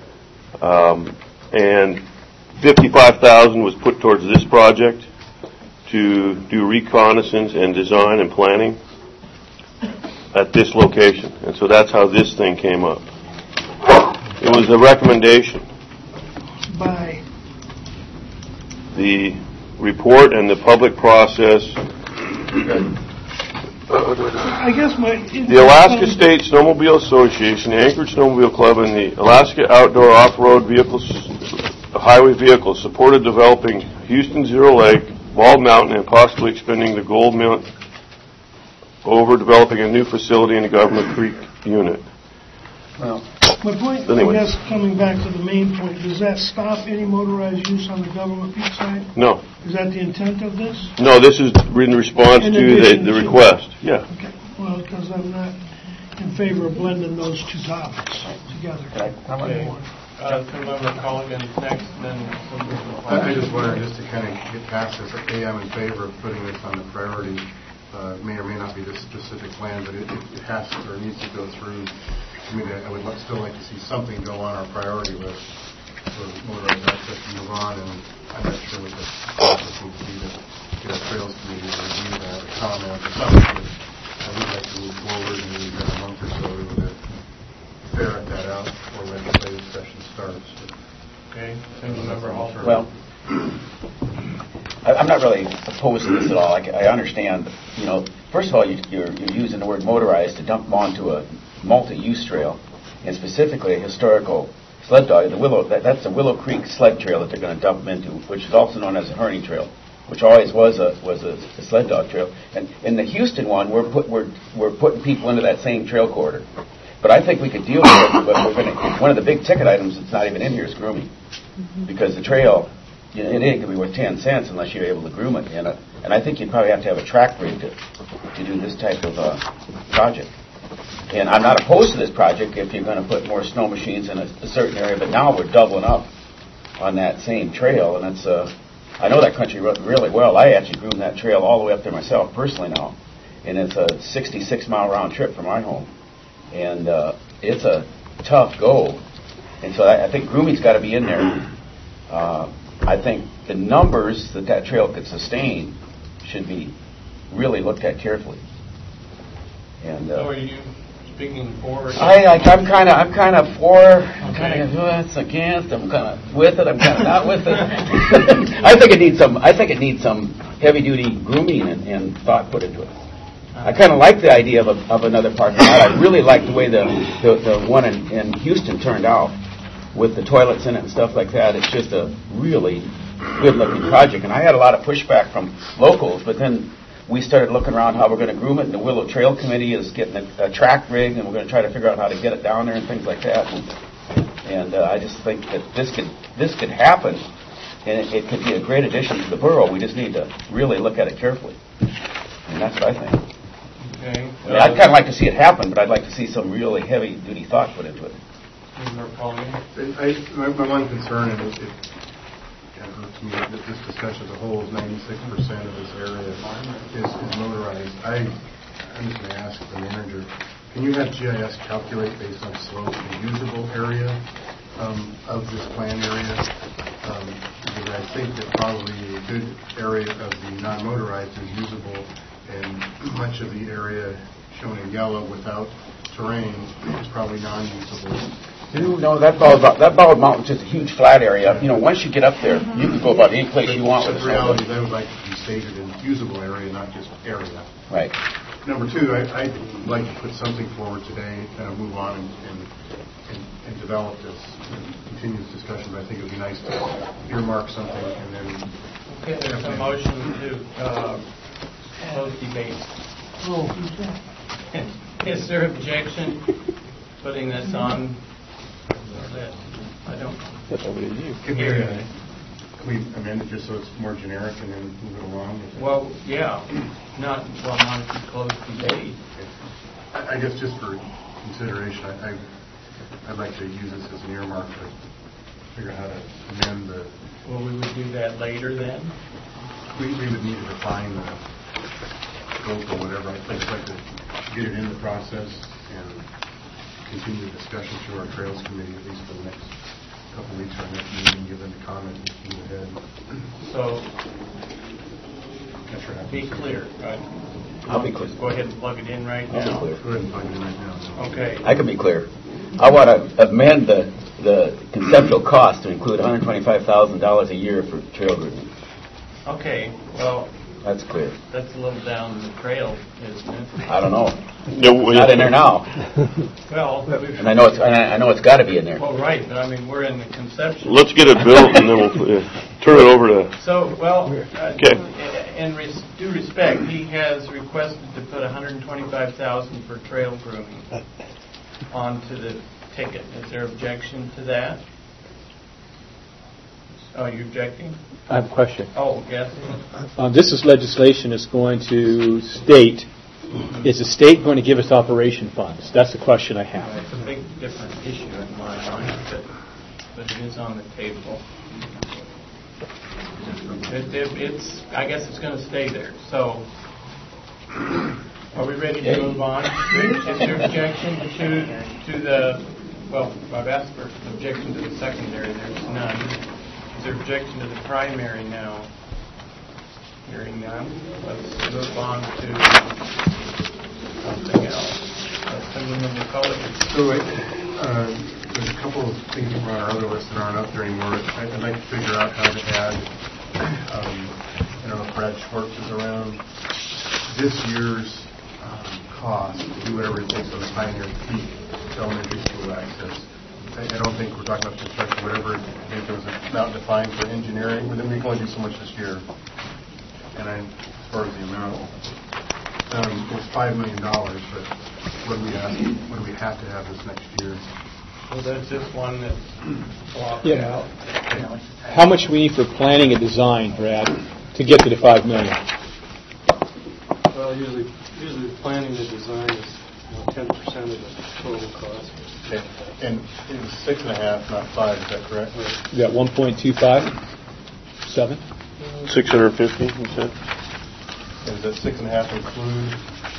and $55,000 was put towards this project to do reconnaissance and design and planning at this location. And so that's how this thing came up. It was a recommendation. By the report and the public process. I guess the Alaska State Snowmobile Association, the Anchorage Snowmobile Club, and the Alaska Outdoor Off-Road Highway Vehicles supported developing Houston Zero Lake, Bald Mountain, and possibly expanding the Gold Mill over developing a new facility in the Government Creek unit. Well, my point, anyway. I guess, coming back to the main point, does that stop any motorized use on the Government Peak side? No. Is that the intent of this? No, this is in response to the request. Yeah. Okay. Well, because I'm not in favor of blending those two topics together. Okay. Councilmember Colligan next, and then I just wanted just to kind of get past this. Okay, I'm in favor of putting this on the priority. May or may not be the specific plan, but it has to or needs to go through. I mean, I would still like to see something go on our priority list for motorized access to move on, and I'm not sure what the process needs to be to get our trails committee to review that, or comment, or something. I would like to move forward, and we've got a month or so to ferret that out before legislative session starts. Okay, Councilmember Hall. Well, I'm not really opposed to this at all. I understand, first of all, you're using the word motorized to dump them onto a multi-use trail, and specifically a historical sled dog. That's the Willow Creek sled trail that they're going to dump them into, which is also known as a Herning Trail, which always was a sled dog trail. And in the Houston one, we're putting people into that same trail corridor. But I think we could deal with it. But one of the big ticket items that's not even in here is grooming, because the trail, it ain't going to be worth 10 cents unless you're able to groom it. And I think you'd probably have to have a track rig to do this type of project. And I'm not opposed to this project if you're going to put more snow machines in a certain area, but now we're doubling up on that same trail, and it's I know that country really well. I actually groomed that trail all the way up there myself personally now, and it's a 66-mile round trip from my home, and it's a tough go. And so I think grooming's got to be in there. I think the numbers that trail could sustain should be really looked at carefully. And so are you speaking for? I'm kind of for. I'm kind of against. I'm kind of with it. I'm kind of not with it. I think it needs some heavy duty grooming and thought put into it. I kind of like the idea of another parking lot. I really like the way the one in Houston turned out with the toilets in it and stuff like that. It's just a really good looking project, and I had a lot of pushback from locals, but then we started looking around how we're going to groom it, and the Willow Trail Committee is getting a track rig, and we're going to try to figure out how to get it down there and things like that. And I just think that this could happen, and it could be a great addition to the borough. We just need to really look at it carefully, and that's what I think. Okay. I'd kind of like to see it happen, but I'd like to see some really heavy-duty thought put into it. My one concern, and to me, that this discussion as a whole is 96% of this area is motorized. I'm just going to ask the manager, can you have GIS calculate based on slope the usable area of this plan area? Because I think that probably a good area of the non-motorized is usable, and much of the area shown in yellow without terrain is probably non-usable. No, that Bald Mountain's just a huge flat area. Once you get up there, you can go about any place you want with the reality is I would like to be stated in usable area, not just area. Right. Number two, I'd like to put something forward today, kind of move on and develop this and continue this discussion, but I think it would be nice to earmark something and then... Okay, there's a motion to close debate. Oh, who's that? Is there objection putting this on the list? I don't hear it. Can we amend it just so it's more generic and then move it along? Well, yeah, not to close debate. I guess just for consideration, I'd like to use this as an earmark to figure out how to amend the... Well, we would do that later then? We would need to define the scope or whatever. I'd like to get it in the process and continue the discussion through our Trails Committee, at least for the next couple of weeks, our next meeting, give them the comment and move ahead. So, be clear, right? I'll be clear. Just go ahead and plug it in right now. I'll be clear. Go ahead and plug it in right now. Okay. I can be clear. I want to amend the conceptual cost to include $125,000 a year for trail grooming. Okay, well... That's clear. That's a little down the trail, isn't it? I don't know. It's not in there now. Well... And I know it's got to be in there. Well, right, but I mean, we're in the conception. Let's get it built and then we'll turn it over to... So, well, okay. In due respect, he has requested to put $125,000 for trail grooming onto the ticket. Is there objection to that? Oh, are you objecting? I have a question. Oh, yes. This is legislation that's going to state, is the state going to give us operation funds? That's the question I have. It's a big different issue in my mind, but it is on the table. I guess it's going to stay there. So, are we ready to move on? Is there objection to the, well, I've asked for objection to the secondary. There's none. Is there objection to the primary now? Hearing none. Let's move on to something else. Councilmember Culligan. So, there's a couple of things from our other list that aren't up there anymore. I'd like to figure out how to add, I don't know if Brad Schwartz is around, this year's cost to do whatever it takes on the Pioneer Peak elementary school access. I don't think we're talking about construction, whatever. I think there was an amount defined for engineering, but then we can only do so much this year. And as far as the amount, it was $5 million, but what do we have to have this next year? Well, there's this one that's blocked out. How much we need for planning and design, Brad, to get to the $5 million? Well, usually planning and design is 10% of the total cost. Okay. And it was 6.5, not 5. Is that correct? You got 1.25, 7. 650, you said. And does that 6.5 include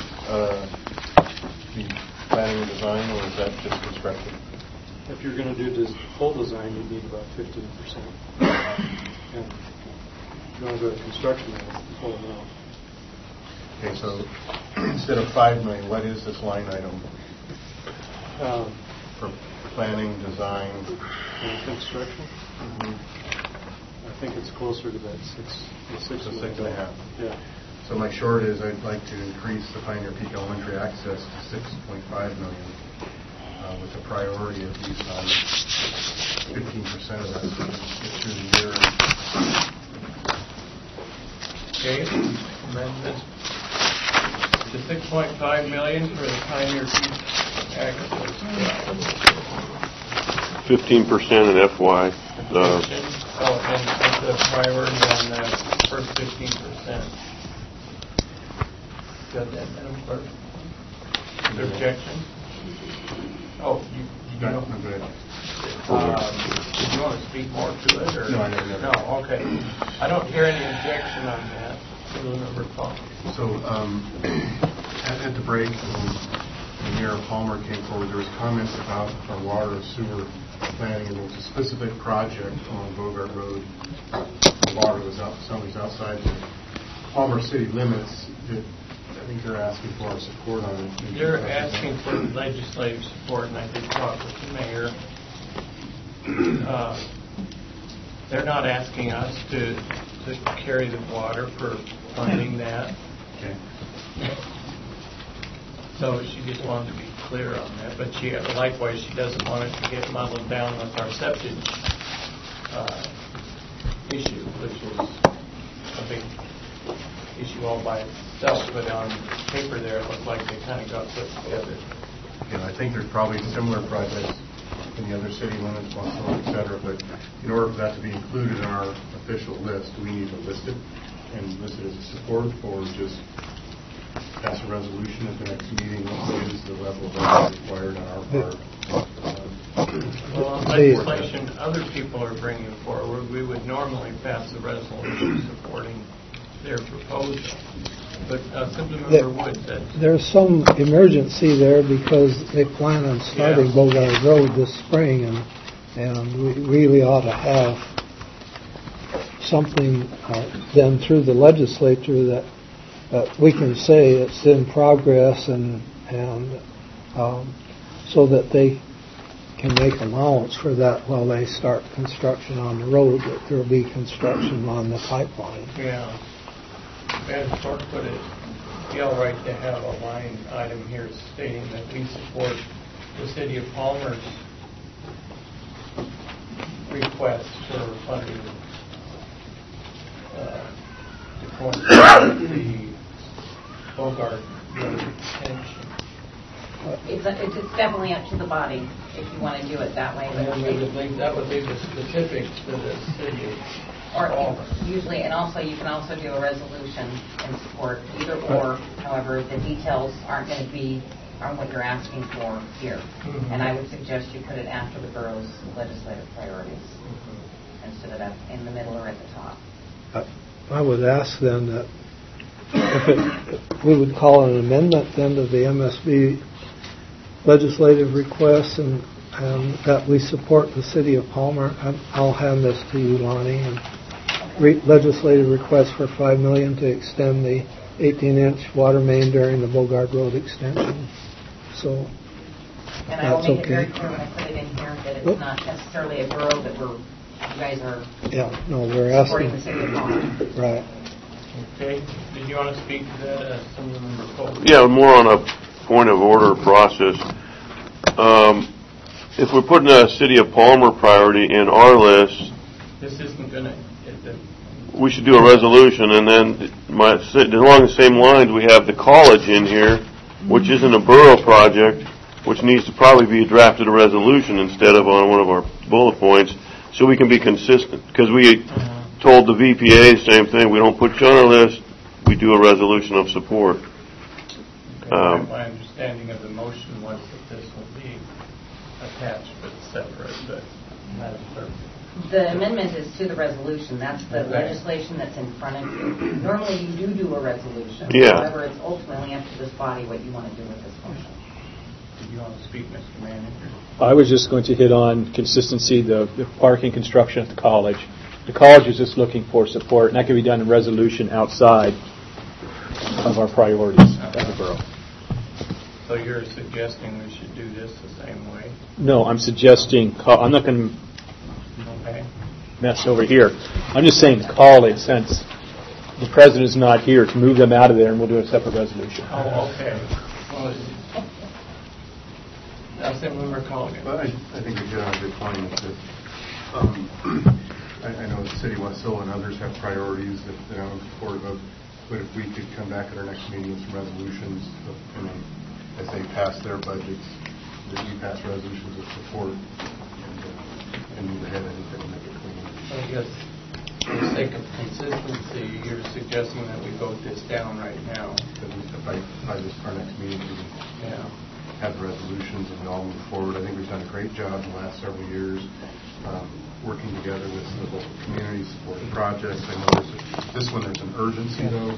the planning and design, or is that just construction? If you're going to do full design, you need about 15%. And if you want to go to construction, that's the full amount. Okay, so instead of $5 million, what is this line item for planning, design, and construction? Mm-hmm. I think it's closer to that 6.5. Yeah. So my short is I'd like to increase the Pioneer Peak Elementary access to $6.5 million, with the priority of least on 15% of that through the year. Okay, amendment to $6.5 million for the Pioneer Peak access. 15% in FY. And the priority on the first 15%. Got that, Madam Clerk? Is there objection? Oh, you know. No, go ahead. Do you want to speak more to it? Or? No, I never. No, okay. I don't hear any objection on that. Councilmember Paul. So, at the break, when Mayor Palmer came forward, there was comments about our water and sewer planning, and there was a specific project on Bogart Road. The water was outside the Palmer city limits. I think they're asking for our support on it. They're asking for legislative support, and I did talk with the mayor. They're not asking us to carry the water for funding that. Okay. So she just wanted to be clear on that. But likewise, she doesn't want it to get muddled down with our septic issue, which is a big issue all by itself, but on paper there, it looked like they kind of got put together. I think there's probably similar projects in the other city limits, et cetera, but in order for that to be included in our official list, we need to list it and list it as a support, or just pass a resolution at the next meeting. What is the level of effort required on our part? Well, on legislation other people are bringing forward, we would normally pass a resolution supporting their proposal. But Assemblymember Wood said there's some emergency there because they plan on starting Bogart Road this spring, and we really ought to have something then through the legislature that we can say it's in progress, and so that they can make allowance for that while they start construction on the road, that there will be construction on the pipeline. Yeah. As Clark put it, be all right to have a line item here stating that we support the City of Palmer's request for funding the Bogart Road extension. It's definitely up to the body if you want to do it that way. And that would leave the specifics to the city. Or usually, and also you can also do a resolution in support, either or. However, the details aren't going to be on what you're asking for here. Mm-hmm. And I would suggest you put it after the borough's legislative priorities instead of in the middle or at the top. I would ask then that if we would call an amendment then to the MSB legislative requests, and that we support the City of Palmer. I'll hand this to you, Lonnie. And legislative request for $5 million to extend the 18-inch water main during the Bogart Road extension. So and I will make it very clear when I put it in here that it's not necessarily a borough that you guys are we're supporting asking the City of Palmer. Right. Okay. Did you want to speak to that? Some of them are told. Yeah, more on a point of order process. If we're putting a City of Palmer priority in our list, this isn't going to. We should do a resolution, and then along the same lines, we have the college in here, which isn't a borough project, which needs to probably be drafted a resolution instead of on one of our bullet points, so we can be consistent. Because we told the VPA the same thing: we don't put you on our list, we do a resolution of support. My understanding of the motion was that this would be attached but separate, but not perfect. The amendment is to the resolution. That's the legislation that's in front of you. Normally you do a resolution. Yeah. However, it's ultimately up to this body what you want to do with this motion. Did you want to speak, Mr. Manager? I was just going to hit on consistency, the parking construction at the college. The college is just looking for support, and that can be done in resolution outside of our priorities as a borough. So you're suggesting we should do this the same way? No, I'm suggesting, I'm not going to mess over here. I'm just saying the college, since the president is not here, to move them out of there, and we'll do a separate resolution. Oh, okay. Well, Assemblymember Colligan. Well, I think you hit on a good point. I know the City of West Hill and others have priorities that I'm supportive of, but if we could come back at our next meeting with some resolutions, and then as they pass their budgets, that you pass resolutions of support and move ahead, I think that will make it clean. I guess for the sake of consistency, you're suggesting that we vote this down right now. By our next meeting, we can have the resolutions and we all move forward. I think we've done a great job in the last several years working together with the local community, supporting projects. I know this one there's an urgency, though.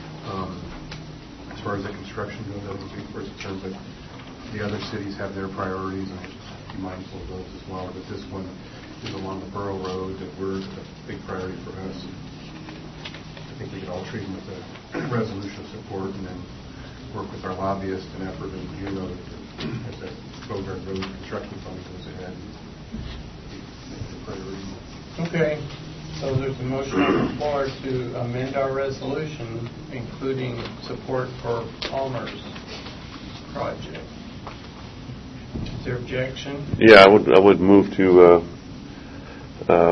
As far as the construction goes, I don't think for its term, but the other cities have their priorities, and just be mindful of those as well. But this one is along the Borough Road that we're a big priority for us. I think we could all treat them with a resolution of support, and then work with our lobbyists and effort, and you know that as that Bogart Road construction fund goes ahead, make it a priority. Okay. So there's a motion on the floor to amend our resolution, including support for Palmer's project. Is there objection? Yeah, I would move to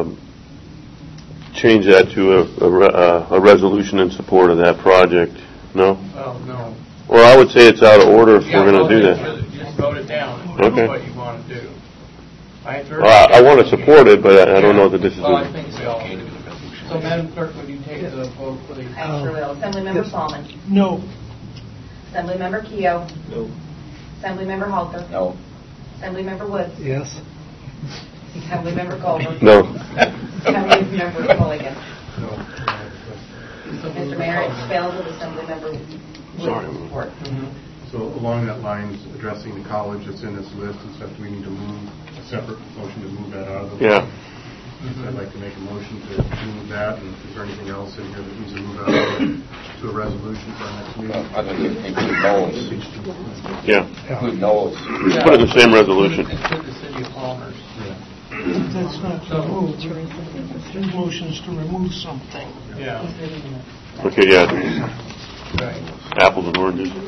change that to a resolution in support of that project. No? Well, no. Well, I would say it's out of order if we're going to do that. Just vote it down. Okay. What you want to do. I want to support it, but I don't know that this is. Well, I think so. So, Madam Clerk, would you take the vote, please? I sure will. Assemblymember Salmon. No. Assemblymember Keough. No. Assemblymember Halter. No. Assemblymember Woods. Yes. Assemblymember Culver. No. Assemblymember Mulligan. No. Mr. Mayor, it's spelled with Assemblymember Woods' support. So along that lines, addressing the college that's in this list and stuff, do we need to move a separate motion to move that out of the list? Yeah. I'd like to make a motion to move that, and is there anything else in here that needs to move out to a resolution for our next meeting? I think it include Knowles. Yeah. Include Knowles. Put it in the same resolution. Include the city of Palmer's. That's not to remove. His motion is to remove something. Yeah. Okay, yeah. Right. Apples and oranges. So,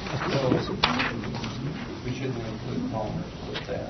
we shouldn't include Palmer's with that.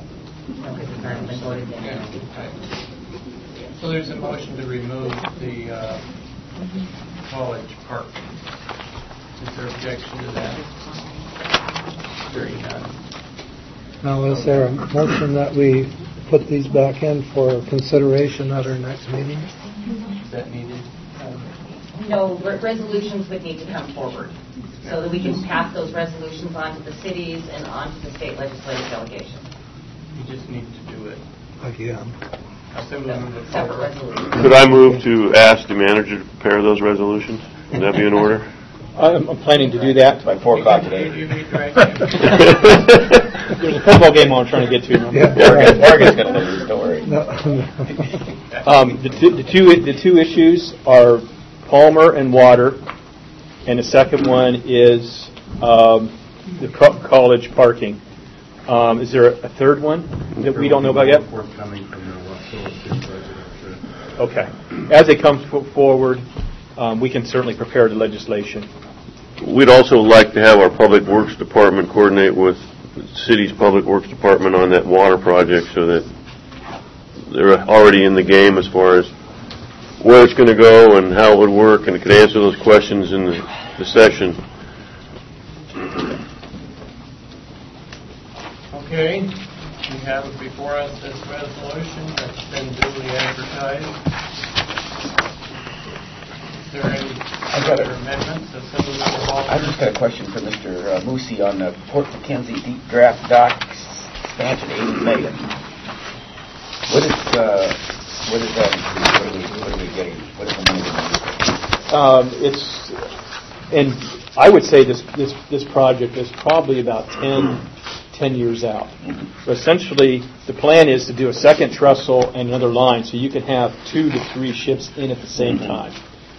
Yeah. So there's a motion to remove the college park. Is there objection to that? Hearing none. Now, is there a motion that we put these back in for consideration at our next meeting? Is that needed? No, resolutions would need to come forward so that we can pass those resolutions on to the cities and on to the state legislative delegation. You just need to do it. Again. Separate resolutions. Could I move to ask the manager to prepare those resolutions? Would that be in order? I'm planning to do that. By 4 o'clock today. You meet right now. There's a football game I'm trying to get to. Morgan's going to lose, don't worry. The two issues are Palmer and water, and the second one is the college parking. Is there a third one that we don't know about yet? Okay. As it comes forward, we can certainly prepare the legislation. We'd also like to have our Public Works Department coordinate with the city's Public Works Department on that water project so that they're already in the game as far as where it's going to go and how it would work, and could answer those questions in the session. Okay, we have before us this resolution that's been duly advertised. Is there any other amendments? I've just got a question for Mr. Moosey on the Port McKenzie deep draft dock expansion, $80 million. What is that? What are we getting? What is the money? It's, and I would say this project is probably about 10 years out. So essentially, the plan is to do a second trestle and another line, so you can have 2 to 3 ships in at the same time.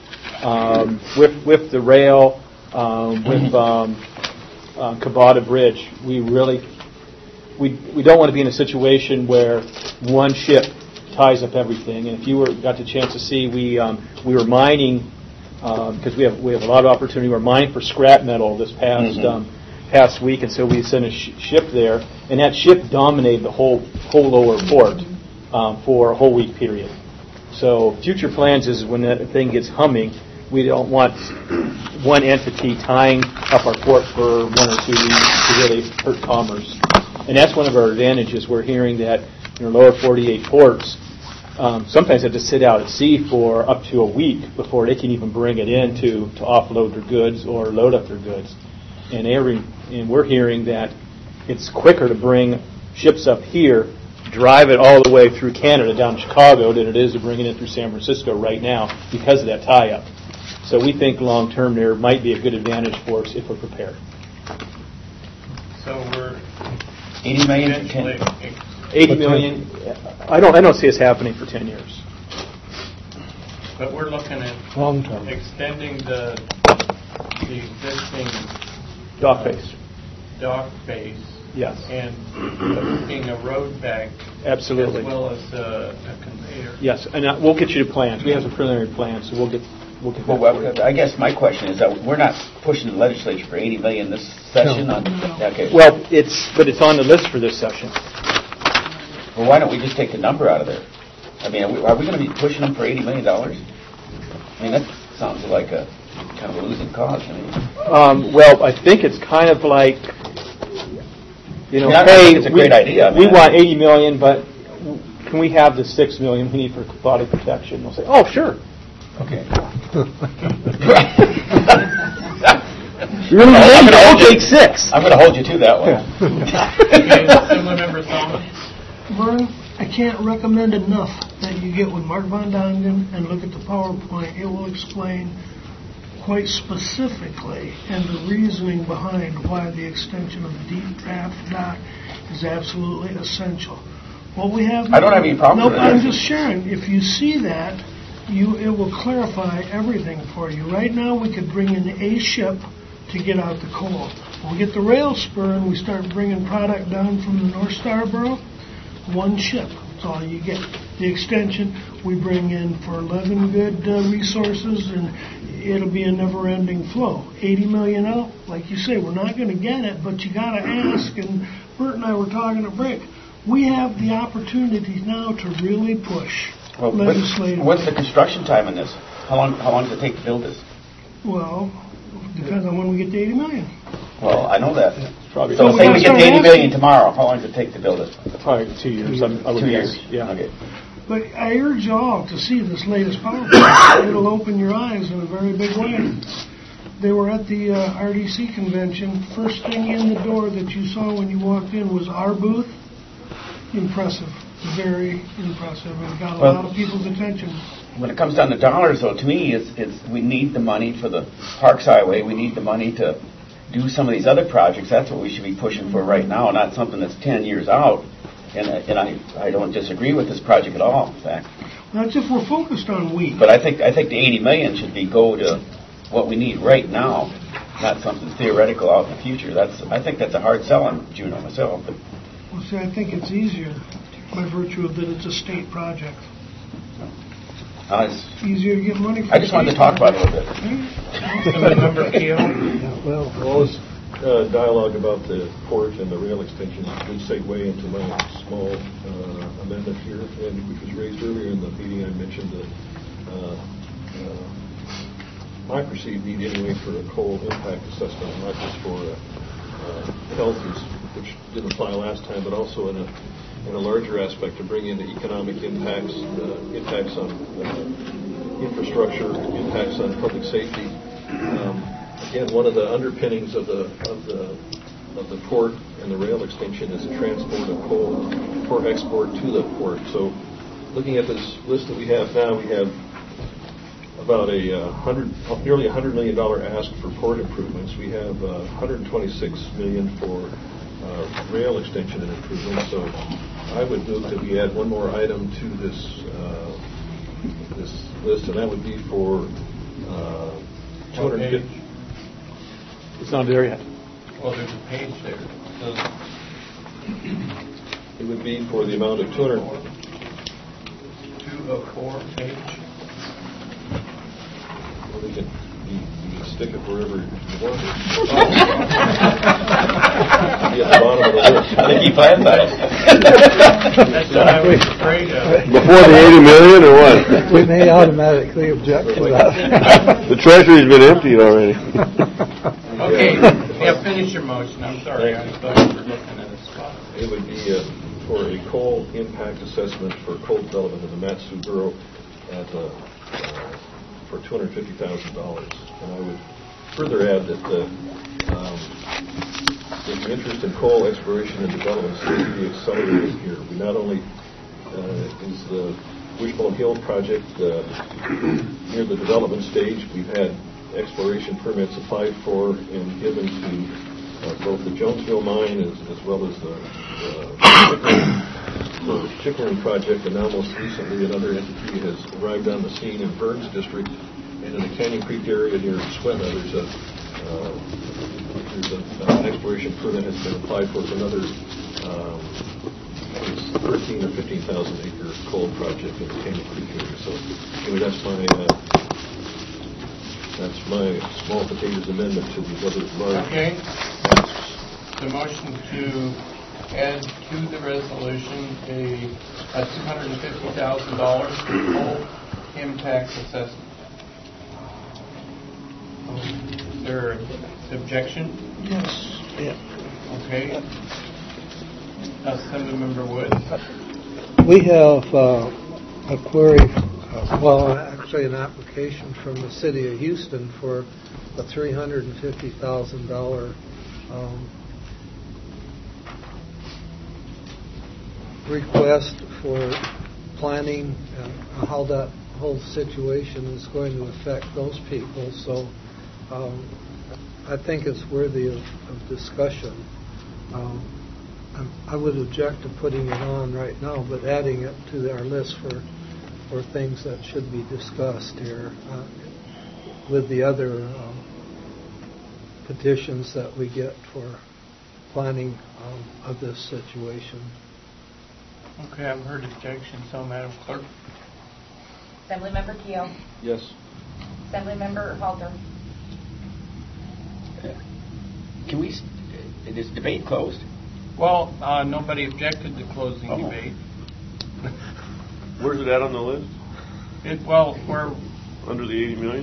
With the rail, with Cabada Bridge, we don't want to be in a situation where one ship ties up everything. And if you got the chance to see, we were mining because we have a lot of opportunity. We're mining for scrap metal this past week, and so we sent a ship there, and that ship dominated the whole lower port for a whole week period. So future plans is when that thing gets humming, we don't want one entity tying up our port for 1 or 2 weeks to really hurt commerce. And that's one of our advantages. We're hearing that lower 48 ports sometimes have to sit out at sea for up to a week before they can even bring it in to offload their goods or load up their goods. And we're hearing that it's quicker to bring ships up here, drive it all the way through Canada down to Chicago than it is to bring it in through San Francisco right now because of that tie-up. So we think long-term there might be a good advantage for us if we're prepared. So we're $80 million. $80 million. I don't see us happening for 10 years. But we're looking at long-term extending the existing dock base. Dock base. Yes. And putting a road back. Absolutely. As well as a conveyor. Yes, and we'll get you the plans. We have some preliminary plans, so we'll get. Well, I guess my question is that we're not pushing the legislature for $80 million this session. No. Okay. Well, it's on the list for this session. Well, why don't we just take the number out of there? I mean, are we going to be pushing them for $80 million? I mean, that sounds like a Kind of a losing cause. Well, I think it's kind of like, you know, I hey, think it's a great idea. We want $80 million, but can we have the $6 million we need for body protection? They'll say, oh, sure. Okay. I'll take 6. I'm going to hold you to that one. Vern, I can't recommend enough that you get with Mark Von Dongen and look at the PowerPoint. It will explain quite specifically and the reasoning behind why the extension of the deep draft dock is absolutely essential. What we have. I don't have any problem with it. I'm just sharing. If you see that, it will clarify everything for you. Right now, we could bring in a ship to get out the coal. When we get the rail spur and we start bringing product down from the North Star Borough, one ship. That's all you get. The extension we bring in for 11 good resources, and it'll be a never-ending flow. 80 million out, like you say, we're not going to get it, but you got to ask. And Bert and I were talking at break. We have the opportunity now to really push legislative. What's the construction time in this? How long does it take to build this? Well, depends on when we get to 80 million. Well, I know that. Probably. So say we get to 80 million tomorrow. How long does it take to build it? Probably 2 years. 2 years. Yeah. Okay. But I urge you all to see this latest PowerPoint. It'll open your eyes in a very big way. They were at the RDC convention. First thing in the door that you saw when you walked in was our booth. Impressive. Very impressive. And got a lot of people's attention. When it comes down to dollars, though, to me, it's we need the money for the Parks Highway. We need the money to do some of these other projects. That's what we should be pushing for right now, not something that's 10 years out. And I don't disagree with this project at all, in fact. That's if we're focused on wheat. But I think the 80 million should go to what we need right now, not something theoretical out in the future. I think that's a hard sell on Juneau myself. But. Well, see, I think it's easier by virtue of that it's a state project. It's easier to get money from. I just wanted to talk about it a little bit. Well, this dialogue about the port and the rail extension would segue into my small amendment here, and which was raised earlier in the meeting. I mentioned that my perceived need anyway for a coal impact assessment, not just for health, which didn't apply last time, but also in a larger aspect to bring in the economic impacts, impacts on infrastructure, impacts on public safety. Again, one of the underpinnings of the port and the rail extension is the transport of coal for export to the port. So, looking at this list that we have now, we have about nearly $100 million ask for port improvements. We have $126 million for rail extension and improvements. So, I would move that we add one more item to this list, and that would be for 250. It's not there yet. Well, there's a page there. It would be for the amount of 204 page. Well, you can stick it wherever you want it. Be at the bottom of the list. I think he planned that. That's what I was afraid of. Before the 80 million or what? We may automatically object to that. The treasury's been emptied already. Okay, yeah, finish your motion. I'm sorry, I thought you were looking at a spot. It would be for a coal impact assessment for coal development in the Mat-Su Borough for $250,000. And I would further add that the interest in coal exploration and development seems to be accelerating here. We not only is the Wishbone Hill project near the development stage, we've had exploration permits applied for and given to both the Jonesville mine as well as the Chickering project, and now most recently another entity has arrived on the scene in Burns District, and in the Canyon Creek area near Swetna there's an exploration permit has been applied for another 13 or 15,000 acre coal project in the Canyon Creek area. So anyway, that's my small potatoes amendment to the other large. Okay. The motion to add to the resolution a $250,000 coal impact assessment. there objection? Yes. Yeah. Okay. Assemblymember Woods. We have a query, actually an application from the city of Houston for a $350,000 request for planning how that whole situation is going to affect those people. So I think it's worthy of discussion. I would object to putting it on right now, but adding it to our list for things that should be discussed here with the other petitions that we get for planning of this situation. Okay, I've heard objection, so Madam Clerk. Assemblymember Keo. Yes. Assemblymember Halter. Can we, is debate closed? Well, nobody objected to closing debate. Where's it at on the list? We're under the 80 million.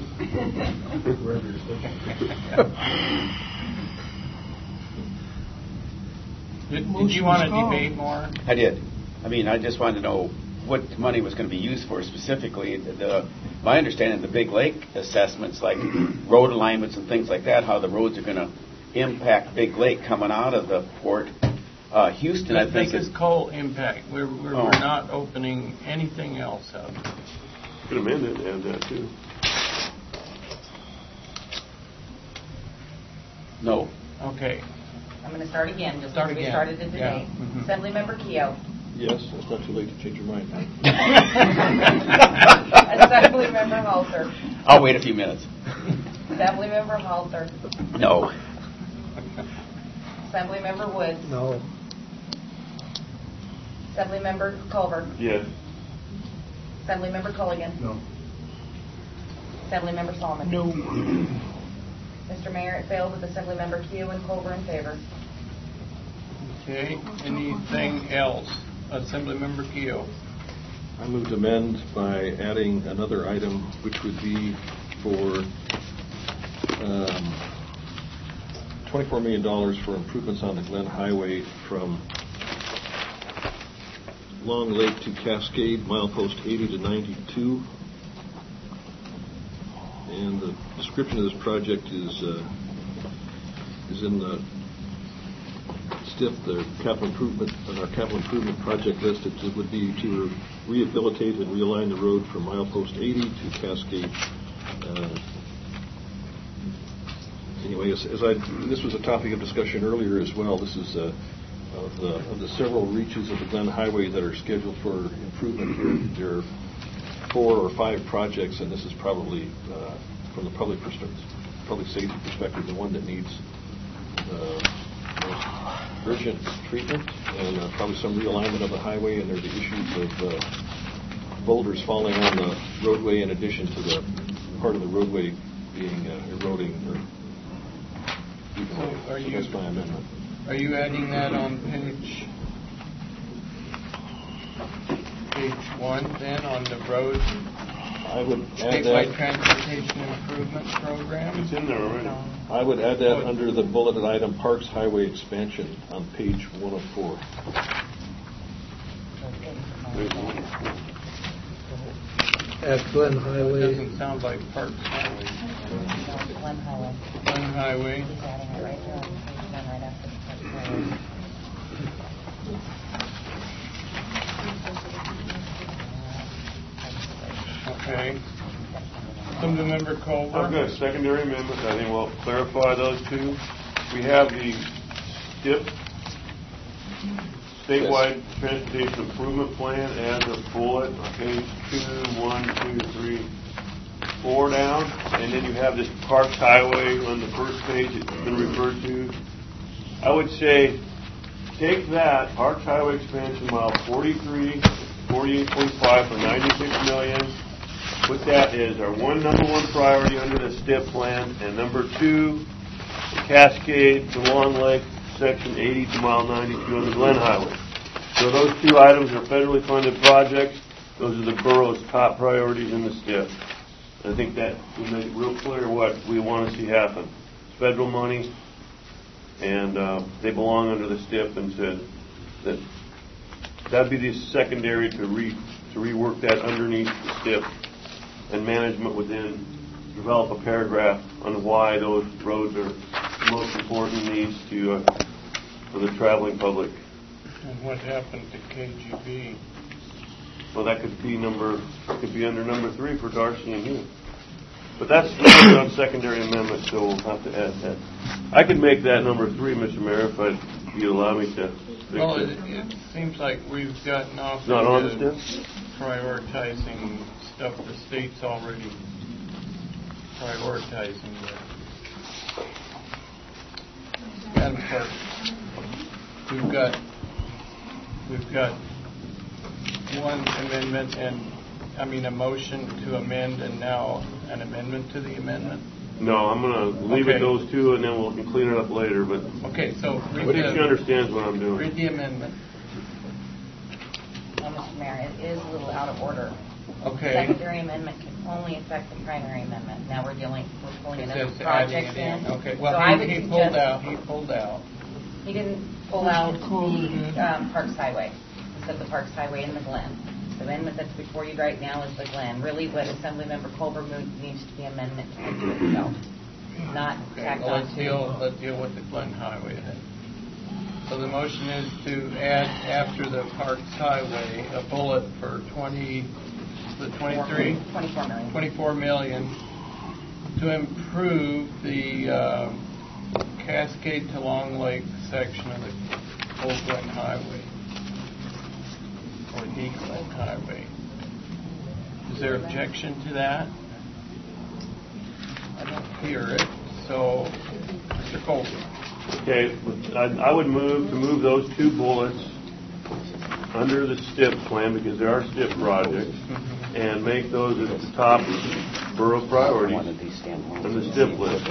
Did you want to debate more? I did. I mean, I just wanted to know what money was going to be used for specifically. My understanding of the Big Lake assessments, like road alignments and things like that, how the roads are going to impact Big Lake coming out of the port. Houston, I think, is coal impact. We're not opening anything else up. Could amend it and add that too. No. Okay. I'm going to start again, just Start as we again. started it today. Yeah. Mm-hmm. Assemblymember Keo. Yes, it's not too late to change your mind. Assemblymember Halter. I'll wait a few minutes. Assemblymember Halter. No. Assemblymember Woods. No. Assemblymember Culver. Yes. Assemblymember Culligan. No. Assemblymember Solomon. No. Mr. Mayor, it failed with Assemblymember Keo and Culver in favor. Okay. Anything else? Assemblymember Keo. I move to amend by adding another item, which would be for $24 million for improvements on the Glen Highway from Long Lake to Cascade, milepost 80 to 92. And the description of this project is in the STIP, the capital improvement, on our capital improvement project list. It would be to rehabilitate and realign the road from milepost 80 to Cascade. Anyway, this was a topic of discussion earlier as well. This is of the several reaches of the Glen Highway that are scheduled for improvement here. There are 4 or 5 projects, and this is probably, from the public safety perspective, the one that needs most urgent treatment, and probably some realignment of the highway. And there are the issues of boulders falling on the roadway, in addition to the part of the roadway being eroding. That's my amendment. Are you adding that on page 1 then, on the road? I would add that. Statewide Transportation Improvement Program? It's in there already. I would add that under the bulleted item Parks Highway Expansion on page 104. At Glen Highway. It doesn't sound like Parks Highway. Glen Highway. Glen Highway. He's adding it right there on page 1 right after the Parks Highway. Okay. Assemblymember Culver. I've got a secondary amendment. I think we'll clarify those two. We have the STIP, Statewide Transportation Improvement Plan, as a bullet on page 2, 1, 2, 3, 4 down. And then you have this Parks Highway on the first page. It's been referred to. I would say take that, Parks Highway Expansion, mile 43, 48.5 for $96 million. Put that as our number one priority under the STIP plan, and number 2, the Cascade to Long Lake, section 80 to mile 92 on the Glen Highway. So those 2 items are federally funded projects. Those are the borough's top priorities in the STIP. I think that will make it real clear what we want to see happen. federal money, and they belong under the STIP, and said that that'd be the secondary to rework that underneath the STIP, and management would then develop a paragraph on why those roads are the most important needs to for the traveling public. And what happened to KGB? Well, that could be under number 3 for Darcy and you. But that's on secondary amendment, so we'll have to add that. I could make that number 3, Mr. Mayor, if you'd allow me to. Well, it seems like we've gotten off not on the into prioritizing stuff the state's already prioritizing. Madam Clerk, we've got one amendment a motion to amend, and now an amendment to the amendment? No, I'm going to leave it those two, and then we'll clean it up later. But okay, so I think she understands what I'm doing. Read the amendment. Well, Mr. Mayor, it is a little out of order. Okay. Secondary amendment can only affect the primary amendment. Now we're pulling another project in. Okay. Well, so he pulled out. He didn't pull out the Parks Highway. He said the Parks Highway and the Glen. The amendment that's before you right now is the Glen. Really, what Assemblymember Culver moved needs to be amendment to itself, not tacked on to. Let's deal with the Glen Highway then. So the motion is to add after the Parks Highway a bullet for 24 million to improve the Cascade to Long Lake section of the Old Glen Highway. Or the Glen Highway. Is there objection to that? I don't hear it. So, Mr. Colby. Okay, I would move those 2 bullets under the STIP plan, because there are STIP projects, and make those at the top of borough priorities on the STIP list.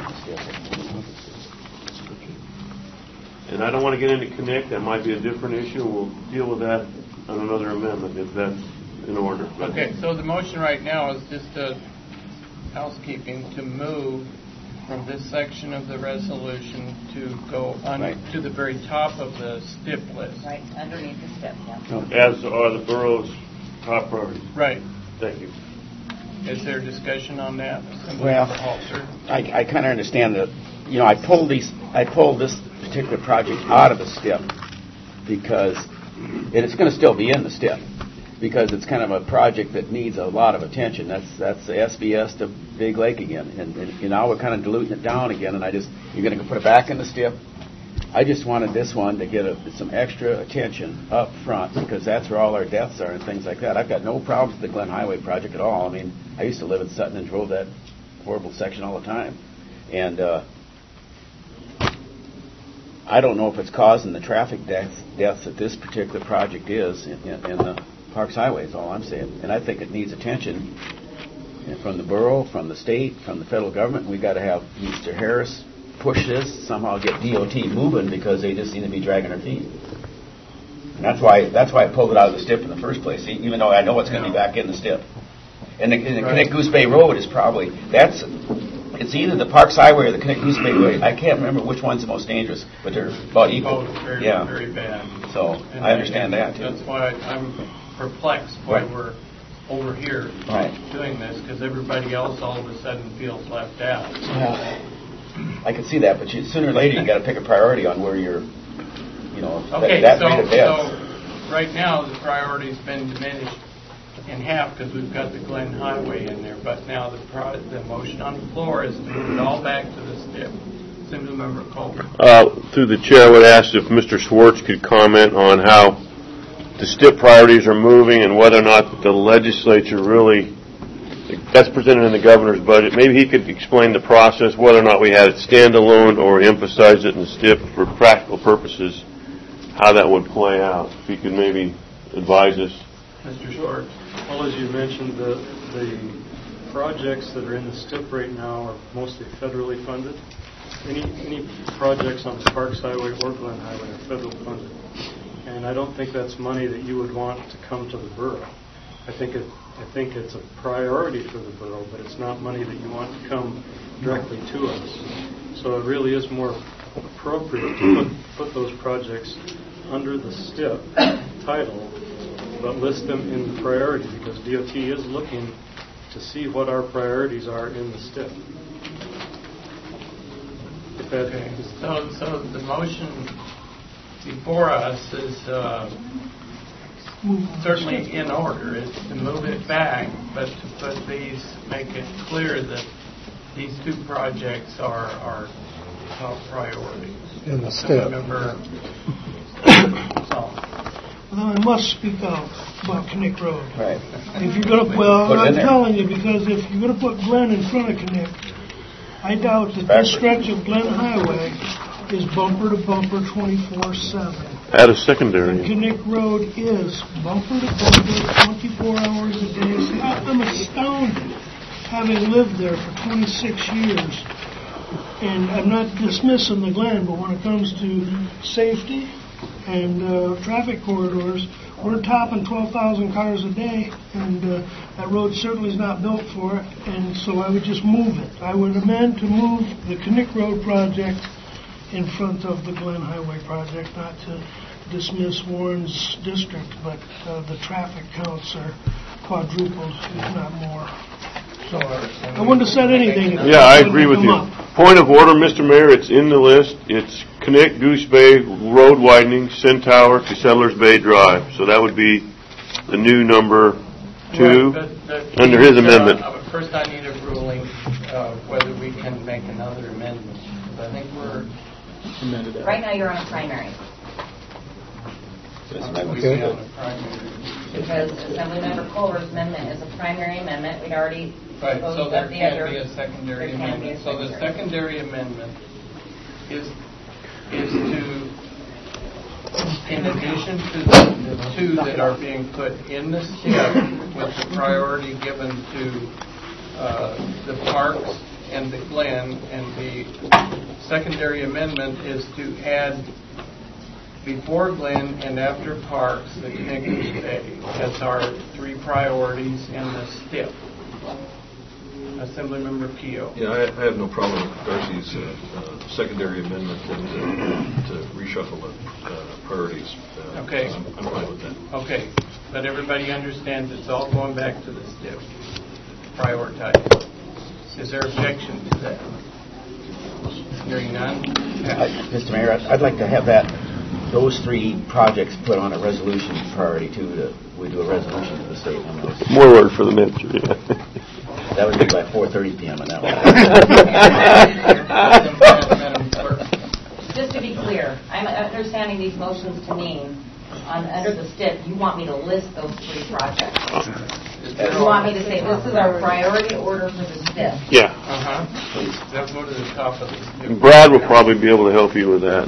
And I don't want to get into connect. That might be a different issue. We'll deal with that on another amendment, if that's in order. Okay, so the motion right now is just a housekeeping to move from this section of the resolution to go to the very top of the STIP list. Right, underneath the STIP, yeah. As are the borough's top priorities. Right. Thank you. Is there discussion on that? Well, I kind of understand that. You know, I pulled this particular project out of the STIP because it's going to still be in the STIP because it's kind of a project that needs a lot of attention. That's the SBS to Big Lake again, and now we're kind of diluting it down again. And you're going to put it back in the STIP. I just wanted this one to get some extra attention up front because that's where all our deaths are and things like that. I've got no problems with the Glen Highway project at all. I mean, I used to live in Sutton and drove that horrible section all the time, and I don't know if it's causing the traffic deaths that this particular project is in the Parks Highway, is all I'm saying. And I think it needs attention from the borough, from the state, from the federal government. We've got to have Mr. Harris push this, somehow get DOT moving because they just seem to be dragging their feet. And that's why I pulled it out of the STIP in the first place, even though I know it's going to be back in the STIP. And the Connect Goose Bay Road is probably, it's either the Parks Highway or the Connect Goose Bay Road. I can't remember which one's the most dangerous, but they're about equal. Both very bad. So I understand that too. That's why I'm perplexed why we're over here doing this, because everybody else all of a sudden feels left out. Well, I can see that, but sooner or later you got to pick a priority on where you're, that rate of deaths. So right now the priority's been diminished in half because we've got the Glen Highway in there, but now the motion on the floor is to move it all back to the STIP. Assemblymember Colbert. Through the chair, I would ask if Mr. Schwartz could comment on how the STIP priorities are moving and whether or not the legislature really, that's presented in the governor's budget. Maybe he could explain the process, whether or not we had it standalone or emphasize it in the STIP for practical purposes, how that would play out. If he could maybe advise us. Mr. Schwartz. Well, as you mentioned, the projects that are in the STIP right now are mostly federally funded. Any projects on the Parks Highway or Glen Highway are federal funded. And I don't think that's money that you would want to come to the borough. I think it's a priority for the borough, but it's not money that you want to come directly to us. So it really is more appropriate to put those projects under the STIP title, but list them in the priority, because DOT is looking to see what our priorities are in the STIP. Okay. So the motion before us is certainly in order. It's to move it back, but to put these, make it clear that these two projects are top priorities. In the STIP. Well, I must speak out about Kinnick Road. Right. If you're going to, I'm telling you, because if you're going to put Glen in front of Kinnick, I doubt that this stretch of Glen Highway is bumper to bumper 24/7. Add a secondary. Kinnick Road is bumper to bumper 24 hours a day. See, I'm astounded, having lived there for 26 years, and I'm not dismissing the Glen, but when it comes to safety and traffic corridors, we're topping 12,000 cars a day, and that road certainly is not built for it, and so I would just move it. I would amend to move the Kinnick Road project in front of the Glen Highway project, not to dismiss Warren's district, but the traffic counts are quadrupled, if not more. So I wouldn't have said anything. Yeah, I agree with you. Point of order, Mr. Mayor, it's in the list. It's Kinnick Goose Bay Road widening, Centaur to Settlers Bay Drive. So that would be the new number 2 under his amendment. First, I need a ruling whether we can make another amendment. I think we're Amended that. Right now, you're on a primary. Okay. Because Assemblymember Culver's amendment is a primary amendment. We'd already right, voted so there up the can't other. be a secondary There can't be amendment. a So the secondary amendment is to, in addition to the two that are being put in the STIP, with the priority given to the parks and the Glen, and the secondary amendment is to add before Glen and after parks the Kinnick Goose Bay as our 3 priorities in the STIP. Assemblymember Keogh. Yeah, I have no problem with Darcy's secondary amendment to reshuffle the priorities. Okay. I'm fine with that. Okay, but everybody understands it's all going back to the STIP. Prioritize. Is there objection to that? Hearing none. Mr. Mayor, I'd like to have those 3 projects put on a resolution priority too. We do a resolution to the state on those. More work for the minister. That would be by 4:30 p.m. on that one. Just to be clear, I'm understanding these motions to mean under the STIP, you want me to list those 3 projects. You want me to say this is our priority order for the STIP. Yeah. Please. Let's go to the top of the STIP. Brad will probably be able to help you with that.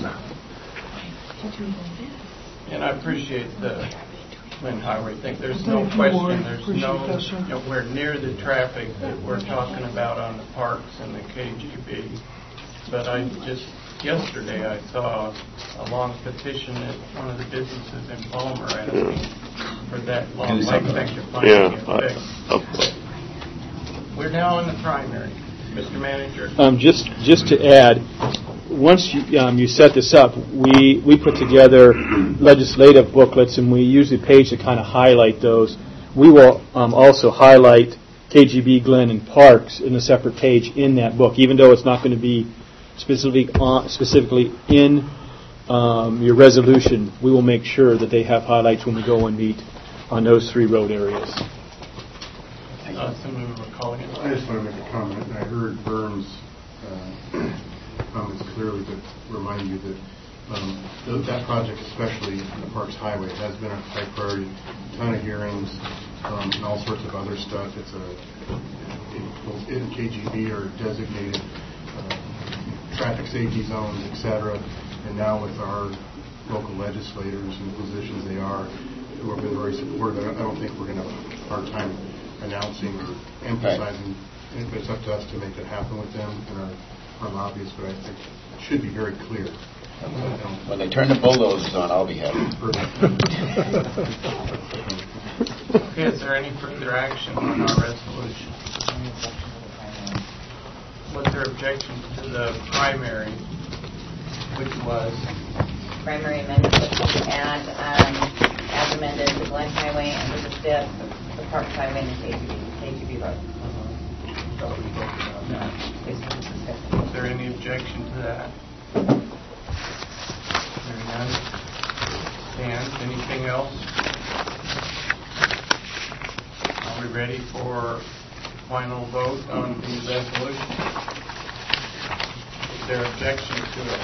And I appreciate the Glen Highway thing. There's no question. There's nowhere near the traffic that we're talking about on the parks and the KGB. But yesterday I saw a long petition at one of the businesses in Palmer asking for that long life section finally fixed. We're now in the primary. Mr. Manager. Just to add, once you set this up, we put together legislative booklets, and we use a page to kind of highlight those. We will also highlight KGB, Glen, and Parks in a separate page in that book, even though it's not going to be specifically in your resolution. We will make sure that they have highlights when we go and meet on those 3 road areas. I just want to make a comment. I heard Vern's comments clearly, but remind you that that project, especially the Parks Highway, has been a high priority. A ton of hearings and all sorts of other stuff. It's in KGB are designated traffic safety zones, etc. And now with our local legislators and the positions they are, who have been very supportive, I don't think we're going to have a hard time announcing or emphasizing. It's up to us to make that happen with them and our lobbyists, but I think it should be very clear. When they turn the bulldozers on, I'll be happy. Okay, is there any further action on our resolution? what their objections to the primary, which was? Primary amendment was to add, as amended, the Glen Highway under the STIP, the Parks Highway, and the KTV Road. Is there any objection to that? Hearing none. Dan, anything else? Are we ready for final vote on the resolution? Is there objection to it?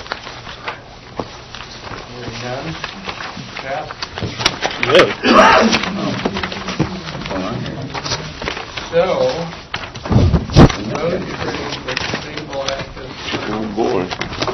Hearing none. Jeff? So, road trees with single active. Oh, boy.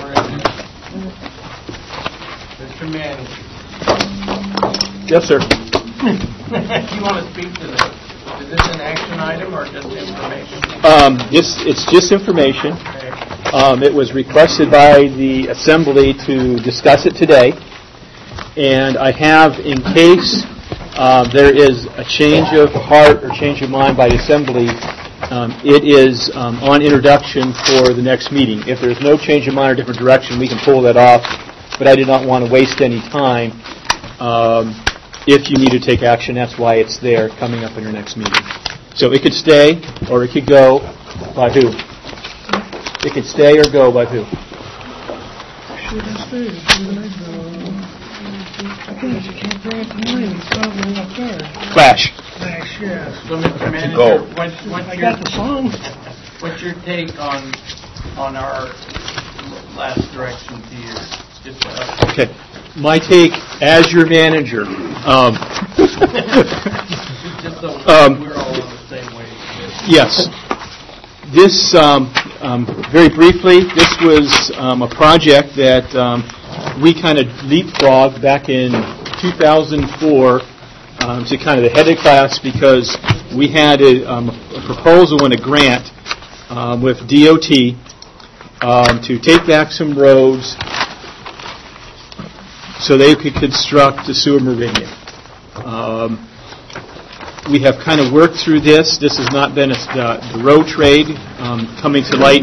Mr. Manager. Yes, sir. Do you want to speak to this? Is this an action item or just information? It's just information. It was requested by the Assembly to discuss it today. And I have, in case there is a change of heart or change of mind by the Assembly, it is on introduction for the next meeting. If there's no change of mind or different direction, we can pull that off. But I did not want to waste any time. If you need to take action, that's why it's there coming up in your next meeting. So it could stay or it could go by who? It could stay or go by who? Should have stayed. I guess you can't bring it to mind. It's probably not there. Flash. Flash, yes. So, Mr. Manager, Go. I got the song. What's your take on our last direction to you? Just Okay. My take as your manager. just so we're all on the same way. Yes. This, very briefly, this was a project that we kind of leapfrogged back in 2004 to kind of the head of class because we had a proposal and a grant with DOT to take back some roads so they could construct the sewer meridian. We have kind of worked through this. This has not been the road trade coming to light in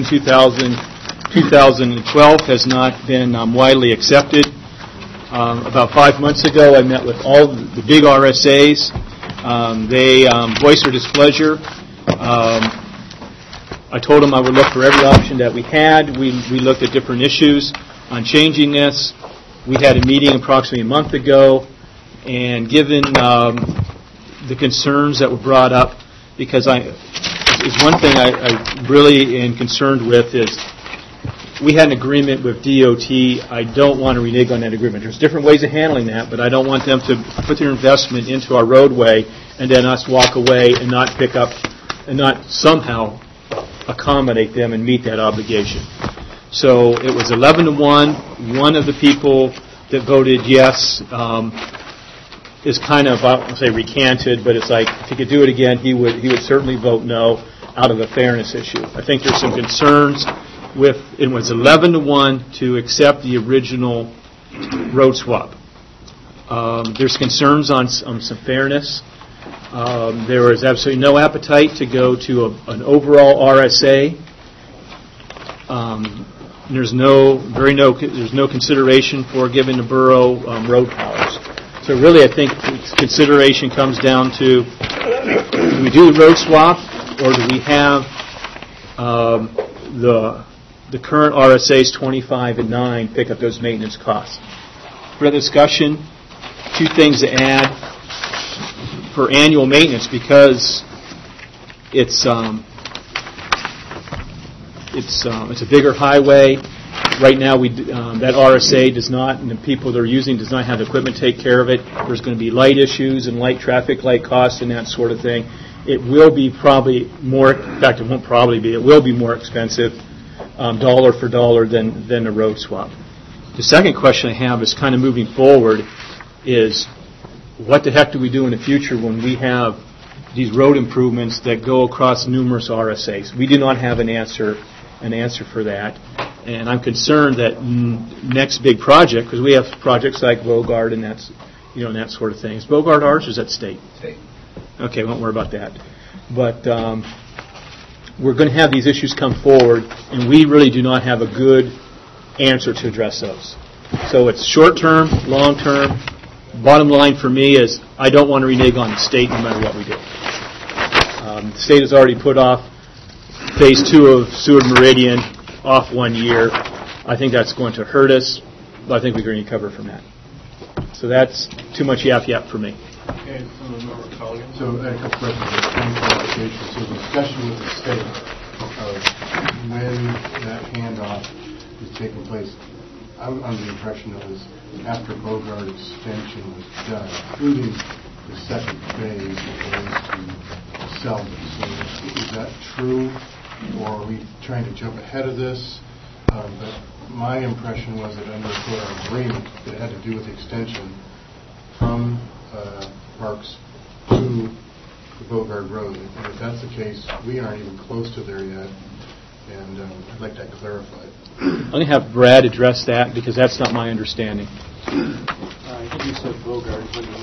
2012 has not been widely accepted. About 5 months ago, I met with all the big RSAs. They voiced their displeasure. I told them I would look for every option that we had. We looked at different issues on changing this. We had a meeting approximately a month ago, and given the concerns that were brought up, because it's one thing I really am concerned with is we had an agreement with DOT. I don't want to renege on that agreement. There's different ways of handling that, but I don't want them to put their investment into our roadway and then us walk away and not pick up and not somehow accommodate them and meet that obligation. So it was 11-1. One of the people that voted yes is kind of, I won't say recanted, but it's like if he could do it again, he would certainly vote no out of a fairness issue. I think there's some concerns with, it was 11-1 to accept the original road swap. There's concerns on some fairness. There is absolutely no appetite to go to an overall RSA. There's no consideration for giving the borough road powers. So really, I think consideration comes down to: do we do the road swap, or do we have the current RSA's 25 and 9 pick up those maintenance costs? For discussion, two things to add for annual maintenance, because it's a bigger highway. Right now, that RSA does not, and the people that are using does not have the equipment to take care of it. There's going to be light issues and traffic light costs and that sort of thing. It will be probably more. In fact, it won't probably be. It will be more expensive, dollar for dollar, than the road swap. The second question I have is kind of moving forward is, what the heck do we do in the future when we have these road improvements that go across numerous RSAs? We do not have an answer for that, and I'm concerned that next big project, because we have projects like Bogart and that sort of thing. Is Bogart ours or is that state? State. Okay, won't worry about that. But we're going to have these issues come forward, and we really do not have a good answer to address those. So it's short-term, long-term. Bottom line for me is I don't want to renege on the state no matter what we do. The state has already put off Phase 2 of Seward Meridian off 1 year. I think that's going to hurt us, but I think we're going to recover from that. So that's too much yap for me. Okay, so I have a couple questions. So the discussion with the state of when that handoff is taking place, I'm under the impression it was after Bogart extension was done, including the second phase that was to sell them. So is that true, or are we trying to jump ahead of this? But my impression was that under our agreement that had to do with the extension from Parks to the Bogart Road. And if that's the case, we aren't even close to there yet, and I'd like that clarified. I'm going to have Brad address that because that's not my understanding. I think you said Bogart.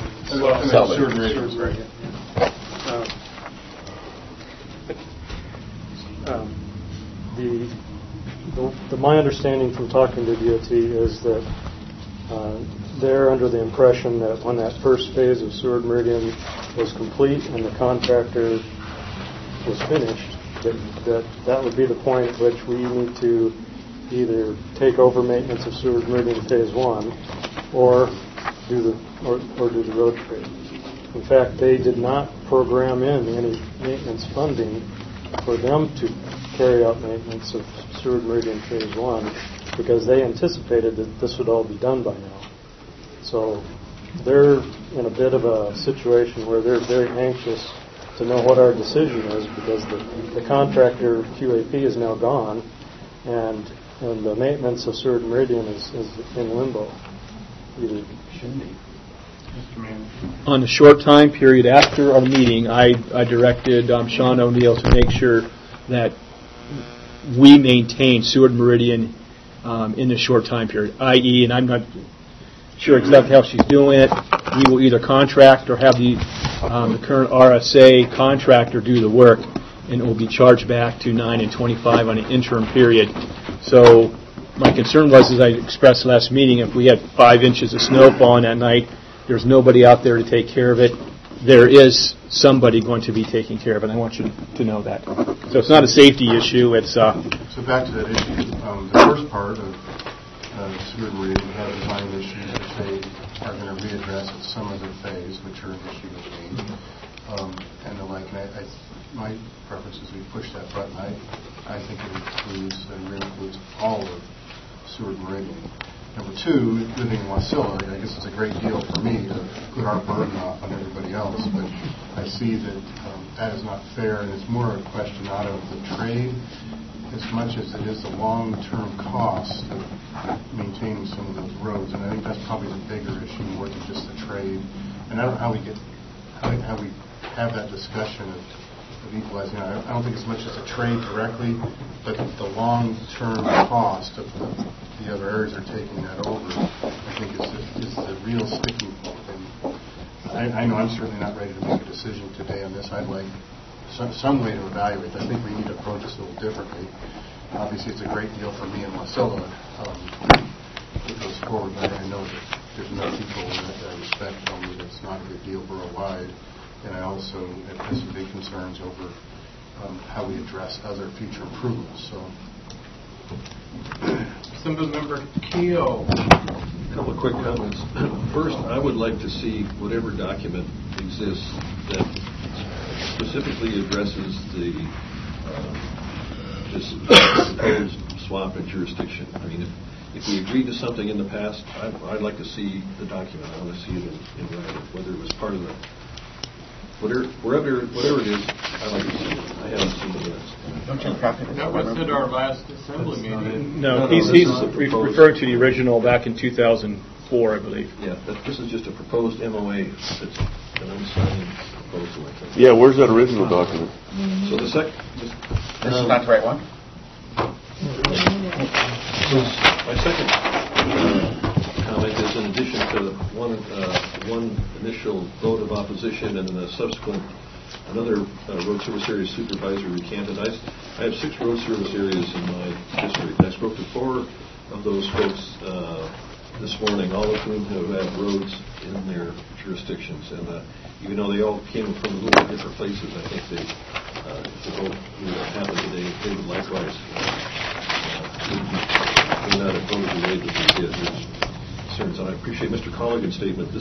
My understanding from talking to DOT is that they're under the impression that when that first phase of Seward Meridian was complete and the contractor was finished, that would be the point at which we need to either take over maintenance of Seward Meridian Phase 1 or do the road trade. In fact, they did not program in any maintenance funding for them to carry out maintenance of Seward Meridian Phase 1 because they anticipated that this would all be done by now. So they're in a bit of a situation where they're very anxious to know what our decision is because the contractor QAP is now gone and the maintenance of Seward Meridian is in limbo. Either should be. On the short time period after our meeting, I directed Sean O'Neill to make sure that we maintain Seward Meridian in the short time period, i.e., and I'm not sure exactly how she's doing it, we will either contract or have the current RSA contractor do the work, and it will be charged back to 9 and 25 on an interim period. So my concern was, as I expressed last meeting, if we had 5 inches of snow falling that night, there's nobody out there to take care of it. There is somebody going to be taking care of it. I want you to know that. So it's not a safety issue. It's So back to that issue. The first part of Seward Meridian had a design issue that they are going to readdress at some other phase, which are an issue with me. And the like. And my preference is we push that button. I think it includes all of Seward Meridian. Number 2, living in Wasilla, I guess it's a great deal for me to put our burden off on everybody else, but I see that that is not fair, and it's more a question not of the trade as much as it is the long-term cost of maintaining some of those roads, and I think that's probably the bigger issue more than just the trade. And I don't know how we have that discussion of equalizing. I don't think it's much as a trade directly, but the long-term cost of the other areas are taking that over, I think is the real sticking point. And I know I'm certainly not ready to make a decision today on this. I'd like some way to evaluate. I think we need to approach this a little differently. Obviously, it's a great deal for me in Wasilla it goes forward, but I know that there's enough people that I respect telling me that it's not a good deal borough-wide. And I also have some big concerns over how we address other future improvements. So, Member Keogh. A couple of quick comments. First, I would like to see whatever document exists that specifically addresses this proposed swap in jurisdiction. I mean, if we agreed to something in the past, I'd like to see the document. I want to see it in writing, whether it was part of the whatever it is, I'd like to see it. I haven't seen the rest. That was at our last assembly meeting. No, he's referring to the original back in 2004, I believe. Yeah, but this is just a proposed MOA. That's an unsigned proposal, I think. Yeah, where's that original document? So the second... This is not the right one? My second comment is, in addition to one initial vote of opposition and the subsequent another road service area supervisor recanted, I have 6 road service areas in my district. I spoke to 4 of those folks this morning, all of whom have had roads in their jurisdictions. And even though they all came from a little different places, I think they, if the vote would happen today, they would likewise would not have voted the way that they did. There's concerns, and I appreciate Mr. Colligan's statement.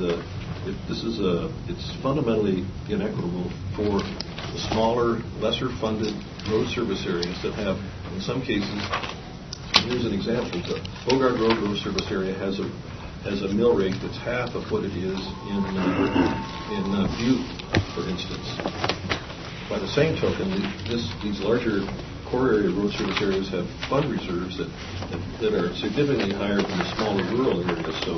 It's fundamentally inequitable for the smaller, lesser-funded road service areas that have, in some cases, here's an example. The Bogart Road service area has a mill rate that's half of what it is in Butte, for instance. By the same token, these larger core area road service areas have fund reserves that are significantly higher than the smaller rural areas. So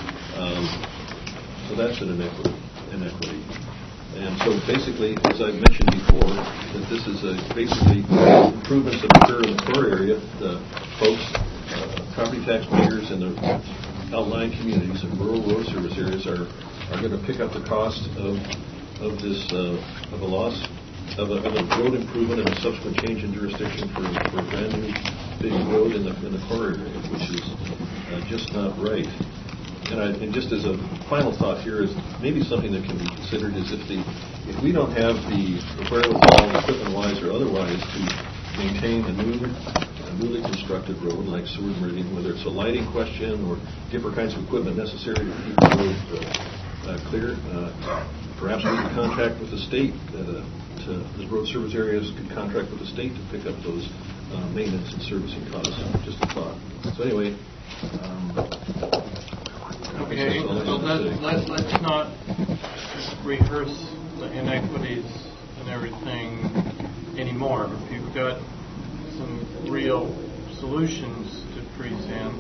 that's an inequity. And so basically, as I mentioned before, that this is basically improvements that occur in the core area. The folks, property taxpayers in the outlying communities and rural road service areas are going to pick up the cost of a loss of a road improvement and a subsequent change in jurisdiction for a brand new big road in the core area, which is just not right. And just as a final thought here is maybe something that can be considered is if we don't have the wherewithal, equipment-wise or otherwise, to maintain a newly constructed road like Seward Meridian, whether it's a lighting question or different kinds of equipment necessary to keep the road clear, perhaps we could contract with the state. The road service areas could contract with the state to pick up those maintenance and servicing costs. Just a thought. So anyway. Okay, so let's not rehearse the inequities and everything anymore. If you've got some real solutions to present,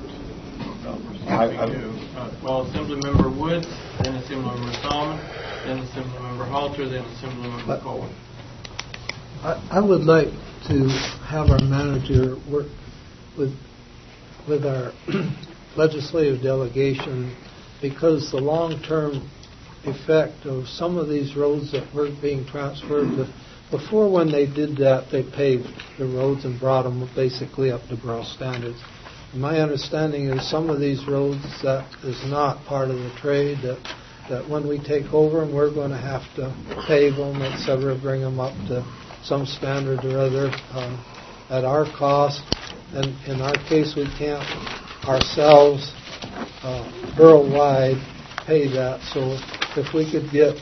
Assemblymember Woods, then Assemblymember Solomon, then Assemblymember Halter, then Assemblymember Cohen. I would like to have our manager work with our legislative delegation, because the long-term effect of some of these roads that were being transferred, before when they did that, they paved the roads and brought them basically up to borough standards. My understanding is some of these roads that is not part of the trade, that when we take over them, we're going to have to pave them, etc., bring them up to some standard or other at our cost. And in our case, we can't ourselves borough-wide pay that. So if we could get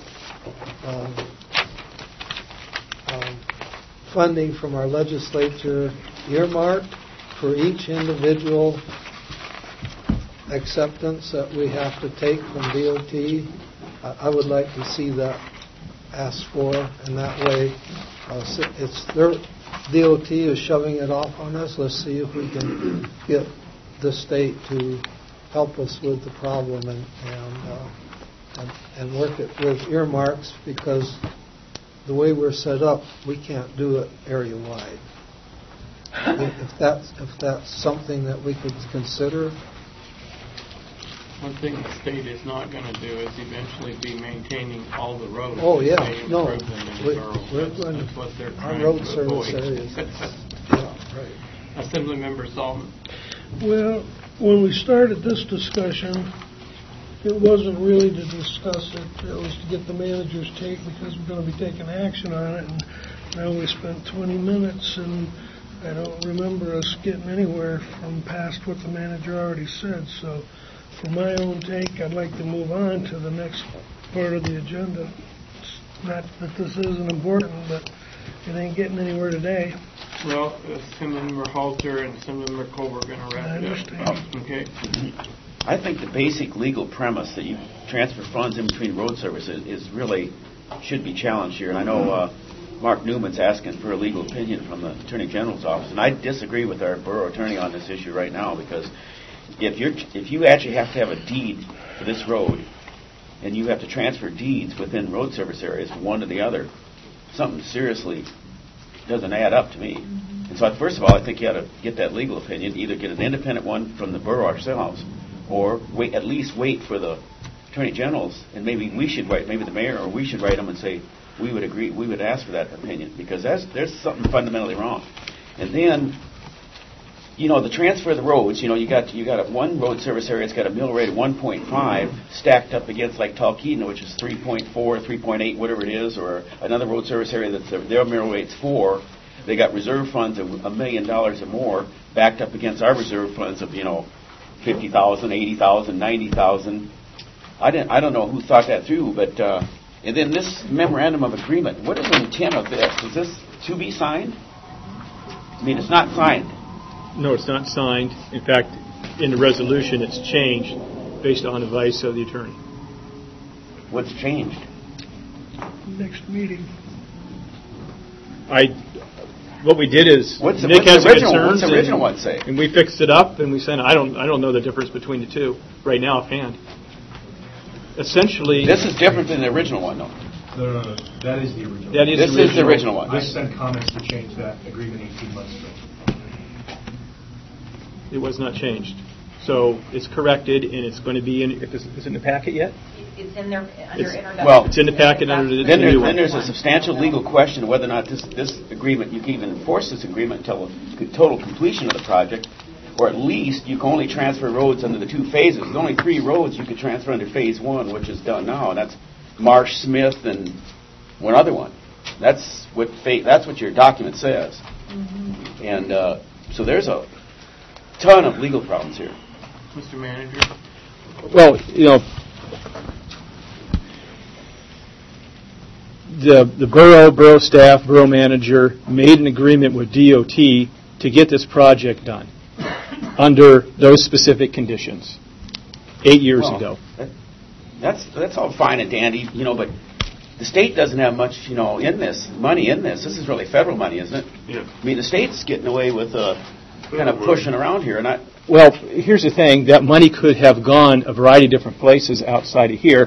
funding from our legislature earmarked for each individual acceptance that we have to take from DOT, I would like to see that asked for, and that way it's their DOT is shoving it off on us. Let's see if we can get the state to help us with the problem and work it with earmarks, because the way we're set up, we can't do it area-wide. If that's something that we could consider. One thing the state is not going to do is eventually be maintaining all the roads. Oh yeah, no. That's what they're trying our road to service avoid. areas. Yeah, right. Assemblymember Solomon. Well, when we started this discussion, it wasn't really to discuss it. It was to get the manager's take, because we're going to be taking action on it. And now we spent 20 minutes, and I don't remember us getting anywhere from past what the manager already said. So for my own take, I'd like to move on to the next part of the agenda. It's not that this isn't important, but it ain't getting anywhere today. Well, Assemblymember Halter and Assemblymember Colbert are going to wrap it up. Okay. I think the basic legal premise that you transfer funds in between road services is really should be challenged here. And I know Mark Newman's asking for a legal opinion from the Attorney General's office, and I disagree with our borough attorney on this issue right now, because if you actually have to have a deed for this road, and you have to transfer deeds within road service areas from one to the other, something seriously doesn't add up to me. And so, first of all, I think you ought to get that legal opinion, either get an independent one from the borough ourselves, or at least wait for the Attorney General's, and maybe we should write, maybe the mayor or we should write them and say, we would agree, we would ask for that opinion, because there's something fundamentally wrong. And then, the transfer of the roads, you got one road service area that's got a mill rate of 1.5 stacked up against like Talkeetna, which is 3.4, 3.8, whatever it is, or another road service area that's their mill rate's 4. They got reserve funds of $1 million or more backed up against our reserve funds of, $50,000, $80,000, $90,000. I don't know who thought that through, but and then this memorandum of agreement. What is the intent of this? Is this to be signed? I mean, it's not signed. No, it's not signed. In fact, in the resolution, it's changed based on advice of the attorney. What's changed? Next meeting. What we did is Nick has concerns. What's the original one say? And we fixed it up, and we said, I don't know the difference between the two right now offhand. Essentially, this is different than the original one, though. No. That is the original. This is the original one. I sent comments to change that agreement 18 months ago. It was not changed. So it's corrected, and it's going to be in. Is it in the packet yet? It's in there under introduction. Well, it's in the packet under the new one. Then there's a substantial legal question of whether or not this agreement, you can even enforce this agreement until total completion of the project, or at least you can only transfer roads under the 2 phases. There's only 3 roads you could transfer under phase 1, which is done now, and that's Marsh, Smith, and one other one. That's what your document says. Mm-hmm. And so there's a ton of legal problems here. Mr. Manager? Well, the borough staff, borough manager made an agreement with DOT to get this project done under those specific conditions 8 years ago. That's all fine and dandy, but the state doesn't have much, money in this. This is really federal money, isn't it? Yeah. I mean, the state's getting away with kind of pushing around here, and Well, here's the thing. That money could have gone a variety of different places outside of here.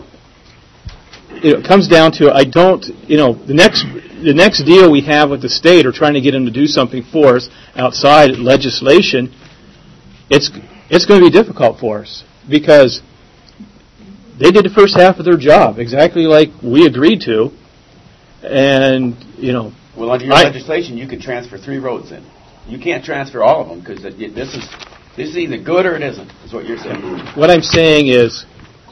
It comes down to, the next deal we have with the state or trying to get them to do something for us outside legislation, it's going to be difficult for us because they did the first half of their job exactly like we agreed to. And, Well, under your legislation, you can transfer 3 roads in. You can't transfer all of them because this is either good or it isn't, is what you're saying. What I'm saying is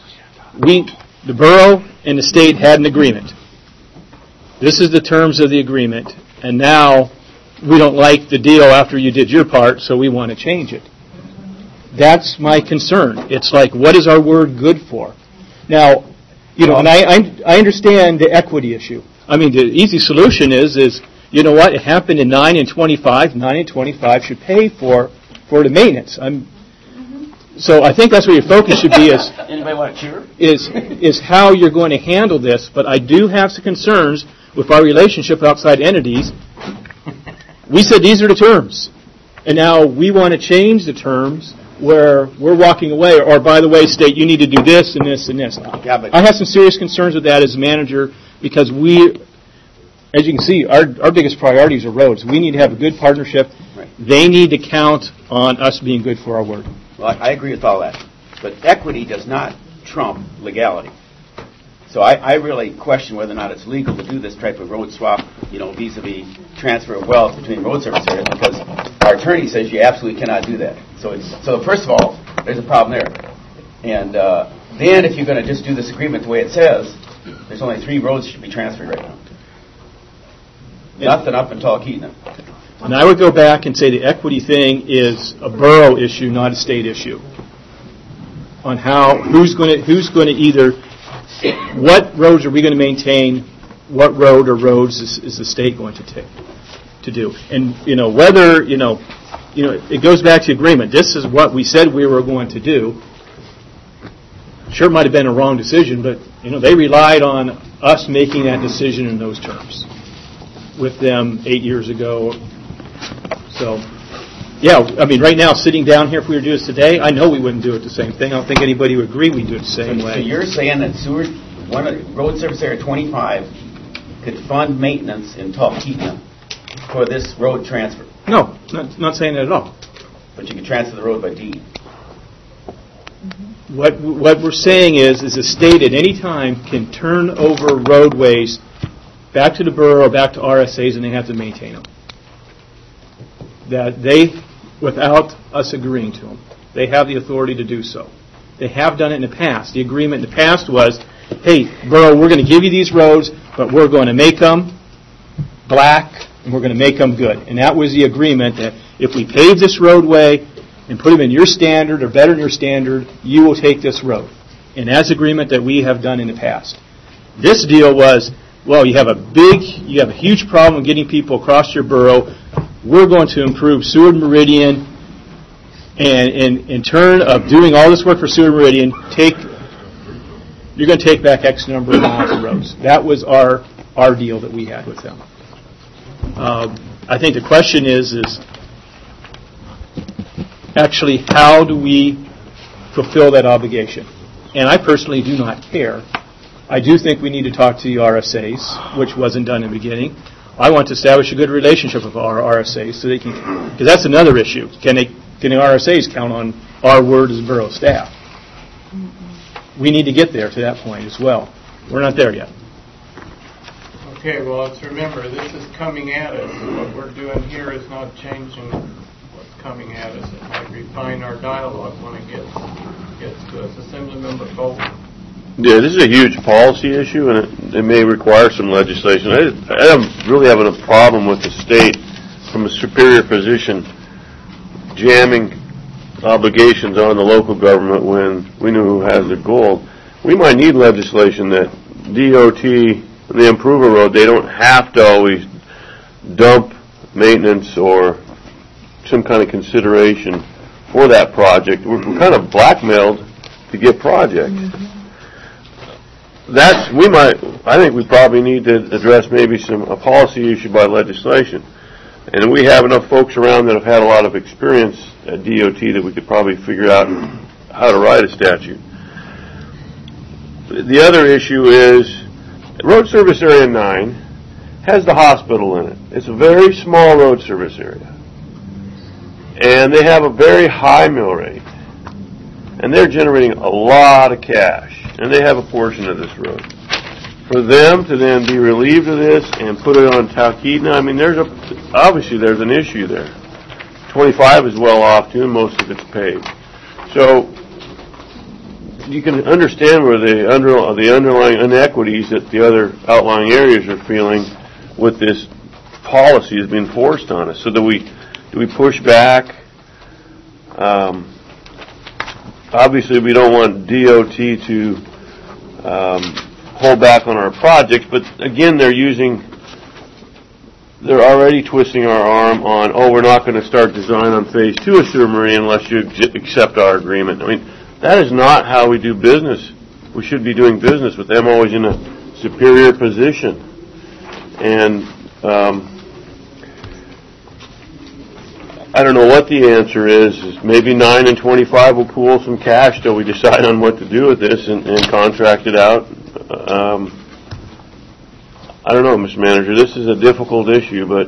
the borough and the state had an agreement. This is the terms of the agreement, and now we don't like the deal after you did your part, so we want to change it. That's my concern. It's like, what is our word good for? Now, and I understand the equity issue. I mean, the easy solution is you know what? It happened in 9 and 25. 9 and 25 should pay for the maintenance. So I think that's where your focus should be. Anybody want to cheer? Is how you're going to handle this. But I do have some concerns with our relationship with outside entities. We said these are the terms, and now we want to change the terms where we're walking away. Or by the way, state, you need to do this and this and this. Yeah, but I have some serious concerns with that as a manager because as you can see, our biggest priorities are roads. We need to have a good partnership. Right. They need to count on us being good for our word. Well, I agree with all that. But equity does not trump legality. So I really question whether or not it's legal to do this type of road swap, vis-a-vis transfer of wealth between road service areas, because our attorney says you absolutely cannot do that. So first of all, there's a problem there. And then if you're going to just do this agreement the way it says, there's only 3 roads that should be transferred right now. Nothing up in Talkeetna. And I would go back and say the equity thing is a borough issue, not a state issue. On who's going to either, what roads are we going to maintain, what road or roads is the state going to do, and whether it goes back to agreement. This is what we said we were going to do. Sure, it might have been a wrong decision, but they relied on us making that decision in those terms with them 8 years ago. So, yeah, I mean, right now, sitting down here, if we were to do this today, I know we wouldn't do it the same thing. I don't think anybody would agree we'd do it the same way. So you're saying that road service area 25 could fund maintenance in Talkeetna for this road transfer? No, not saying that at all. But you could transfer the road by deed? What we're saying is the state at any time can turn over roadways back to the borough or back to RSAs, and they have to maintain them. That they, without us agreeing to them, they have the authority to do so. They have done it in the past. The agreement in the past was, hey, borough, we're going to give you these roads, but we're going to make them black, and we're going to make them good. And that was the agreement that if we pave this roadway and put them in your standard or better than your standard, you will take this road. And that's the agreement that we have done in the past. This deal was, well, you have a huge problem getting people across your borough. We're going to improve Seward Meridian, and in turn of doing all this work for Seward Meridian, you're going to take back X number of miles of roads. That was our deal that we had with them. I think the question is actually how do we fulfill that obligation? And I personally do not care. I do think we need to talk to the RSAs, which wasn't done in the beginning. I want to establish a good relationship with our RSAs so they can, because that's another issue. Can the RSAs count on our word as borough staff? We need to get there to that point as well. We're not there yet. Okay, well, let's remember, this is coming at us. What we're doing here is not changing what's coming at us. It might refine our dialogue when it gets to us. Assemblymember Cole. Yeah, this is a huge policy issue, and it may require some legislation. I am really having a problem with the state from a superior position jamming obligations on the local government when we know who has the gold. We might need legislation that DOT, the Improver Road, they don't have to always dump maintenance or some kind of consideration for that project. We're kind of blackmailed to get projects. I think we probably need to address maybe a policy issue by legislation. And we have enough folks around that have had a lot of experience at DOT that we could probably figure out how to write a statute. The other issue is Road Service Area 9 has the hospital in it. It's a very small road service area. And they have a very high mill rate. And they're generating a lot of cash. And they have a portion of this road. For them to then be relieved of this and put it on Talkeetna, I mean, obviously there's an issue there. 25 is well off too, and most of it's paved. So you can understand where the underlying inequities that the other outlying areas are feeling with this policy is being forced on us. So do we push back? Obviously, we don't want DOT to hold back on our projects, but again, they're already twisting our arm on, we're not going to start design on phase 2 of Seward Meridian unless you accept our agreement. I mean, that is not how we do business. We should be doing business with them always in a superior position. And I don't know what the answer is. Maybe 9 and 25 will pool some cash till we decide on what to do with this and contract it out. I don't know, Mr. Manager. This is a difficult issue, but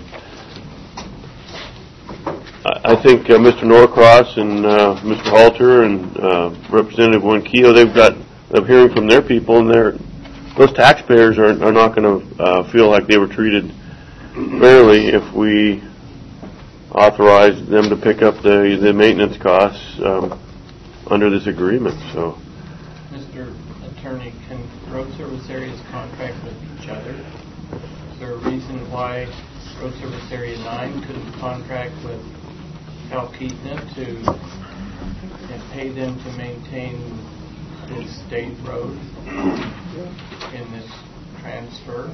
I think Mr. Norcross and Mr. Halter and Representative Wanquillo, I'm hearing from their people, and those taxpayers are not going to feel like they were treated fairly if we authorize them to pick up the maintenance costs under this agreement. So, Mr. Attorney, can road service areas contract with each other? Is there a reason why road service area 9 couldn't contract with Talkeetna and pay them to maintain this state road in this transfer?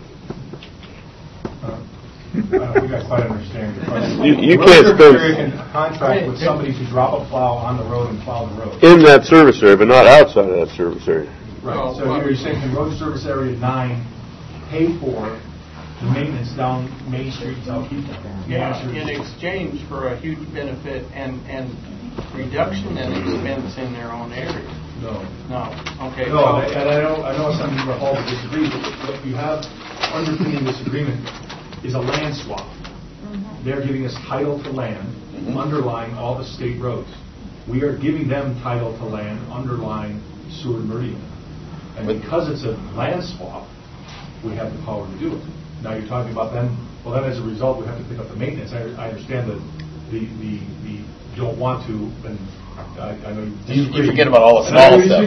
We don't quite understand your question. You can't can contract with somebody to drop a plow on the road and plow the road. In that service area, but not outside of that service area. Right. So you're saying can Road Service Area 9 pay for the maintenance down Main Street, Talkeetna? Yeah, in exchange for a huge benefit and reduction in expense in their own area. No. Okay. No, and I know some of you all disagree, but what you have underpinning this agreement is a land swap. They're giving us title to land underlying all the state roads. we are giving them title to land underlying Seward Meridian. And because it's a land swap, we have the power to do it. Now you're talking about then, well then as a result we have to pick up the maintenance. I understand that you don't want to, and I know you forget about all the small stuff.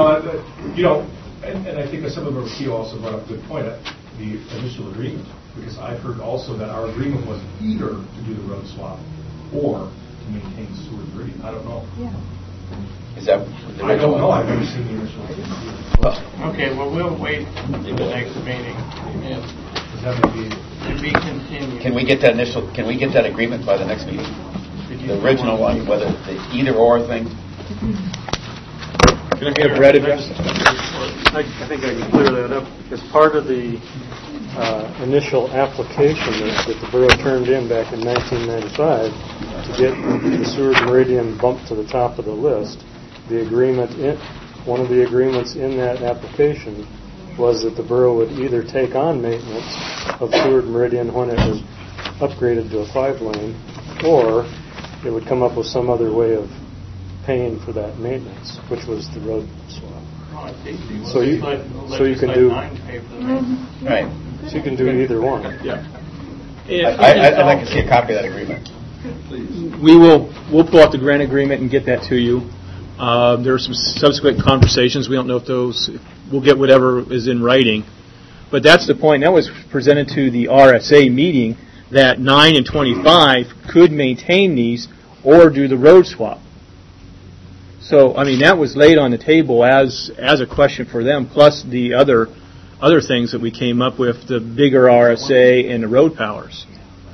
And I think that some of our CEO also brought up a good point, the initial agreement, because I've heard also that our agreement was either to do the road swap or to maintain Seward Meridian. I don't know. Yeah. Is that? I don't know. I've never seen the initial agreement. Okay, well, we'll wait to the next meeting. To be continued. Can we get that agreement by the next meeting? The original one, whether the either or thing. Can I have Brad address? I think I can clear that up. As part of the initial application that the borough turned in back in 1995 to get the Seward Meridian bumped to the top of the list, one of the agreements in that application was that the borough would either take on maintenance of Seward Meridian when it was upgraded to a 5-lane, or it would come up with some other way of paying for that maintenance, which was the road swap. So you can do right. So you can do either one. Yeah. I'd like to see a copy of that agreement. We'll pull out the grant agreement and get that to you. There are some subsequent conversations. We don't know if we'll get whatever is in writing. But that's the point. That was presented to the RSA meeting that 9 and 25 could maintain these or do the road swap. So, I mean, that was laid on the table as a question for them, plus the other things that we came up with, the bigger RSA and the road powers.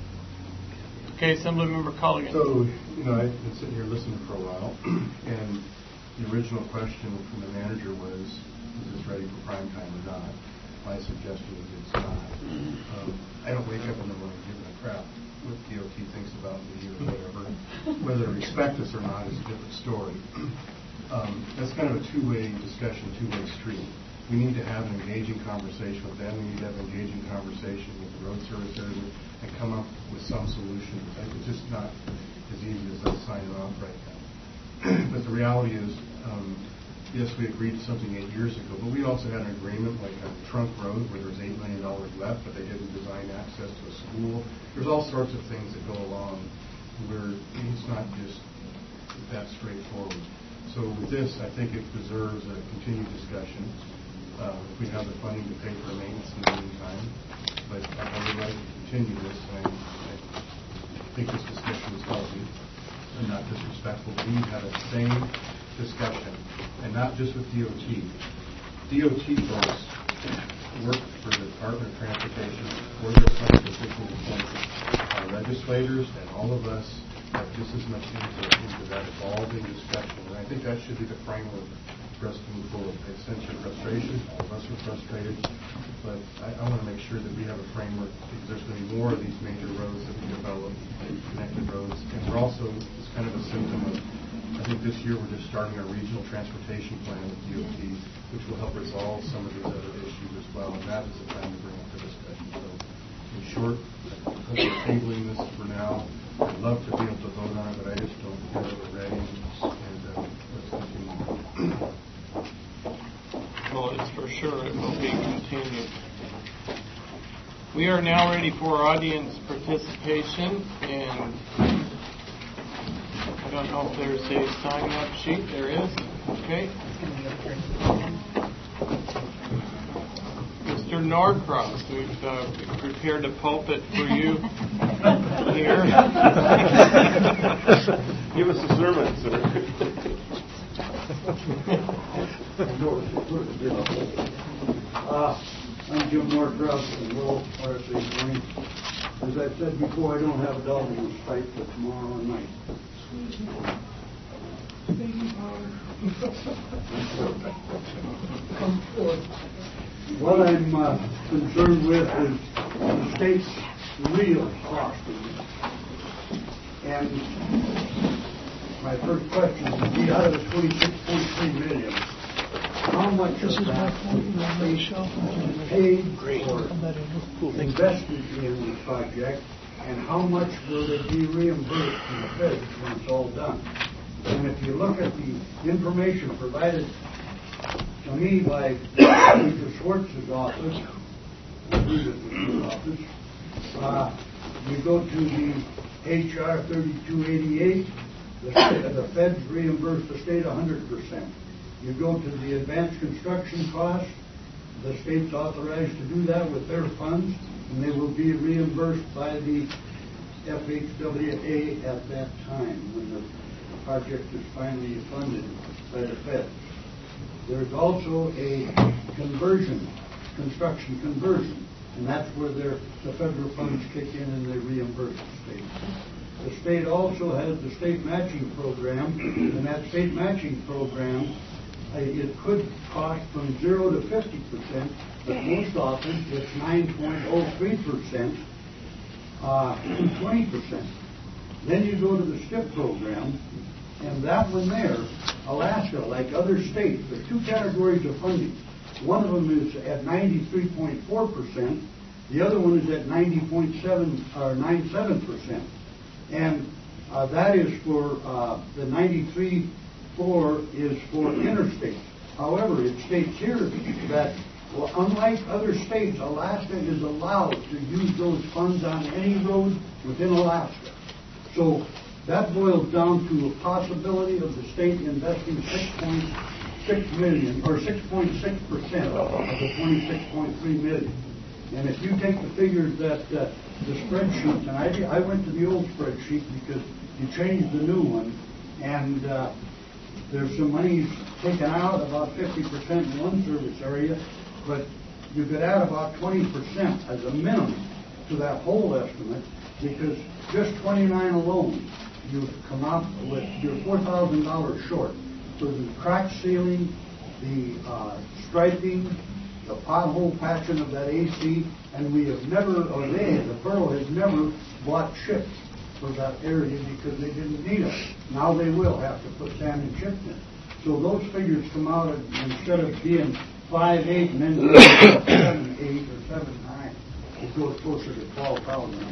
Okay, Assemblymember Colligan. So, I've been sitting here listening for a while, and the original question from the manager was this ready for prime time or not? My suggestion is it's not. I don't wake up in the morning giving a crap what DOT thinks about me or whatever. Whether they respect us or not is a different story. That's kind of a two-way discussion, two-way street. We need to have an engaging conversation with them. We need to have an engaging conversation with the road service area and come up with some solution. It's just not as easy as us signing off right now. But the reality is, yes, we agreed to something 8 years ago, but we also had an agreement like a trunk road where there's $8 million left, but they didn't design access to a school. There's all sorts of things that go along where it's not just that straightforward. So with this, I think it deserves a continued discussion. If we have the funding to pay for maintenance in the meantime, but I would like to continue this. I think this discussion is healthy and not disrespectful. We need to have the same discussion, and not just with DOT. DOT folks work for the Department of Transportation, for their constitutional appointments. Our legislators and all of us have just as much input into that evolving discussion, and I think that should be the framework for us to move forward. I sense your frustration. All of us are frustrated, but I want to make sure that we have a framework because there's going to be more of these major roads that we develop, connected roads, and we're also, it's kind of a symptom of, I think this year we're just starting our regional transportation plan with DOT, which will help resolve some of these other issues as well, and that is the time to bring up the discussion. So, in short, I'm tabling this for now. I'd love to be able to vote on it, but I just don't feel that we're ready, and let's continue. Well, it's for sure it will be continued. We are now ready for audience participation, and I don't know if there's a sign-up sheet. There is. Okay. Mr. Norcross, we've prepared a pulpit for you here. Give us a sermon, sir. I'm Jim Norcross from Will RSA 20. As I said before, I don't have a dog in the fight for tomorrow night. What I'm concerned with is the state's real costing. And my first question would be, out of the $26.3 million, how much of that is paid for investment in the project, and how much will it be reimbursed from the feds when it's all done? And if you look at the information provided to me by Mr. Schwartz's office, you go to the HR 3288, the feds reimburse the state 100%. You go to the advanced construction costs, the state's authorized to do that with their funds, and they will be reimbursed by the FHWA at that time when the project is finally funded by the feds. There's also a construction conversion, and that's where the federal funds kick in and they reimburse the state. The state also has the state matching program, and that state matching program, it could cost from 0 to 50%, but most often it's 9.03% to 20%. Then you go to the STIP program, and that one there, Alaska, like other states, there are two categories of funding. One of them is at 93.4%. The other one is at 90.7 or 97%. And that is for the 93.4 is for interstate. However, it states here that, well, unlike other states, Alaska is allowed to use those funds on any road within Alaska. So that boils down to a possibility of the state investing 6.6 million or 6.6% of the 26.3 million. And if you take the figures that the spreadsheet, and I went to the old spreadsheet because you changed the new one, and there's some money taken out, about 50% in one service area, but you could add about 20% as a minimum to that whole estimate, because just 29 alone, you've come out with your $4,000 short for the crack sealing, the striping, the pothole patching of that AC, and we have never, or the borough has never bought chips for that area because they didn't need them. Now they will have to put sand and chips in. So those figures come out instead of being 5.8 and then 7.8 or 7.9, it goes closer to 12,000 a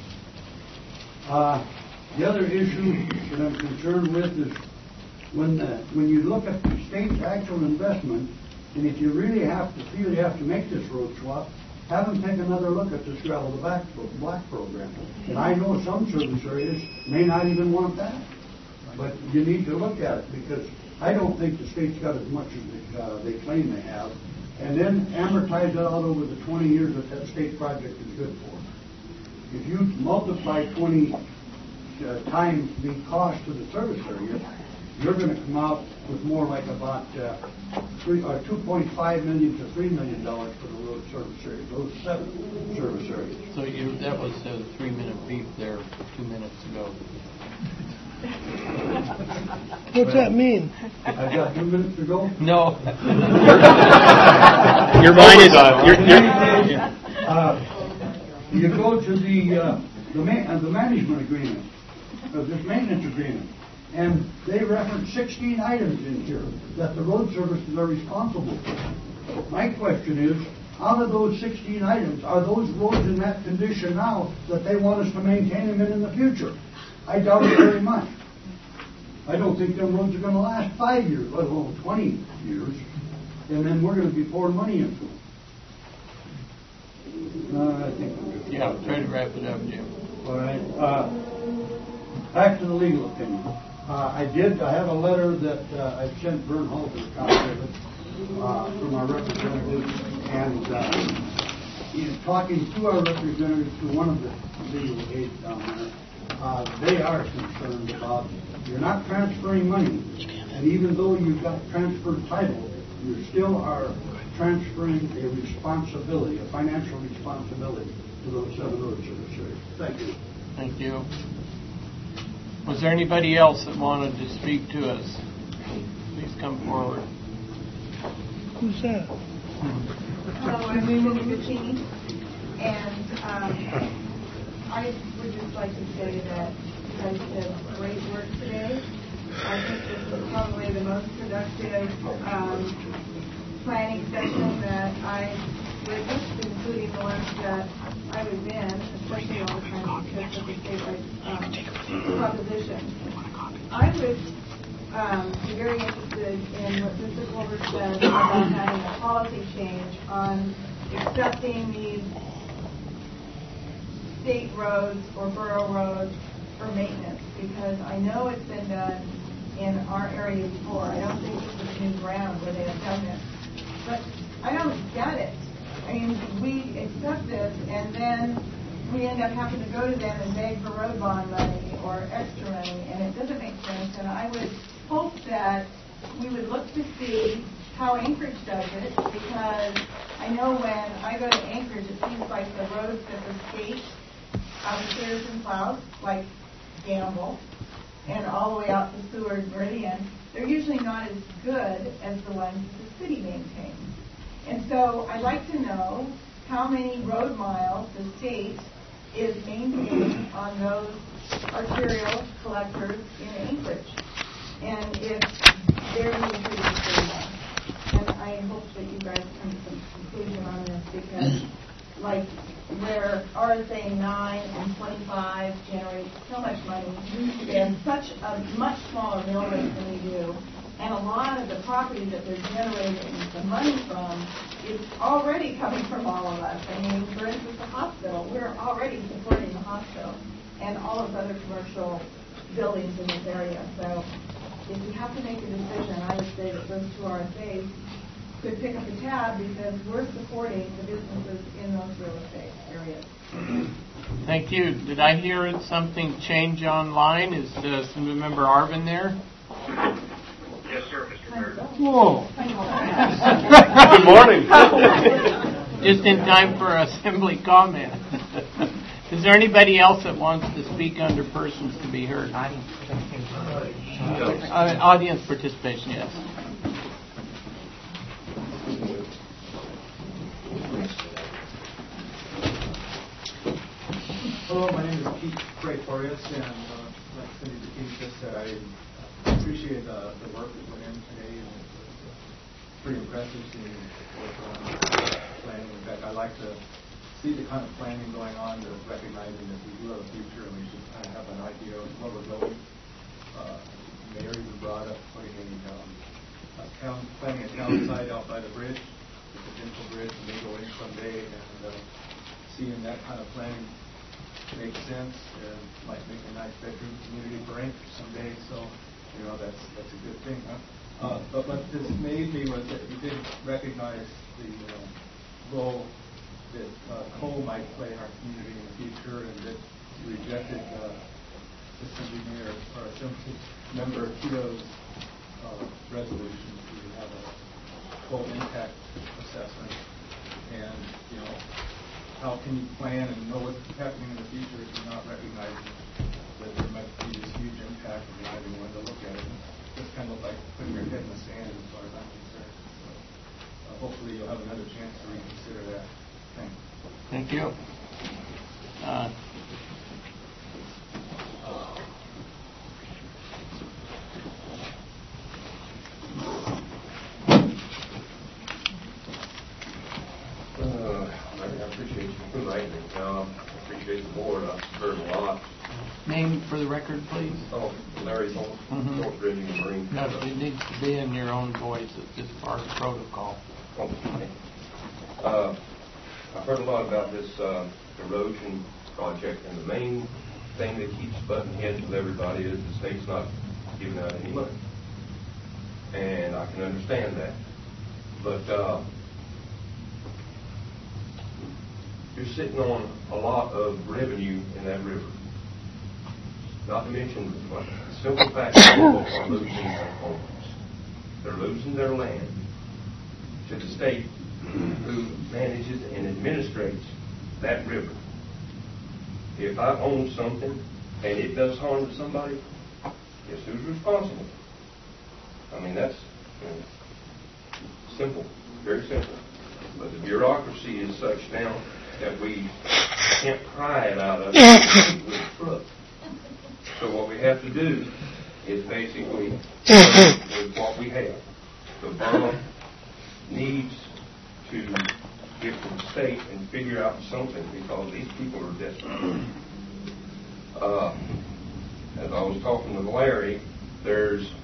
month. The other issue that I'm concerned with is when you look at the state's actual investment, and if you really feel you have to make this road swap, have them take another look at this gravel to black program. And I know some service areas may not even want that, but you need to look at it because I don't think the state's got as much as they claim they have. And then amortize it out over the 20 years that state project is good for. If you multiply 20 times the cost to the service area, you're going to come out with more like about $2.5 million to $3 million for the road service area, those 7 service areas. So that was a 3-minute beep there 2 minutes ago. What's that mean? I got 2 minutes to go? No. Your mind is you go to the management agreement, this maintenance agreement, and they reference 16 items in here that the road services are responsible for. My question is, out of those 16 items, are those roads in that condition now that they want us to maintain them in the future? I doubt it very much. I don't think them roads are going to last 5 years, let alone 20 years, and then we're going to be pouring money into them. I think we're good. Yeah, try to wrap it up, Jim. All right. Back to the legal opinion. I have a letter that I sent Vern Halter a copy of it from our representative, and he's talking to our representative, to one of the legal aides down there. They are concerned about you're not transferring money, and even though you've got transferred title, you still are transferring a responsibility, a financial responsibility to those 7 road service areas. Thank you. Thank you. Was there anybody else that wanted to speak to us? Please come forward. Who's that? Hello, I'm Cindy Guccini, and I would just like to say that you guys did great work today. I think this was probably the most productive planning session that I witnessed, including the ones that I was in, especially all the time because of the statewide proposition. I would be very interested in what Mr. Colbert said about having a policy change on accepting these state roads or borough roads for maintenance, because I know it's been done in our area before. I don't think this is new ground where they have done this. But I don't get it. I mean, we accept this, and then we end up having to go to them and beg for road bond money or extra money, and it doesn't make sense. And I would hope that we would look to see how Anchorage does it, because I know when I go to Anchorage, it seems like the roads that the state shares and plows, like Gamble, and all the way out to Seward Meridian, they're usually not as good as the ones that the city maintains. And so I'd like to know how many road miles the state is maintaining on those arterial collectors in Anchorage, and if they're being treated very well. And I hope that you guys come to some conclusion on this, because like where RSA 9 and 25 generate so much money, they have such a much smaller mill rate than we do, and a lot of the property that they're generating the money from is already coming from all of us. I mean, for instance, the hospital, we're already supporting the hospital and all of the other commercial buildings in this area. So if we have to make a decision, I would say that those two RSAs could pick up the tab, because we're supporting the businesses in those real estate areas. Thank you. Did I hear something change online? Is member Arvin there? Yes, sir, Mr. Mayor. Whoa. Good morning. Just in time for assembly comment. Is there anybody else that wants to speak under persons to be heard? Audience participation, yes. Hello, my name is Pete Pretorius, and like Cindy DeKeith just said, I appreciate the work that went in today, and it's pretty impressive seeing what's going on planning. In fact, I like to see the kind of planning going on, recognizing that we do have a future and we should kind of have an idea of where we're going. Mayor even brought up putting planning a town site out by the bridge, the potential bridge, and they go in someday, and seeing that kind of planning makes sense, and might make a nice bedroom community for Anchorage someday. So, that's a good thing, huh? But what this made me was that we did recognize the role that coal might play in our community in the future, and that you rejected Assembly Member Keogh's resolution to have a coal impact assessment, and how can you plan and know what's happening in the future if you're not recognizing that there might be this huge impact and you're not even willing to look at it? It's kind of like putting your head in the sand as far as I'm concerned. So hopefully you'll have another chance to reconsider that. Thanks. Thank you. I appreciate you inviting me. I appreciate the board. I've heard a lot. Name for the record, please. Oh, Larry Holt, North Ridging and Marine. No, it needs to be in your own voice. It's just part of the protocol. Okay. I've heard a lot about this erosion project, and the main thing that keeps butting heads with everybody is the state's not giving out any money. And I can understand that. But you're sitting on a lot of revenue in that river. Not to mention the simple fact that people are losing their homes. They're losing their land to the state who manages and administrates that river. If I own something and it does harm to somebody, guess who's responsible? I mean, that's simple, very simple. But the bureaucracy is such now that we can't pry it out of it with a crook. So what we have to do is basically with what we have. The borough needs to get to the state and figure out something, because these people are desperate. As I was talking with Larry, there's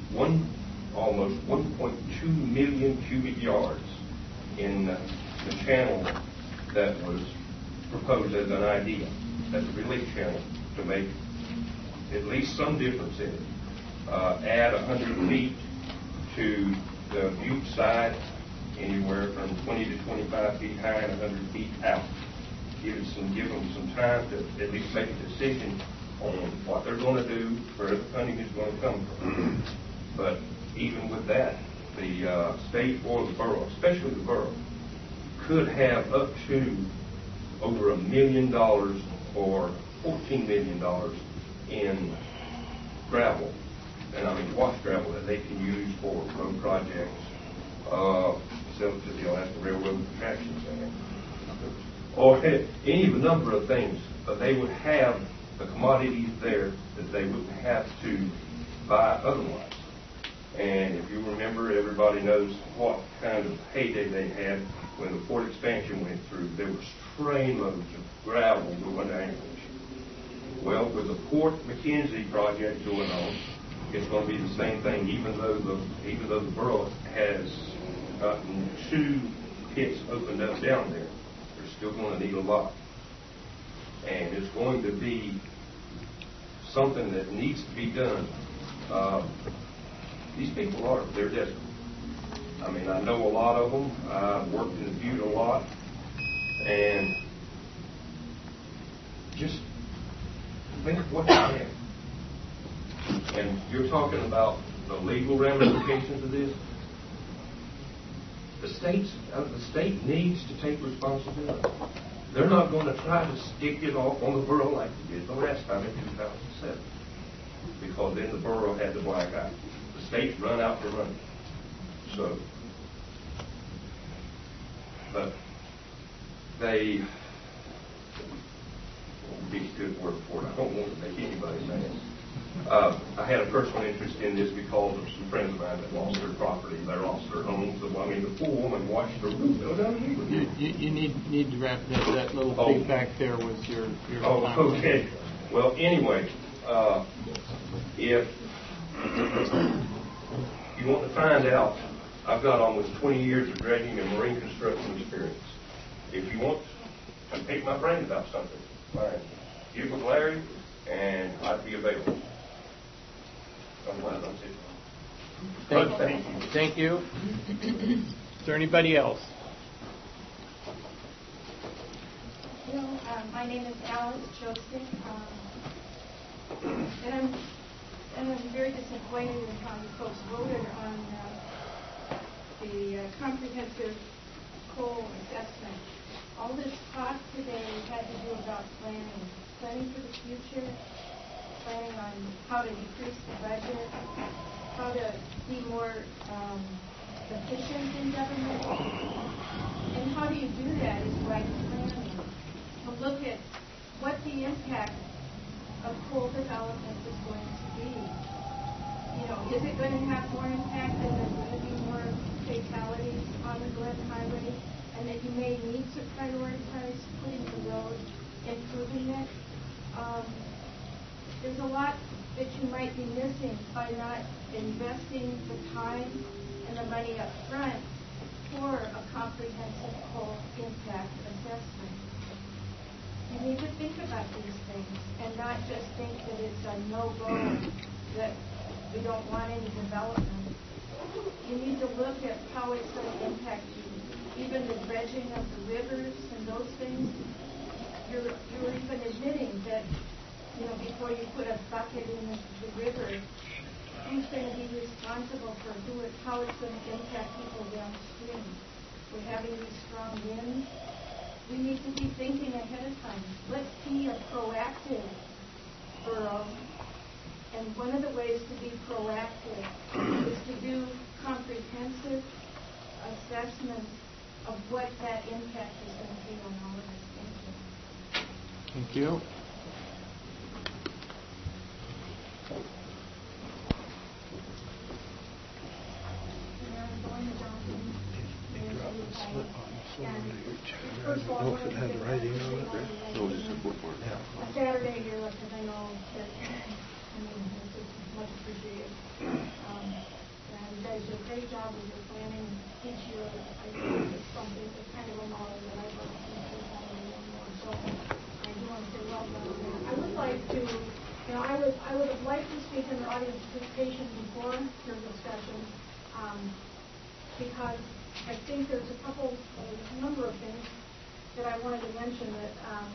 almost 1.2 million cubic yards in the channel that was proposed as an idea, as a relief channel, to make at least some difference in it. Add 100 feet to the butte side, anywhere from 20 to 25 feet high and 100 feet out. Give them some time to at least make a decision on what they're going to do, where the funding is going to come from. But even with that, the state or the borough, especially the borough, could have up to over $1 million or $14 million in gravel, and I mean wash gravel, that they can use for road projects, similar to the Alaska Railroad Attraction Center, or any of a number of things. But they would have the commodities there that they wouldn't have to buy otherwise. And if you remember, everybody knows what kind of heyday they had when the port expansion went through. There was trainloads of gravel going to Anchorage. Well, with the Port McKenzie project going on, it's going to be the same thing. Even though the borough has gotten 2 pits opened up down there, they're still going to need a lot. And it's going to be something that needs to be done. These people they're desperate. I mean, I know a lot of them. I've worked in the Butte a lot. And just think of what they have. And you're talking about the legal ramifications of this. The state needs to take responsibility. They're not going to try to stick it off on the borough like they did the last time in 2007, because then the borough had the black eye. The state's run out the money. So, but they won't be a good word for it. I don't want to make anybody mad. I had a personal interest in this because of some friends of mine that lost their property. They lost their homes. I mean, the poor woman watched her roof go down the river. You need to wrap that little thing back there with your okay. Well, anyway, if you want to find out, I've got almost 20 years of dredging and marine construction experience. If you want to pick my brain about something, fine. Get with Larry, and I'd be available. Otherwise, that's it. Thank you. Is there anybody else? Hello, my name is Alice Joseph, and I'm very disappointed in how you folks voted on the comprehensive coal assessment. All this talk today had to do about planning for the future, planning on how to decrease the budget, how to be more efficient in government. And how do you do that is by planning. To look at what the impact of coal development is going to be. You know, is it going to have more impact? Is there going to be more fatalities on the Glen Highway? And that you may need to prioritize putting the road, improving it. There's a lot that you might be missing by not investing the time and the money up front for a comprehensive coal impact assessment. You need to think about these things and not just think that it's a no-go, that we don't want any development. You need to look at how it's going to impact you. Even the dredging of the rivers and those things, you're even admitting that, you know, before you put a bucket in the river, who's going to be responsible for how it's going to impact people downstream? We're having these strong winds. We need to be thinking ahead of time. Let's be a proactive borough. And one of the ways to be proactive is to do comprehensive assessment of what that impact is going to be on all of us. Thank you. First of all, if it had writing on it, Saturday here, because I know that mean, it's just much appreciated. And you guys do a great job with your planning each year. I think it's something, it's kind of a model that I'd like to see for one more. So I do want to say well done on that. I would like to, I would have liked to speak in the audience participation before your discussion, because I think there's a number of things that I wanted to mention that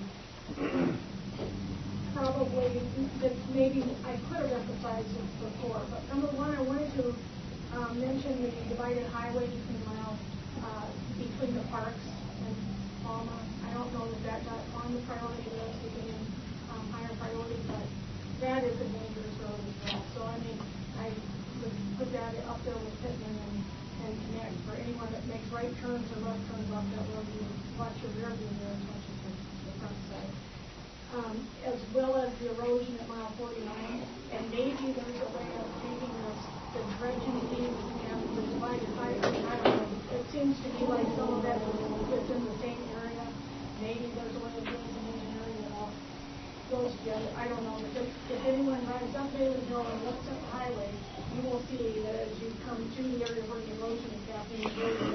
probably that maybe I could have emphasized before. But number one, I wanted to mention the divided highway between the parks and Alma. I don't know if that got on the priority list, getting higher priority, but that is a dangerous road as well. So I mean, I would put that up there with Pittman and connect for anyone that makes right turns or left turns off that road. You watch your rear view there as much as the front side. As well as the erosion at mile 49, and maybe there's a way of making the dredging fees and the divided highway. I don't know. It seems to me like some of that is in the same area. Maybe there's a way of doing some engineering that all goes together. I don't know. But if anyone rides up Bailey Hill and looks at the highway, you will see that as you come to the area where the erosion is happening,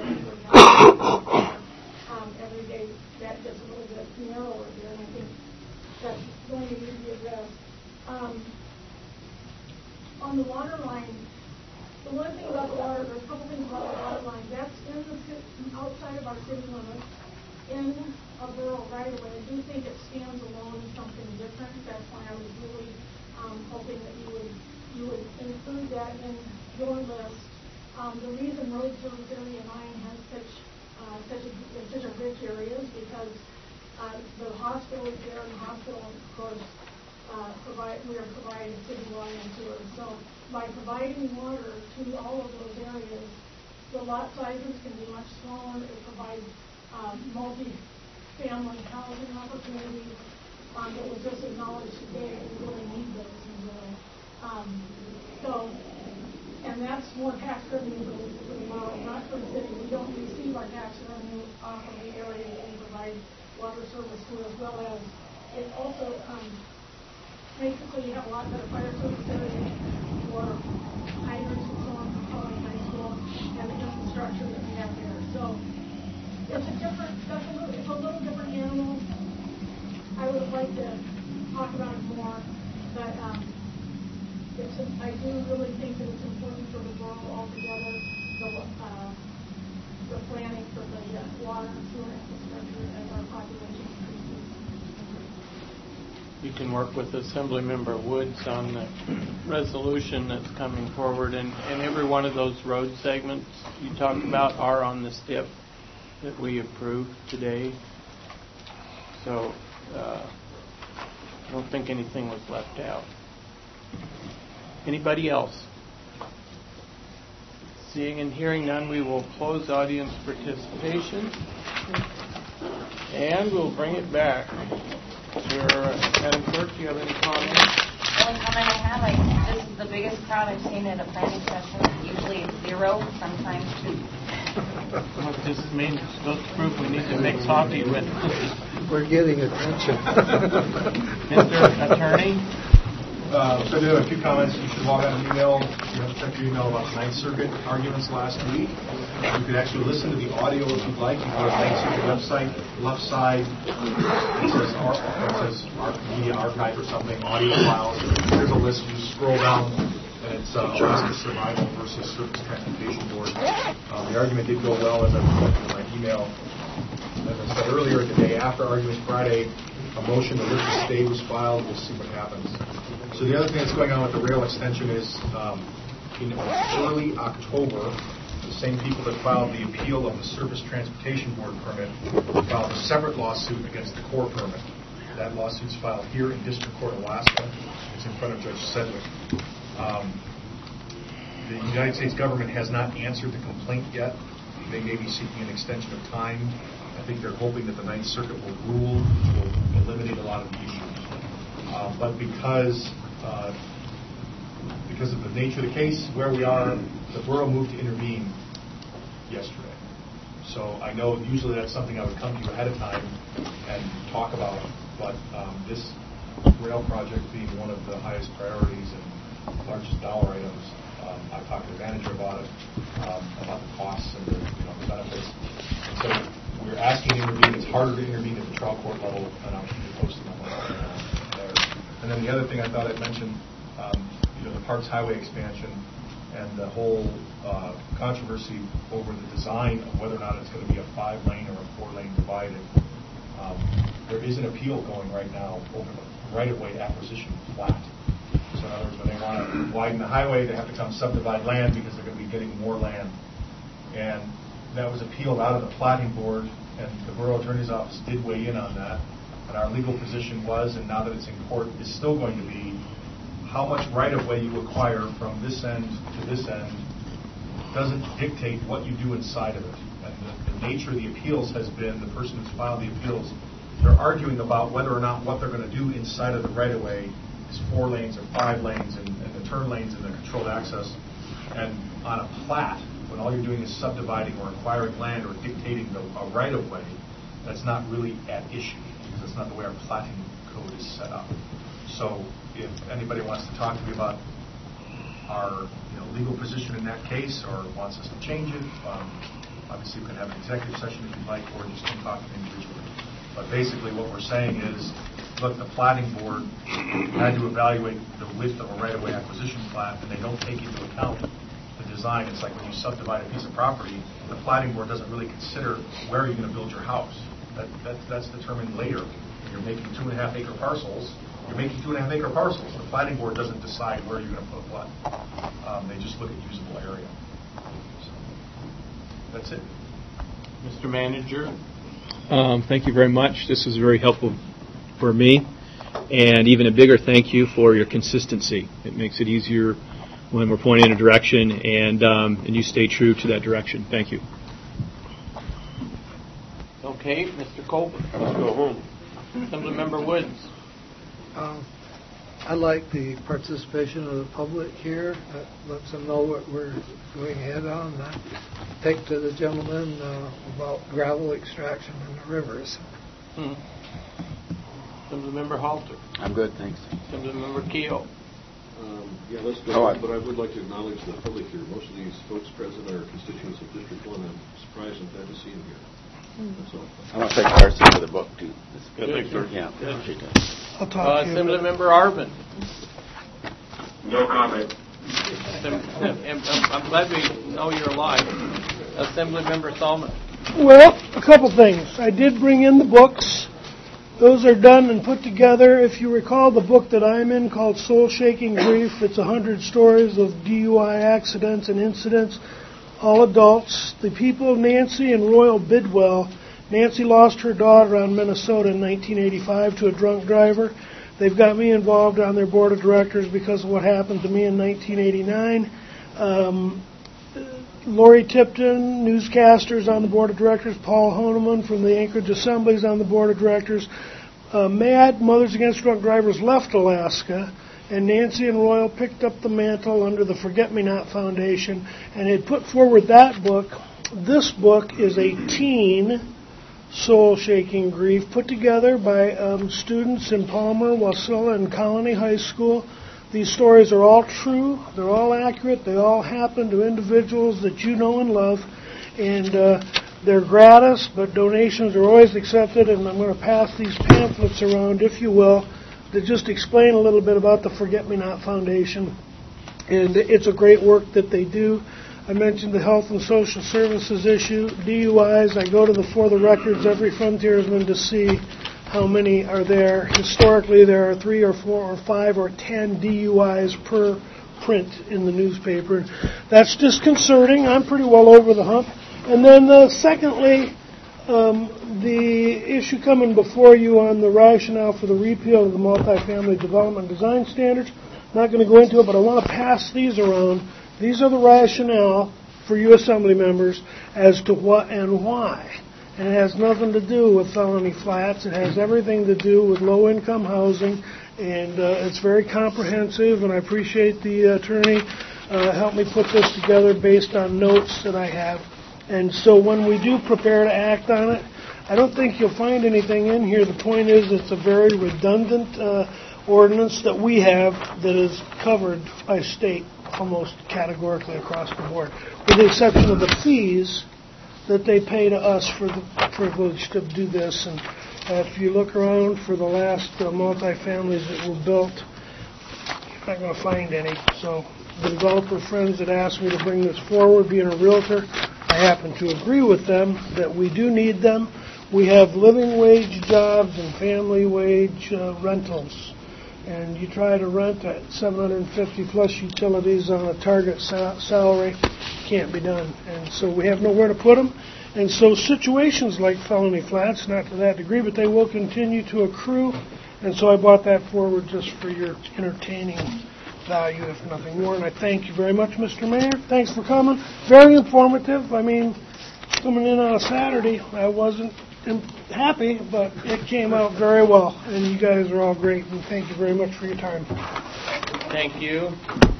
every day that gets a little bit narrower there, and I think that's going to need to be addressed. On the water line, the one thing about the water, there's a couple things about the water line. That's outside of our city limits, in a rural right of way. I do think it stands alone as something different. That's why I was really hoping that you would include that in your list. The reason Road Service Area 9 has such a rich area is because the hospital is there, and the hospital, of course, we are providing city water and sewer. So by providing water to all of those areas, the lot sizes can be much smaller. It provides multi-family housing opportunities that was just acknowledged today. We really need those in rural. And that's more tax revenue for the model, not for the city. We don't receive our tax revenue off of the area that we provide water service to, as well as it also makes it so you have a lot better fire service area for hydrants and so on for Colony High School and the infrastructure that we have there. So it's a little different animal. I would have liked to talk about it more, but I do really think that it's important for the borough altogether, the planning for the water and sewer infrastructure as our population increases. You can work with Assemblymember Woods on the resolution that's coming forward, and every one of those road segments you talked about are on the STIP that we approved today. So I don't think anything was left out. Anybody else? Seeing and hearing none, we will close audience participation, and we'll bring it back. Madam Clerk, do you have any comments? The only comment I have, this is the biggest crowd I've seen at a planning session. Usually it's 0, sometimes 2. Well, this means goes to prove we need to mix hockey with. We're getting attention. Mr. Attorney? So I do have a few comments. You should log on an email. You have to check your email about the Ninth Circuit arguments last week. You could actually listen to the audio if you'd like. You go to the Ninth Circuit website, left side, it says media archive or something, audio files. There's a list. You scroll down, and it's Justice Survival versus Surface Transportation Board. The argument did go well, as I reflected in my email. As I said earlier, the day after argument Friday, a motion to lift the stay was filed. We'll see what happens. So the other thing that's going on with the rail extension is in early October, the same people that filed the appeal of the Surface Transportation Board permit filed a separate lawsuit against the core permit. That lawsuit's filed here in District Court, Alaska. It's in front of Judge Sedgwick. The United States government has not answered the complaint yet. They may be seeking an extension of time. I think they're hoping that the Ninth Circuit will rule, which will eliminate a lot of the issues. But because of the nature of the case, where we are, the borough moved to intervene yesterday. So I know usually that's something I would come to you ahead of time and talk about, but this rail project being one of the highest priorities and largest dollar items. I talked to the manager about it, about the costs and the benefits. And so we're asking to intervene. It's harder to intervene at the trial court level, and I'll keep you posted on that. And then the other thing I thought I'd mention, the Parks Highway expansion and the whole controversy over the design of whether or not it's going to be a 5-lane or a 4-lane divided. There is an appeal going right now over the right-of-way acquisition plat. So in other words, when they want to widen the highway, they have to come subdivide land because they're going to be getting more land. And that was appealed out of the platting board, and the borough attorney's office did weigh in on that. And our legal position was, and now that it's in court, is still going to be, how much right-of-way you acquire from this end to this end doesn't dictate what you do inside of it. And the nature of the appeals has been, the person who's filed the appeals, they're arguing about whether or not what they're going to do inside of the right-of-way is 4 lanes or 5 lanes and the turn lanes and the controlled access. And on a plat, when all you're doing is subdividing or acquiring land or dictating a right-of-way, that's not really at issue because that's not the way our platting code is set up. So if anybody wants to talk to me about our legal position in that case or wants us to change it, obviously we can have an executive session if you'd like, or just come talk to me individually. But basically what we're saying is, look, the platting board had to evaluate the width of a right-of-way acquisition plat, and they don't take into account the design. It's like when you subdivide a piece of property, the platting board doesn't really consider where you're going to build your house. That's determined later. You're making 2.5-acre parcels. You're making 2.5-acre parcels. The planning board doesn't decide where you're going to put what. They just look at usable area. So, that's it. Mr. Manager? Thank you very much. This was very helpful for me. And even a bigger thank you for your consistency. It makes it easier when we're pointing in a direction, and you stay true to that direction. Thank you. Okay, Mr. Colbert. Let's go home. Assemblymember Woods. I like the participation of the public here. That lets them know what we're going ahead on. I take to the gentleman about gravel extraction in the rivers. Assemblymember Halter. I'm good, thanks. Assemblymember Keogh. Yeah, let's go. But I would like to acknowledge the public here. Most of these folks present are constituents of District 1. I'm surprised and glad to see them here. That's all. I want to thank Darcy for the book, too. Thanks, sir. Yeah, appreciate that. I'll talk to you. Assemblymember Arvin. No comment. I'm glad we know you're alive. Assemblymember Solomon. Well, a couple things. I did bring in the books. Those are done and put together. If you recall the book that I'm in called Soul Shaking Grief, it's 100 stories of DUI accidents and incidents, all adults. The people, Nancy and Royal Bidwell. Nancy lost her daughter on Minnesota in 1985 to a drunk driver. They've got me involved on their board of directors because of what happened to me in 1989. Lori Tipton, newscasters on the board of directors. Paul Honeman from the Anchorage Assemblies on the board of directors. MAD, Mothers Against Drunk Drivers, left Alaska, and Nancy and Royal picked up the mantle under the Forget Me Not Foundation and had put forward that book. This book is a teen soul-shaking grief put together by students in Palmer, Wasilla, and Colony High School. These stories are all true. They're all accurate. They all happen to individuals that you know and love. And they're gratis, but donations are always accepted. And I'm going to pass these pamphlets around, if you will, to just explain a little bit about the Forget Me Not Foundation. And it's a great work that they do. I mentioned the health and social services issue. DUIs, I go to the For the Records every frontiersman to see how many are there. Historically, there are 3 or 4 or 5 or 10 DUIs per print in the newspaper. That's disconcerting. I'm pretty well over the hump. And then secondly, the issue coming before you on the rationale for the repeal of the multifamily development design standards. I'm not going to go into it, but I want to pass these around. These are the rationale for you assembly members as to what and why. And it has nothing to do with felony flats. It has everything to do with low-income housing, and it's very comprehensive, and I appreciate the attorney helped me put this together based on notes that I have. And so when we do prepare to act on it, I don't think you'll find anything in here. The point is it's a very redundant ordinance that we have that is covered by state almost categorically across the board, with the exception of the fees that they pay to us for the privilege to do this. And if you look around for the last multifamilies that were built, you're not going to find any. So the developer friends that asked me to bring this forward, being a realtor, I happen to agree with them that we do need them. We have living wage jobs and family wage rentals. And you try to rent at $750 plus utilities on a target salary, can't be done. And so we have nowhere to put them. And so situations like felony flats, not to that degree, but they will continue to accrue. And so I brought that forward just for your entertaining value, if nothing more. And I thank you very much, Mr. Mayor. Thanks for coming. Very informative. I mean, coming in on a Saturday, I wasn't happy, but it came out very well. And you guys are all great. And thank you very much for your time. Thank you.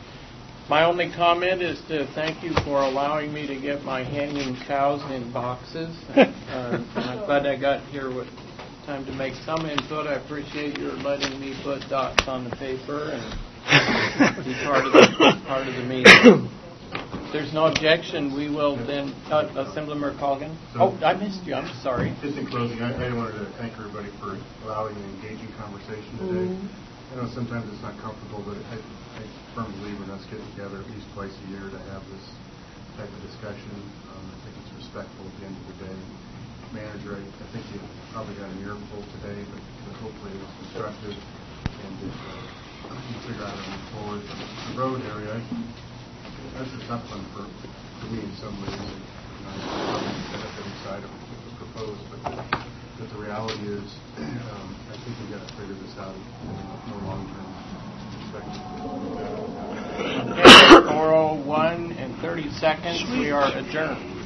My only comment is to thank you for allowing me to get my hanging cows in boxes. I'm glad I got here with time to make some input. I appreciate your letting me put dots on the paper and be part of the meeting. If there's no objection, we will then Assemblyman Colgan. Oh, I missed you. I'm sorry. Just in closing, I wanted to thank everybody for allowing an engaging conversation today. I know sometimes it's not comfortable, but I firmly believe in us getting together at least twice a year to have this type of discussion. I think it's respectful at the end of the day. Manager, I think you probably got an earful today, but hopefully it was constructive. And if you figure out how to move forward. The road area, that's a tough one for me in some ways. I'm on the benefiting side of the proposed, but the reality is, I think we've got to figure this out in the long term perspective. Okay, 4:01 and 30 seconds. We are adjourned.